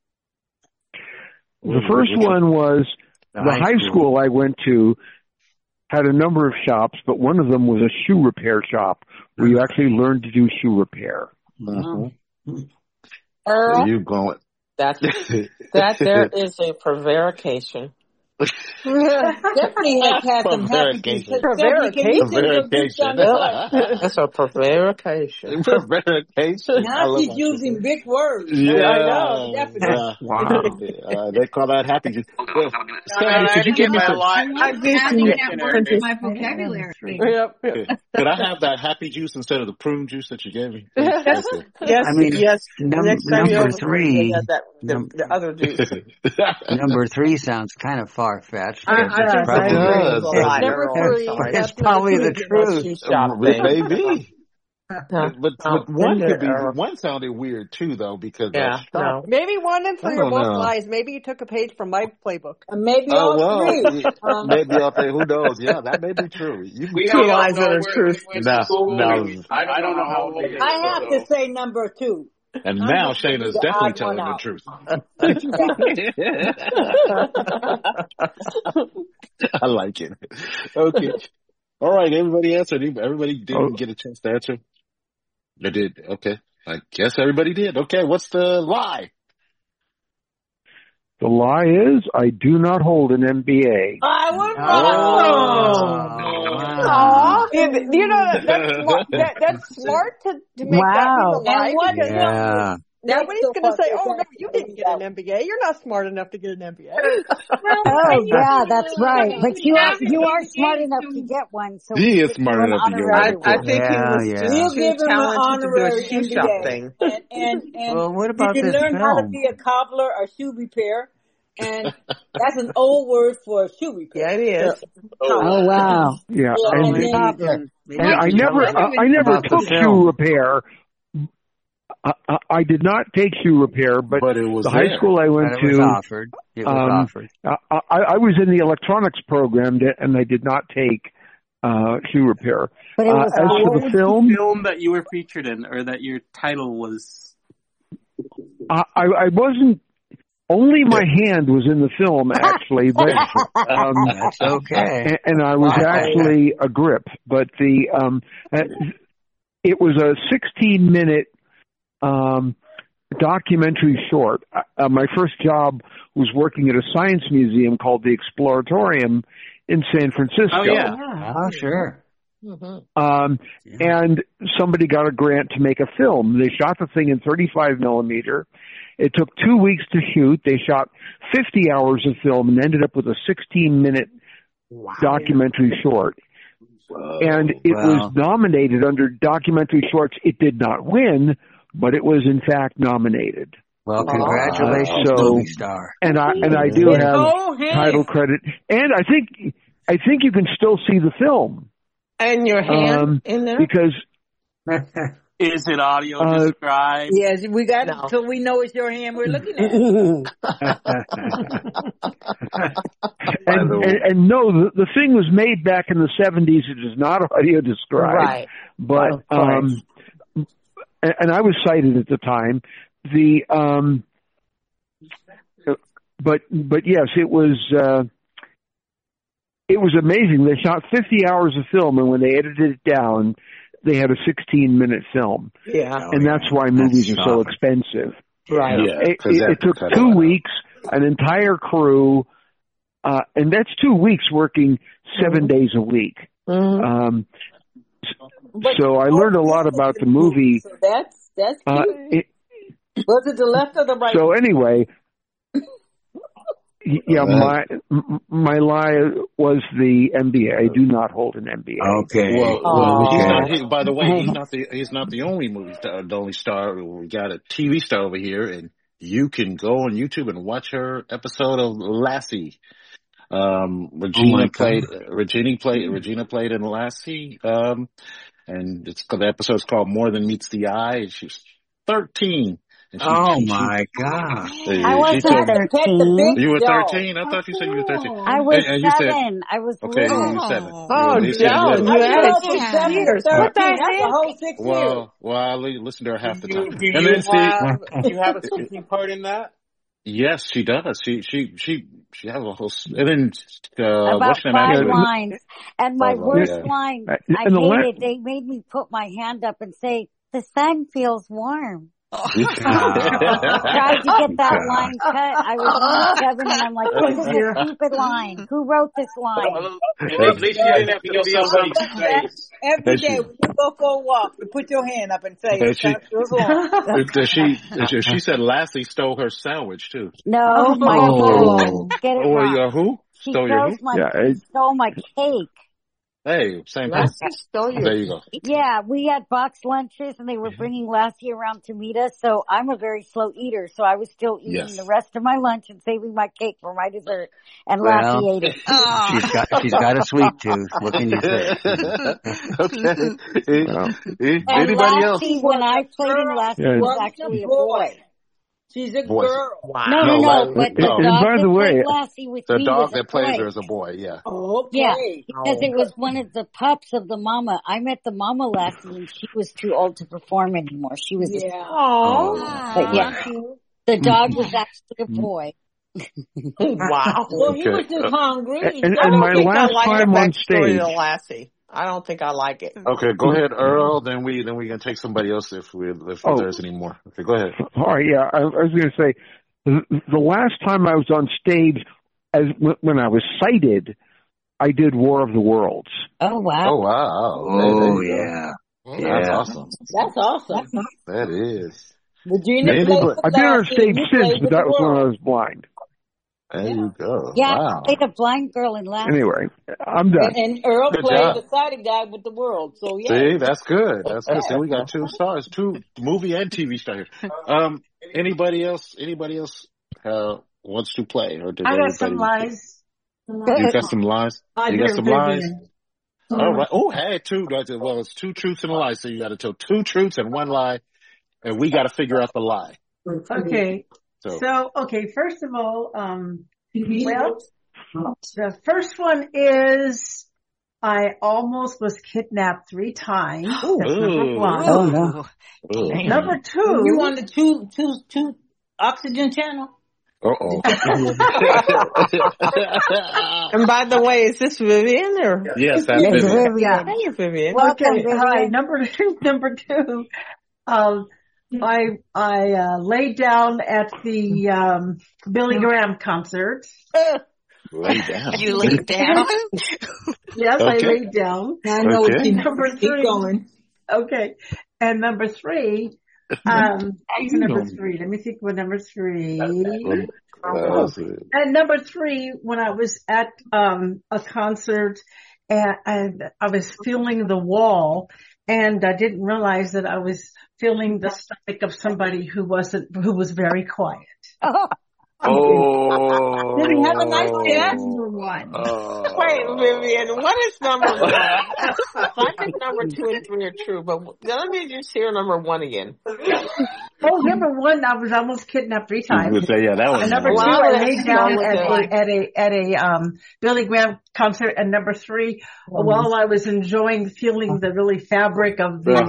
Q: The first
C: which
Q: one was
D: The
Q: the
D: high
Q: high
D: school.
Q: school I went to had a number of shops, but one of them was a shoe repair shop where you actually learned to do shoe repair.
C: Mm-hmm.
O: Earl,
C: So you going?
O: that's, that there is a prevarication.
J: Definitely has had some happy juice.
C: Prevarication.
J: Stephanie, can you send your juice
C: Prevarication.
J: on the side?
O: That's a prevarication.
C: Prevarication. I
J: Now
C: love
J: she's
C: that.
J: using big words.
C: Yeah,
J: I know. Definitely.
C: yeah.
D: Wow.
C: Uh, they call that happy juice. Well, Stephanie,
I: I
C: could
I: had
C: you
I: to
C: give
I: get
C: me
I: my
C: some?
I: life.
N: I love adding that word to my
I: Dictionary.
N: vocabulary.
O: Yep. yep.
C: Could I have that happy juice instead of the prune juice that you gave me?
O: Yes,
C: Okay.
O: yes,
D: I mean,
O: yes.
D: num-
O: Next time you're
D: number
O: over,
D: three,
O: they have that, the,
D: num-
O: the other juice.
D: number three sounds kind of far far-fetched.
U: It
D: but
U: does,
D: it's
U: I
D: probably,
C: agree.
D: it's,
H: Number three,
D: it's
H: that's
D: probably
H: number
D: the
H: three.
D: truth.
I: Shoe shop
C: Um, It
I: thing.
C: may be.
O: No,
C: But
O: no,
C: but one
O: send
C: could
O: it,
C: be
O: or
C: one sounded weird too though because that
O: yeah,
C: shop.
O: no.
H: Maybe one and
C: I
H: three are
C: don't
H: both
C: know.
H: lies. Maybe you took a page from my playbook.
U: And maybe
C: Oh
U: all
C: well,
U: three.
C: y-
U: Um,
C: maybe out there. Who knows? Yeah, that may be true. You can
I: We
O: Two
I: don't
O: lies
I: know
O: and a
I: where
O: truth.
I: we went to
C: now
I: school.
C: now
I: I don't, I don't know how old it is.
U: I have to
I: So.
U: say number two.
C: and
U: I'm
C: now
U: just going to be
C: Shayna's
U: the
C: definitely
U: odd one
C: telling the
U: out.
C: truth.
U: Yeah.
C: I like it. Okay. All right. Everybody answered. Everybody didn't
Q: Oh,
C: get a chance to answer. They did. Okay. I guess everybody did. Okay. What's the lie?
Q: the lie is I do not hold an M B A.
U: I was
D: Oh,
U: wrong.
D: wow.
H: Aw, you you know that, that's smart. That, that's smart to to make that be the
L: Wow.
H: lie
U: And what
H: because
D: Yeah.
U: makes
H: nobody's
U: the
H: going to
U: fuck
H: say,
U: is
H: "Oh no,
U: that
H: you didn't get an M B A. You're not smart enough to get an M B A."
L: Oh yeah, that's right. But you are you are smart enough to get one, so we
C: He is
L: should
C: smart
L: do an
C: enough to get
O: I
C: one.
L: honorary
O: I
L: one.
O: think he
D: Yeah,
O: was
D: yeah.
O: just
U: We'll
O: too
U: give him an
O: talented to do a
U: honorary
O: shoe shop
U: M B A.
O: thing.
U: And and and
D: Well, what
U: did
D: about
U: you
D: this
U: learn how to
D: film?
U: be a cobbler or shoe repair? And that's an old word for a shoe repair.
O: Yeah, it is.
C: Oh,
L: Oh wow.
Q: Yeah,
U: Yeah,
D: Oh,
Q: and
U: and
D: maybe
U: then
D: you
L: Cobbler.
D: can, maybe
Q: and
D: you
Q: I
D: can tell
Q: never
D: us
Q: I, I never
D: about the
Q: took shoe
D: film.
Q: repair. I, I, I did not take shoe repair, but
C: but it was
Q: the high
C: there.
Q: school I went
D: But it was
Q: to,
D: offered. It was
Q: um,
D: offered.
Q: I, I, I was in the electronics program, that- and I did not take uh, shoe repair.
L: But it
Q: Uh,
L: was
Q: as
E: What
Q: for
E: was
Q: the
E: the
Q: film,
E: film that you were featured in, or that your title was?
Q: I, I I wasn't. Only my hand was in the film, actually, but um,
D: That's okay.
Q: and, and I was
D: Wow.
Q: actually a grip. But the um, uh, it was a sixteen minute um, documentary short. Uh, my first job was working at a science museum called the Exploratorium in San Francisco.
E: Oh yeah.
D: Oh, sure.
O: Mm-hmm.
Q: Um, and somebody got a grant to make a film. They shot the thing in thirty-five millimeter. It took two weeks to shoot. They shot fifty hours of film and ended up with a sixteen minute
E: Wow.
Q: documentary short. And it
D: Wow.
Q: was nominated under documentary shorts. It did not win, but it was in fact nominated.
D: Well, congratulations,
Q: So,
D: movie star.
Q: and I and I do
U: It's
Q: have
U: all hands.
Q: title credit, and I think I think you can still see the film
O: And your hand
Q: um,
O: in there?
Q: because
E: Is it audio
Q: Uh,
E: described?
U: Yes, we got
O: No.
U: till we know it's your hand we're looking at.
Q: and, and and no, the, the thing was made back in the seventies. It is not audio described,
O: Right.
Q: but
O: Of course.
Q: um, and, and I was cited at the time. The um, but but yes, it was uh, it was amazing. They shot fifty hours of film, and when they edited it down, they had a sixteen minute film,
O: Yeah.
D: Oh,
Q: and
D: yeah.
Q: that's why
D: That's
Q: movies are so
D: solid.
Q: expensive.
O: Right.
C: Yeah,
Q: It,
C: 'cause
Q: it,
C: that
Q: it took
C: cut
Q: two
C: out.
Q: weeks, an entire crew, uh, and that's two weeks working seven days a week.
O: Mm-hmm.
Q: Um,
U: But
Q: so I learned a lot about the movie.
U: So that's that's
Q: Uh,
U: cute.
Q: it,
U: Was it the left or the right?
Q: so anyway, y- yeah,
C: Well,
Q: my m- my lie was the M B A. I do not hold an M B A.
D: Okay.
C: Well, well, he's
D: Okay.
C: not. He, by the way, he's not the he's not the only movie star, the only star. We got a T V star over here, and you can go on YouTube and watch her episode of Lassie. Um,
D: Oh my
C: Regina
D: God.
C: played. Regina played. Regina played in Lassie. Um, and it's the episode's called More Than Meets the Eye. And she was thirteen. And she,
D: Oh
C: she, she,
D: my God.
L: I
C: uh, she
L: wasn't
C: told
U: Pet the
L: thirteen.
U: big
C: you were
U: dog.
C: thirteen. I thought you said you were thirteen.
L: I was
C: And, and you said
L: seven. I was
C: okay,
L: little.
C: you seven.
O: Oh,
C: You, you said
O: Joan,
C: little.
O: you
U: I grew
O: added
U: up from
O: six
U: seven to
O: years.
U: thirteen.
O: What the
U: That's a
O: heck?
U: whole six years.
C: Well, well, I li- listened to her half the
E: Do
C: time.
E: you, do
C: And
E: you
C: then see,
E: have do you have a speaking part in that?
C: yes, she does. She she she she has a whole. s- And then uh,
L: About
C: what's her name?
L: five
C: Actually,
L: lines. And my
C: five lines.
L: worst
C: Yeah.
L: line,
Q: Uh,
L: I
Q: and the la-
L: hated, they made me put my hand up and say, the sun feels warm. Tried to get that
D: God.
L: line cut. I was only seven and I'm like,
O: Oh,
L: this is
O: dear.
L: a stupid line. Who wrote this line?
E: Well, at least you didn't have to feel somebody's face.
U: Every
C: And
U: day
C: she
U: when you go for a walk, you put your hand up and say,
C: and she
U: "Sun feels warm."
C: she she said Lassie stole her sandwich too.
L: No, my
D: Oh.
L: cake. Get it
C: Or
L: wrong.
C: your who?
L: She
C: Stole your
L: stole
C: who?
L: my,
Q: yeah,
L: she
Q: it,
L: stole my cake.
C: Hey, same thing.
B: Lassie stole your
C: There you go.
L: Yeah, we had boxed lunches and they were bringing Lassie around to meet us. So I'm a very slow eater. So I was still eating
C: Yes.
L: the rest of my lunch and saving my cake for my dessert. And
D: Well,
L: Lassie ate it.
D: she's got she's got a sweet tooth. What can you say?
C: Okay. Eh,
Q: Well,
C: eh,
L: And
C: Anybody else?
L: Lassie, when I played in Lassie,
Q: yeah.
L: was
U: Wasn't
L: actually
U: a
L: a boy.
U: boy. She's a
C: Boys.
U: girl.
B: Wow.
L: No, no,
C: No,
L: no.
C: La-
L: But the
C: no.
Q: And
L: dog
Q: by
L: that
Q: the
L: played
Q: way,
L: Lassie with
C: The
L: me
C: dog
L: was a
C: that plays
L: boy.
C: her is a boy. Yeah.
L: Yeah,
U: Okay.
L: because
B: Oh,
L: it was one of the pups of the mama. I met the mama Lassie and she was too old to perform anymore. She was a,
U: Yeah.
B: oh,
L: but yeah,
K: Ah.
L: the dog was actually a boy.
B: wow.
U: Well, he
C: Okay.
U: was just
C: Uh,
U: hungry.
Q: and,
U: He
Q: and
U: got
B: I don't
Q: my
B: think I
Q: last
B: like the
Q: time on
B: backstory
Q: stage,
B: of Lassie. I don't think I like it.
C: okay. Go ahead, Earl. Then we then we can take somebody else if we if
Q: oh,
C: there's any more. Okay. Go ahead.
Q: all right, yeah, I, I was going to say, the, the last time I was on stage, as when I was sighted, I did War of the Worlds.
L: Oh wow!
C: Oh wow. Okay. There
D: Oh
C: you go.
D: yeah,
C: That's
D: yeah.
C: awesome.
U: That's awesome.
C: That is.
U: Regina
C: Anybody?
U: played with
Q: I've been on
U: Lassie
Q: stage
U: and you
Q: since,
U: played
Q: but
U: with
Q: that
U: the
Q: was when I
U: world.
Q: was blind.
C: There
U: Yeah.
C: you go.
L: Yeah, I
C: Wow.
L: played a blind girl in Lassie.
Q: Anyway, I'm
U: And,
Q: done.
U: and Earl
C: Good
U: played
C: job.
U: the sighted guy with the world. So yeah.
C: See, that's good. That's good. See, we got two stars, two movie and T V stars here. Um, anybody else? Anybody else uh, wants to play, or did
P: I got some
C: everybody?
P: lies.
C: You got some lies.
P: I
C: You
P: do,
C: got some lies.
P: Vivian.
C: All right. Oh, hey, two. Well, it's two truths and a lie. So you got to tell two truths and one lie, and we got to figure out the lie.
P: Okay.
C: So,
P: So, okay, first of all, um, well, the first one is I almost was kidnapped three times. That's number
C: ooh,
P: one.
L: Oh no!
C: ooh.
P: Number two.
U: You on the two, two, two oxygen channel?
C: Uh oh.
B: And by the way, is this Vivian or?
C: Yes, that's
L: Yes,
C: Vivian.
L: Vivian.
P: Yeah.
B: Hey, Vivian.
L: Welcome,
P: Okay, hi.
L: Vivian.
P: Number number two. Um, I I uh, laid down at the um, Billy Graham concert.
C: Lay down.
K: You laid down?
P: Yes, I
C: Okay.
P: laid down.
U: I know
C: Okay.
U: what you
P: Number
U: keep
P: three.
U: going.
P: Okay, and number three. Um, what's number three? Let me think. What number three?
C: Uh,
P: And number three, when I was at um, a concert and, and I was feeling the wall, and I didn't realize that I was feeling the stomach of somebody who wasn't, who was very quiet.
C: oh.
U: Did he have a nice dance?
K: Number one.
C: Oh.
B: Wait, Vivian, what is number one? I think number two and three are true, but let me just hear number one again.
P: Oh, number one, I was almost kidnapped three
C: I was
P: times.
C: gonna say, yeah, that was
P: And number
C: nice.
P: two,
B: Wow,
P: I
B: that's
P: laid down
B: wrong
P: at
B: with
P: a, at a, at a, um, Billy Graham concert. And number three, while I was enjoying feeling the really fabric of the,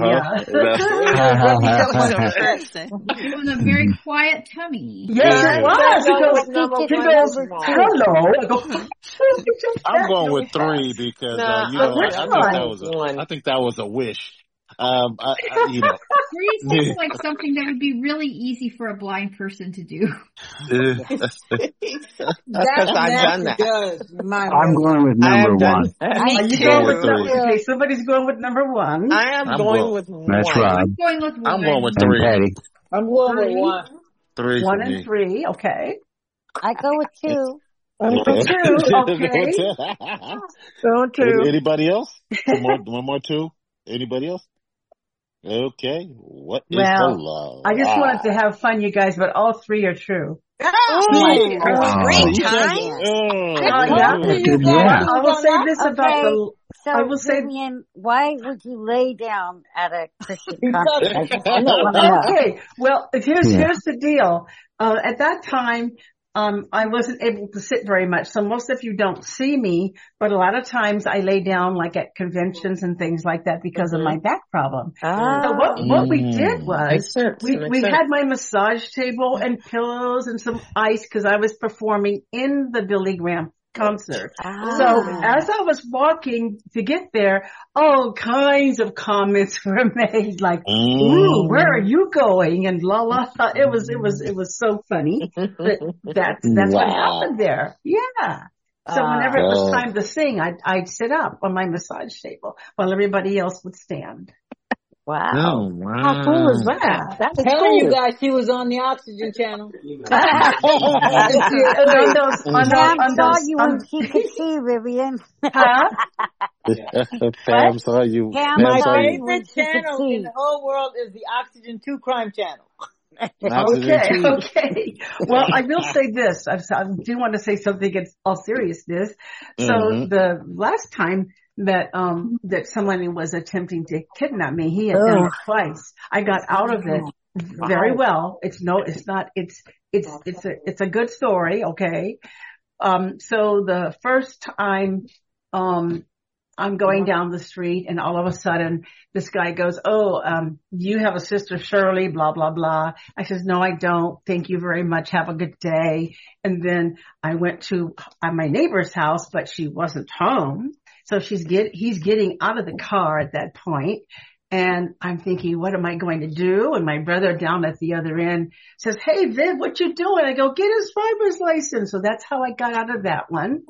P: uh,
K: It was a very quiet tummy.
P: yes, it was. He
B: That was
P: goes,
B: number
P: he
B: one.
P: goes,
B: Wrong.
P: hello. I go,
C: I'm going with three because uh,
B: Nah,
C: you know
P: which
C: I, I think
P: one?
C: that was a
B: One.
C: I think that was a wish. Um, I, I, you know,
K: Three seems like something that would be really easy for a blind person to do.
B: That's
U: That
B: because I've done that.
U: does. My
D: I'm
U: way.
D: going with
B: I
D: number
B: have done
D: one.
B: that.
L: Me
P: Are you
L: too.
P: going
C: with
P: with
C: three.
P: number, okay, somebody's going with number one.
B: I am
C: I'm
B: going
C: going.
B: with one.
D: That's Rob.
K: I'm going with one.
C: I'm going with
D: And
C: three.
D: Patty.
U: I'm going with
P: Three.
U: one.
C: Three
P: One
C: for
P: and
C: me.
P: three, okay.
L: I go with two.
P: Number
C: Okay.
P: two, okay. Go
C: Any-
P: to,
C: Anybody else? One more, one more two. Anybody else? Okay. What is the
P: well,
C: law?
P: I just
C: Ah.
P: wanted to have fun, you guys, but all three are true.
K: Oh,
U: Ooh.
C: Oh,
K: three
C: you said
K: times?
C: that.
P: Uh,
C: Oh,
P: yeah.
U: Lucky you
D: Good
U: got
D: job.
P: I will
U: these
P: say
U: on
P: this
U: that.
P: about
L: Okay,
P: the, I
L: so
P: will say,
L: Vivian, why would you lay down at a Christian
U: Because
L: concert? I just want to know.
P: okay, well, here's,
D: Yeah.
P: here's the deal. Uh, at that time, um, I wasn't able to sit very much. So most of you don't see me, but a lot of times I lay down like at conventions and things like that because of my back problem. So what, what we did
B: Makes
P: was
B: sense.
P: we,
B: Makes
P: we
B: sense.
P: had my massage table and pillows and some ice because I was performing in the Billy Graham concert. So
L: Ah.
P: as I was walking to get there, all kinds of comments were made like, ooh, where are you going? And la la la. It was, it was, it was so funny. But that's, that's what
C: Wow.
P: happened there. Yeah. So whenever it was
C: Oh.
P: time to sing, I'd, I'd sit up on my massage table while everybody else would stand.
L: Wow.
C: Oh,
P: How cool is
C: wow.
P: that? That is
U: Telling you
P: cool.
U: guys she was on the oxygen channel.
P: on those, on those,
L: Sam
P: on
L: saw
P: those,
L: you
P: on,
L: when she could see, Vivian.
P: huh?
C: Pam saw you.
L: Pam
C: Pam
J: My
C: saw you.
J: favorite channel in the whole world is the Oxygen two Crime Channel.
C: Oxygen
F: Okay,
C: two.
F: okay. Well, I will say this. I, I do want to say something in all seriousness. So
C: Mm-hmm.
F: the last time that um that someone was attempting to kidnap me, he had done
L: Oh.
F: it twice. I got out of it very well. It's no, it's not. It's it's it's a it's a good story. Okay. Um. So the first time, um. I'm going down the street and all of a sudden this guy goes, oh, um, you have a sister Shirley, blah, blah, blah. I says, no, I don't. Thank you very much. Have a good day. And then I went to uh, my neighbor's house, but she wasn't home. So she's get, he's getting out of the car at that point. And I'm thinking, what am I going to do? And my brother down at the other end says, hey, Viv, what you doing? I go, get his driver's license. So that's how I got out of that one.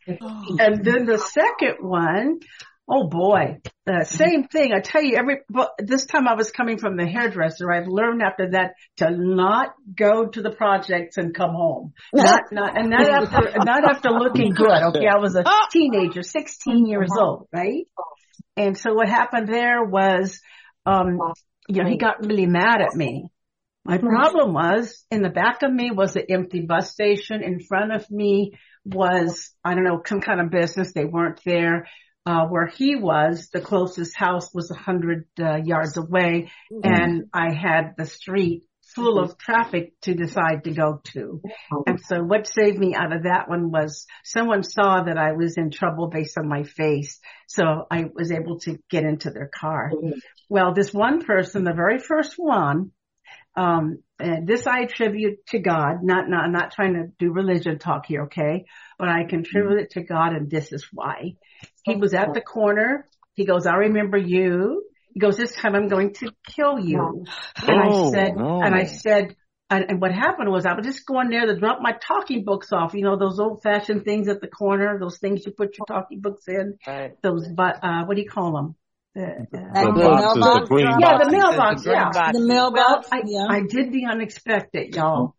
F: And then the second one, oh boy, the same thing. I tell you, every, but this time I was coming from the hairdresser. I've learned after that to not go to the projects and come home. Not, not, and not after, not after looking good. Okay. I was a teenager, sixteen years old, right? And so what happened there was, um, you know, he got really mad at me. My problem was in the back of me was an empty bus station. In front of me was, I don't know, some kind of business. They weren't there. Uh, where he was, the closest house was a hundred uh, yards away, and I had the street full of traffic to decide to go to. And so what saved me out of that one was someone saw that I was in trouble based on my face. So I was able to get into their car. Well, this one person, the very first one, um, and this I attribute to God, not, not, I'm not trying to do religion talk here, okay? But I contribute it to God, and this is why. He was at the corner. He goes, I remember you. He goes, this time I'm going to kill you. And
C: Oh,
F: I said,
C: no.
F: and I said, and, and what happened was I would just go in there to drop my talking books off. You know, those old fashioned things at the corner, those things you put your talking books in,
R: Right.
F: those, but, uh, what do you call them? The,
C: The
F: uh,
A: Like the
C: boxes, the
A: mailbox
C: green
A: drop
F: yeah, the
A: off.
F: mailbox,
R: The green
F: yeah.
A: The
R: boxes.
A: mailbox,
F: Well, I,
A: yeah.
F: I did the unexpected, y'all.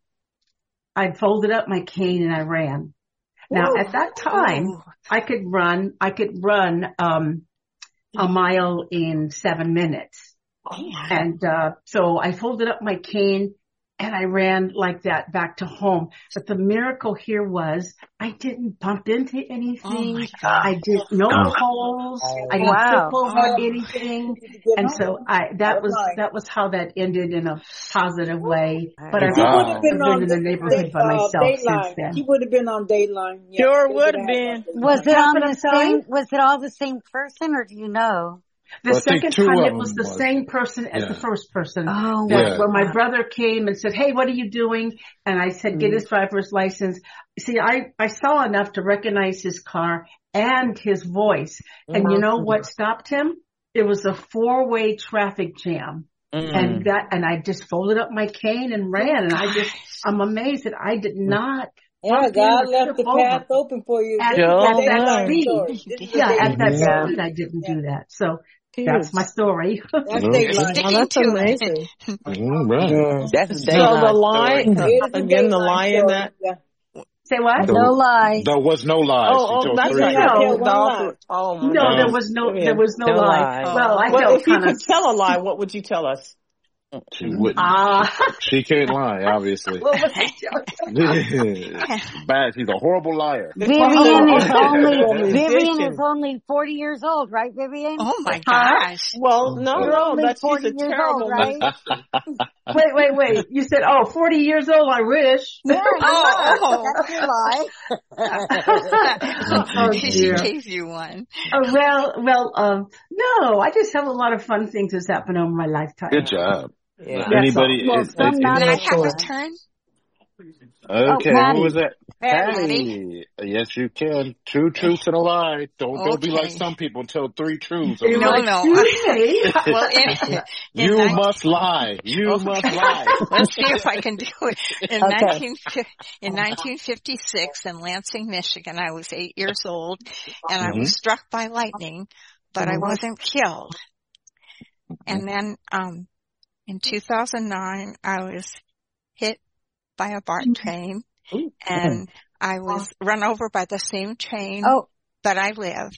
F: I folded up my cane and I ran. Now,
R: Ooh.
F: at that time,
R: Ooh.
F: I could run, I could run, um, a mile in seven minutes. And, uh, so I folded up my cane and I ran like that back to home. But the miracle here was I didn't bump into
R: Oh
F: anything.
R: my God.
F: I did no
C: Oh.
F: holes. I didn't
L: Wow.
F: trip over
A: Oh.
F: anything.
J: Did you get
F: And
J: home?
F: so I, that
J: That
F: was,
J: was nice.
F: that was how that ended in a positive way. But
R: Right.
F: I've
J: He would have
C: Wow.
J: been
F: lived
J: on
F: in the neighborhood by
J: uh,
F: myself since
J: Dateline.
F: then.
J: He would have been on Dateline. Yeah,
R: Sure
J: they
R: would
J: would
R: have
J: have had
R: been.
J: on
L: Was
J: Dateline.
L: it
F: That's
L: on
F: what
L: the
F: I'm telling
L: same,
F: you.
L: was it all the same person, or do you know?
F: The
C: Well, I think
F: second
C: two
F: time
C: of
F: it was
C: them
F: the
C: was.
F: same person as the
C: Yeah.
F: first person.
L: Oh
F: That
C: Yeah.
F: where my
L: my
F: brother came and said, hey, what are you doing? And I said, get his driver's license. See, I, I saw enough to recognize his car and his voice. And you know what stopped him? It was a four-way traffic jam. And
R: Mm.
F: that, and I just folded up my cane and ran. And I just, I'm amazed that I did not
J: Yeah,
F: bump in
J: God
F: or
J: left
F: trip
J: the
F: over.
J: path open for you.
F: At,
J: This is a
R: Joe
F: at that
J: Dateline
F: speed.
J: story. This is a
F: Yeah, at that
J: Dateline
L: Yeah.
J: story.
F: speed, I didn't
J: Yeah,
F: do that. So
R: Good.
F: that's my story.
J: that's
C: Okay.
J: Dateline.
V: Well, that's amazing.
C: All right.
L: Yeah.
R: That's a
V: So the
R: Dateline
V: lie,
R: story.
J: It is a
V: again, the
J: Dateline
V: lie in
J: story.
V: that.
J: Yeah.
F: Say what?
L: No
C: There,
L: lie.
C: there was no lies.
V: Oh,
C: She
V: oh,
C: told
V: that's
J: He
C: three
J: did
V: right.
J: not
C: truths.
J: tell
V: The
J: one lie.
V: author. Oh my
F: No, there
V: goodness.
C: Um,
F: was no,
V: Yeah.
F: there was no
R: No
F: lie.
R: lies.
F: Well, I
V: Well,
F: felt
V: if you
F: kind of,
V: could tell a lie, what would you tell us?
C: she wouldn't.
F: ah,
C: She, she can't lie, obviously.
F: what was I telling?
C: Bad. She's a horrible liar.
L: Vivian is only,
V: Horrible
L: Vivian is
V: musician.
L: only forty years old, right, Vivian?
W: Oh my
F: Huh?
W: gosh.
V: Well, no,
L: You're
V: no,
L: only
V: that's she's
L: forty
V: a
L: years old,
V: terrible
L: right?
V: musician.
F: Wait, wait, wait. You said, oh, forty years old, I wish.
L: Yeah, you are.
W: Oh,
L: That's your lie.
F: Oh
W: she
F: dear.
W: gave you one.
F: Oh, well, well, um, no, I just have a lot of fun things that's happened over my lifetime.
C: Good job.
R: Yeah.
F: That's all.
C: Anybody?
L: Well,
C: Is,
L: some
C: is,
L: not
W: Can I
C: is,
L: so
W: have a
L: fun.
W: turn?
L: Oh,
C: okay, who
L: Patty.
C: was that?
W: Patty.
C: Patty. Yes, you can. Two truths and a lie. Don't don't be like
W: Okay.
C: some people and tell three truths.
F: They were
W: No,
F: like,
W: no.
F: excuse me.
W: Well, in, in
C: You
W: nine-
C: must lie. You
W: oh,
C: must lie.
W: let's see if I can do it. In
L: Okay.
W: nineteen in nineteen fifty-six in Lansing, Michigan, I was eight years old, and I
C: Mm-hmm.
W: was struck by lightning, but I wasn't killed. And then, um, in two thousand nine, I was hit by a BART train, and I was run over by the same train,
L: Oh,
W: but I lived.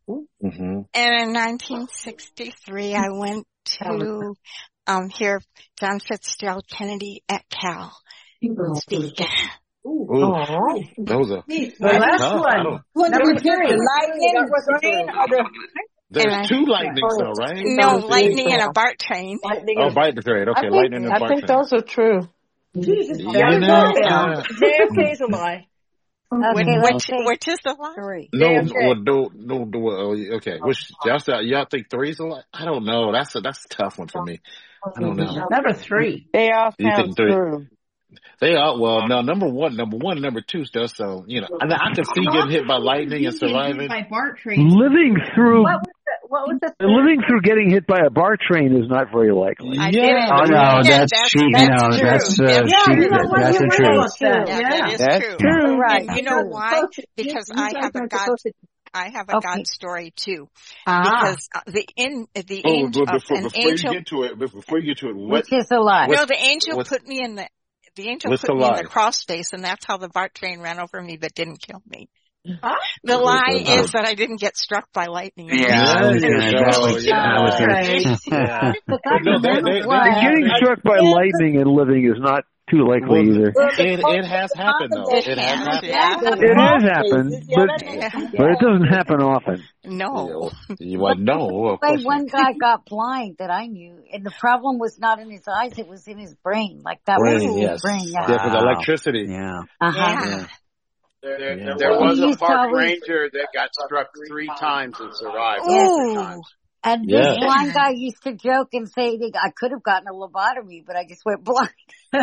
C: Mm-hmm.
W: And in nineteen sixty-three, I went to um hear John Fitzgerald Kennedy at Cal speak.
C: Ooh, those are
P: The
C: that's
P: last
C: tough. I don't.
P: one. Number
J: The
P: three.
J: lightning, the train, or the
C: There's
W: And I-
C: two lightnings though, right?
W: No,
C: There's two-
W: lightning and a BART train.
J: lightning.
C: Oh, bite the trade.
O: I
C: Okay,
O: think,
C: lightning and
O: I
C: bark
O: think
C: trade.
O: those are true.
P: Jesus.
C: You
P: Yeah,
C: know,
P: yeah.
C: uh,
J: J F K's a lie.
W: Which,
L: Okay, let's
W: which,
L: see.
W: which is the line?
L: Three.
C: no,
J: J F K.
C: well, no, no, no, uh, okay. Which y'all say- y'all think three's a lot? I don't know. That's a that's a tough one for me. I don't know.
P: Number three.
R: They all
C: You
R: sound
C: think three?
R: true.
C: They are well. No, number one, number one, and number two still. So you know, I, mean, I can see getting hit by lightning and surviving.
N: By BART trains.
Q: Living through
J: What was the, what was the
Q: living through getting hit by a BART train is not very likely.
W: I
C: Yeah.
W: didn't.
D: Oh no,
W: Yeah,
D: that's
W: that's-
D: cheating.
W: that's
D: No,
W: true.
D: that's uh,
W: Yeah,
P: Yeah,
D: cheating.
P: you know what?
D: That's
P: You're
D: the
P: right
D: truth.
P: about that.
W: Yeah,
P: Yeah.
W: that is
D: That's
W: true.
D: true.
L: Right.
W: And you know why?
T: Folks, you,
W: Because
T: you
W: I
T: guys
W: have a
T: aren't
W: God.
T: supposed to.
W: I have a
L: Okay.
W: God story too.
P: Ah.
W: Because uh, the in the
C: Oh,
W: angel,
C: but before,
W: an
C: before you
W: angel.
C: get to it, before you get to it, what?
L: Which is a lie.
W: No,
C: What's,
W: the angel
C: what's,
W: put me in the. The angel
C: what's
W: put
C: the
W: me in
C: lie?
W: the cross space, and that's how the BART train ran over me, but didn't kill me.
P: Huh?
W: The
C: What's
W: lie
C: the lie?
W: is that I didn't get struck by lightning.
D: Yeah, I was
C: There
D: gonna.
C: you
D: That
C: go.
D: was. That was.
P: Right.
C: Yeah.
L: But God,
C: No, they,
L: remember
C: they,
L: what?
C: they,
Q: Getting struck by lightning and living is not too likely
C: well,
Q: either.
J: Well, the
C: it it has happened though.
W: It
C: It has
W: has,
C: happened.
W: yeah.
J: the
Q: It
J: crawl
Q: has happened,
J: spaces. Yeah,
Q: but
J: that makes
W: Yeah.
J: sense.
Q: but it doesn't happen often.
W: No.
C: You well, no, of
L: Way
C: course not.
L: one guy got blind that I knew, and the problem was not in his eyes; it was in his brain. Like that was
C: Brain,
L: his
C: yes.
L: brain.
C: Yeah,
L: Yeah.
C: because
D: Wow.
C: electricity.
D: Yeah.
L: Uh huh.
W: Yeah.
C: Yeah.
I: There, there,
C: Yeah.
I: there
C: Wow.
I: was
L: He
I: a
L: used to
I: park
L: always,
I: ranger that got struck three times and survived all three
W: Ooh.
I: times.
L: and this
C: Yeah.
L: blind guy used to joke and say, that I could have gotten a lobotomy, but I just went blind.
P: You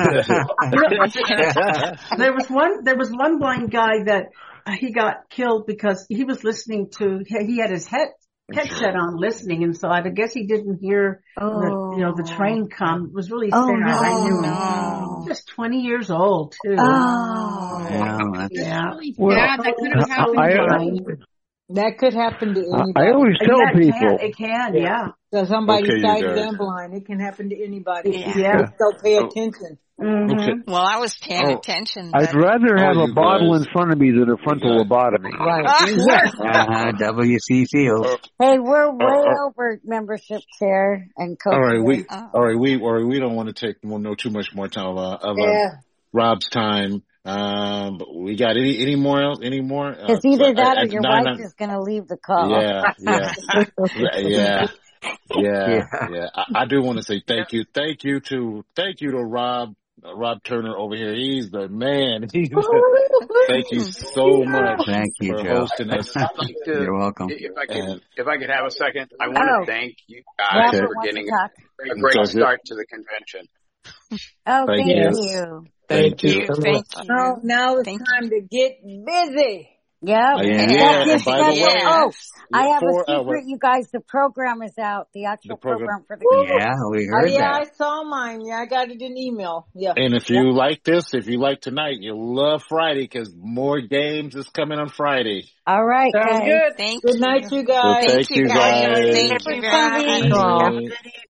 P: know, there was one. There was one blind guy that uh, he got killed because he was listening to. He had his head headset on, listening, and so I guess he didn't hear the you know the
L: Oh.
P: train come. It was really
L: Oh
P: sad. I
W: Oh
P: knew him.
W: no.
P: Just twenty years old too.
L: Oh.
D: Yeah, that's,
N: That's
P: Yeah.
N: really
Q: Well,
N: sad. That could have
Q: I
N: happened
Q: I,
N: to
P: Blind.
J: That could happen to
Q: I
J: anybody.
Q: always
P: Yeah,
Q: tell
P: it can.
Q: people.
P: It can. Yeah.
J: So somebody
C: Okay, you
J: sighted
C: guys.
J: and blind. It can happen to anybody.
W: Yeah.
P: Yeah.
J: Just don't pay
C: Oh,
J: attention.
P: Mm-hmm.
C: okay.
W: Well, I was paying
C: Oh,
W: attention,
Q: I'd
W: but
Q: rather
C: oh,
Q: have a
C: you
Q: bottle in
C: guys,
Q: front of me than a
C: you
Q: frontal
C: guys.
Q: lobotomy.
J: Right.
W: Ah,
D: uh-huh, W C Field.
C: Uh,
L: Hey, we're
C: uh,
L: way
C: uh,
L: over membership chair and
C: all right,
L: co-chair.
C: we
W: oh.
C: all right, we all right, we don't want to take more no too much more time uh, of uh,
J: Yeah.
C: Rob's time. Um, but we got any any more else? Any more? Uh,
L: It's
C: so
L: either
C: I,
L: that
C: I,
L: or your
C: nine,
L: wife
C: nine,
L: is going to leave the call.
C: yeah, yeah, yeah, yeah, yeah,
D: Yeah.
C: yeah. I, I do want to say thank you, thank you to thank you to Rob. Uh, Rob Turner over here, he's the man. He's the, thank you so much
D: Thank you,
C: for
D: Joe.
C: hosting us.
I: I'd like to,
D: You're welcome.
I: if I could,
C: And
I: if I could have a second, I want
L: Oh,
I: to thank you guys
C: okay,
L: Robert
I: for
L: wants to
I: getting
L: talk.
I: a great
C: so good.
I: start to the convention.
L: Oh,
C: Thank
L: thank
C: you,
O: Yes.
L: you.
C: thank
W: Thank
C: you.
W: you. Thank
J: Now,
W: you.
J: now it's
W: Thank
J: time to get busy.
L: Yep.
C: Uh,
D: Yeah.
L: That
C: yeah, and
L: gives
C: by
L: us,
C: the way,
L: oh,
W: Yes.
L: I have a
C: for our
L: secret, you guys. The program is out. The
C: the
L: actual
C: program.
L: program for the convention.
D: Yeah, we
J: Oh
D: heard
J: yeah, I
D: that.
J: saw mine. Yeah, I got it in email. Yeah.
C: And if
J: Yep.
C: you like this, if you like tonight, you'll love Friday because more games is coming on Friday.
L: All right,
J: Sounds
L: guys.
J: good.
W: Thank
J: Good
W: you.
J: night, you
C: So
J: guys.
W: Thank
C: thank
W: you
C: you
W: guys.
C: guys.
W: Thank you very
L: Everybody.
W: much.
C: Good night.